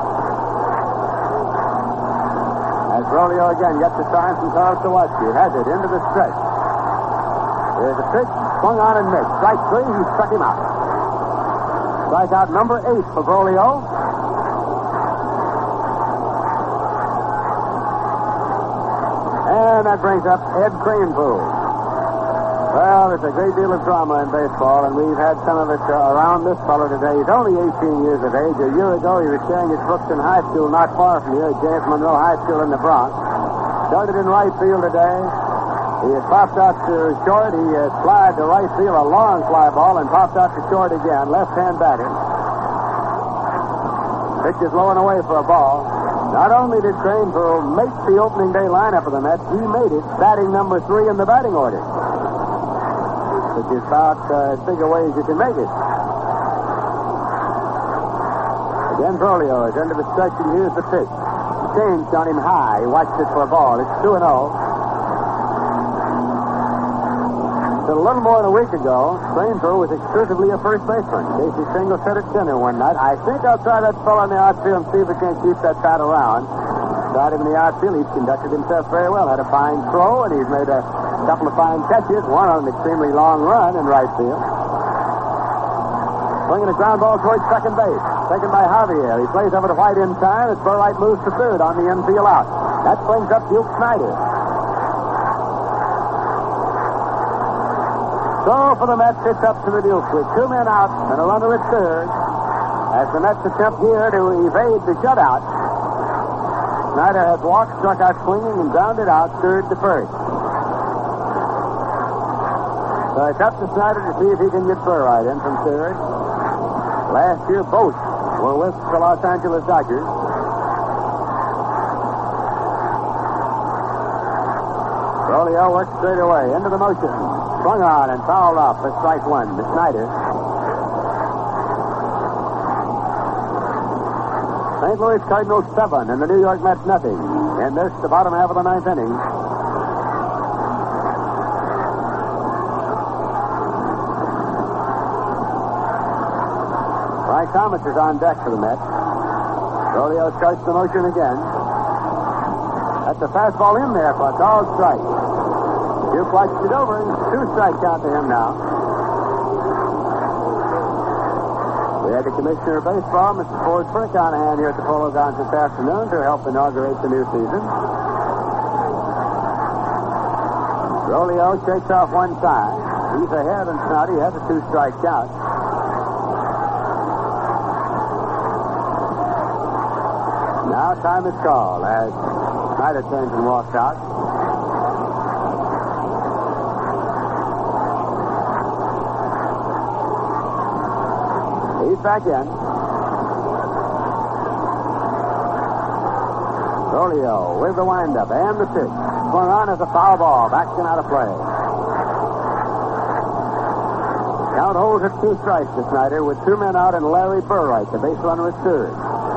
As Brolio again gets the sign from Carl Sawatsky. Has it into the stretch. There's a pitch. Swung on and missed. Strike three, he struck him out. Strikeout number eight for Brolio. And that brings up Ed Kranepool. Well, there's a great deal of drama in baseball, and we've had some of it uh, around this fellow today. He's only eighteen years of age. A year ago, he was sharing his books in high school not far from here at James Monroe High School in the Bronx. Started in right field today. He has popped out to short. He has flied to right field, a long fly ball, and popped out to short again. Left-hand batter. Pitch is low and away for a ball. Not only did Cranesville make the opening day lineup of the Mets, he made it batting number three in the batting order. Which is about uh, as big a way as you can make it. Again, Brolio is into the stretch, and here's the pitch. Changed on him high. He watched it for a ball. It's two and oh. So a little more than a week ago, Cranesville was exclusively a first baseman. Casey Stengel set at center one night. I think I'll try that fellow in the outfield and see if we can't keep that bat around. Tried him in the outfield. He's conducted himself very well. Had a fine throw, and he's made a couple of fine catches. One on an extremely long run in right field. Swinging a ground ball towards second base. Taken by Javier. He plays over to White in time as Burright moves to third on the infield out. That brings up Duke Snyder. So for the Mets, it's up to the Dukes with two men out and a runner at third. As the Mets attempt here to evade the shutout. Snyder has walked, struck out swinging, and grounded out third to first. So it's up to Snyder to see if he can get Burright in from third. Last year, both were with the Los Angeles Dodgers. Brolio works straight away into the motion. Swung on and fouled off for strike one to Snyder. Saint Louis Cardinals seven and the New York Mets nothing. And this, the bottom half of the ninth inning. Mike Thomas is on deck for the Mets. Brolio starts the motion again. That's a fastball in there for a called strike. Duke watched it over, and two strike count to him now. We had the Commissioner of Baseball, Mister Ford Frick, on hand here at the Polo Grounds this afternoon to help inaugurate the new season. Brolio shakes off one side. He's ahead, and Snotty has a two-strike count. Now time is called as Snyder turns and walks out. He's back in. Brolio with the windup and the pitch. Swung on as a foul ball. Back and out of play. Count holds at two strikes to Snyder with two men out and Larry Burright, the base runner, at third.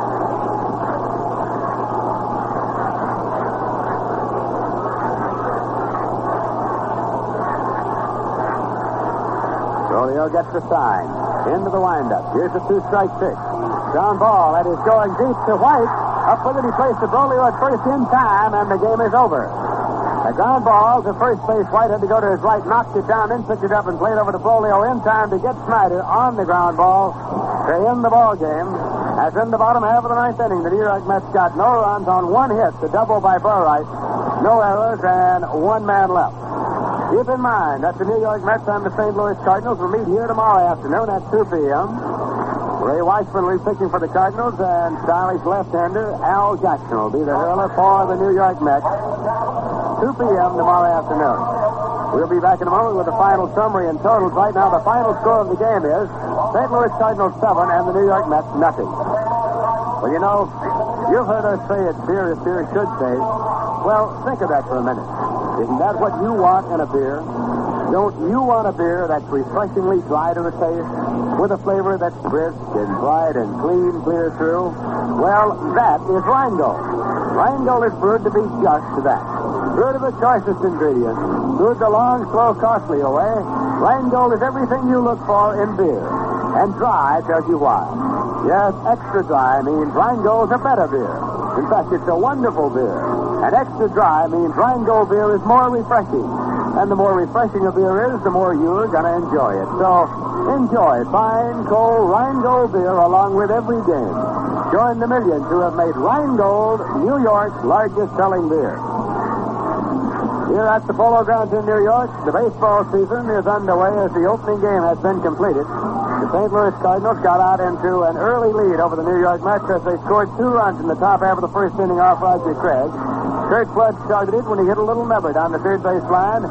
Brolio gets the sign. Into the windup. Here's a two-strike pitch. Ground ball. That is going deep to White. Up with it, he plays to Brolio at first in time, and the game is over. A ground ball to first base. White had to go to his right, knocked it down, then picked it up and played over to Brolio in time to get Snyder on the ground ball to end the ball game. As in the bottom half of the ninth inning, the New York Mets got no runs on one hit, the double by Burright, no errors, and one man left. Keep in mind that the New York Mets and the Saint Louis Cardinals will meet here tomorrow afternoon at two p.m. Ray Weissman will be pitching for the Cardinals, and stylish left-hander Al Jackson will be the hurler for the New York Mets. two p.m. tomorrow afternoon. We'll be back in a moment with the final summary and totals. Right now, the final score of the game is Saint Louis Cardinals seven and the New York Mets nothing. Well, you know, you've heard us say it's beer as beer should say. Well, think of that for a minute. Isn't that what you want in a beer? Don't you want a beer that's refreshingly dry to the taste, with a flavor that's brisk and bright and clean, clear through? Well, that is Rheingold. Rheingold is brewed to be just that. Brewed of the choicest ingredients, brewed the long, slow, costly way. Rheingold is everything you look for in beer. And dry tells you why. Yes, extra dry means Rheingold's a better beer. In fact, it's a wonderful beer. And extra dry means Rheingold beer is more refreshing. And the more refreshing a beer is, the more you're going to enjoy it. So, enjoy fine, cold Rheingold beer along with every game. Join the millions who have made Rheingold New York's largest selling beer. Here at the Polo Grounds in New York, the baseball season is underway as the opening game has been completed. The Saint Louis Cardinals got out into an early lead over the New York Mets as they scored two runs in the top half of the first inning off Roger Craig. Kurt Flood started it when he hit a little number down the third base line.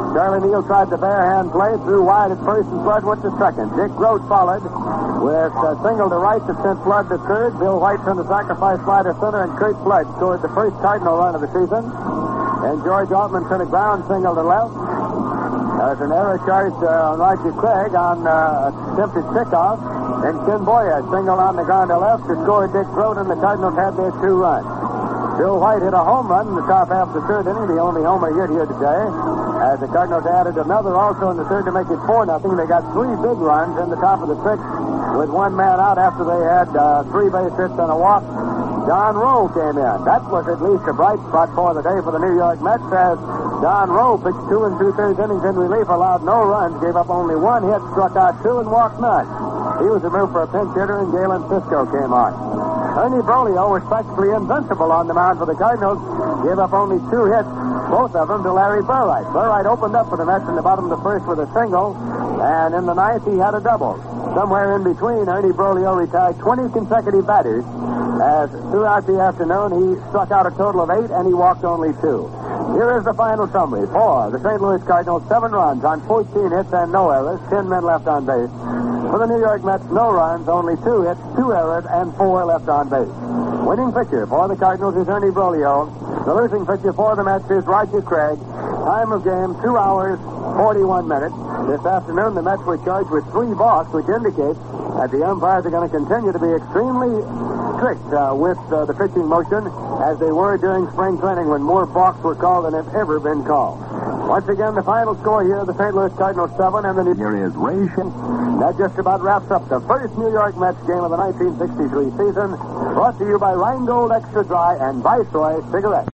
Charlie Neal tried the barehand play, threw wide at first, and Flood went to second. Dick Grote followed with a single to right that sent Flood to third. Bill White turned the sacrifice fly to center, and Kurt Flood scored the first Cardinal run of the season. And George Altman turned a ground single to left. There's an error charged uh, on Roger Craig on uh, attempted pickoff. And Ken Boyer singled on the ground to left to score Dick Grote, and the Cardinals had their two runs. Bill White hit a home run in the top half of the third inning, the only homer hit here today, as the Cardinals added another also in the third to make it four nothing. They got three big runs in the top of the sixth with one man out after they had uh, three base hits and a walk. Don Rowe came in. That was at least a bright spot for the day for the New York Mets, as Don Rowe pitched two and two-thirds innings in relief, allowed no runs, gave up only one hit, struck out two, and walked none. He was removed for a pinch hitter, and Galen Cisco came on. Ernie Broglio was practically invincible on the mound for the Cardinals. Gave up only two hits, both of them to Larry Burright. Burright opened up for the Mets in the bottom of the first with a single, and in the ninth he had a double. Somewhere in between, Ernie Broglio retired twenty consecutive batters, as throughout the afternoon he struck out a total of eight and he walked only two. Here is the final summary. For the Saint Louis Cardinals, seven runs on fourteen hits and no errors, ten men left on base. For the New York Mets, no runs, only two hits, two errors, and four left on base. Winning pitcher for the Cardinals is Ernie Broglio. The losing pitcher for the Mets is Roger Craig. Time of game, two hours, forty-one minutes. This afternoon, the Mets were charged with three balks, which indicates that the umpires are going to continue to be extremely strict uh, with uh, the pitching motion, as they were during spring training when more balks were called than have ever been called. Once again, the final score here, the Saint Louis Cardinals seven, and the New Here is Ray Shin. That just about wraps up the first New York Mets game of the nineteen sixty-three season, brought to you by Rheingold Extra Dry and Viceroy Cigarettes.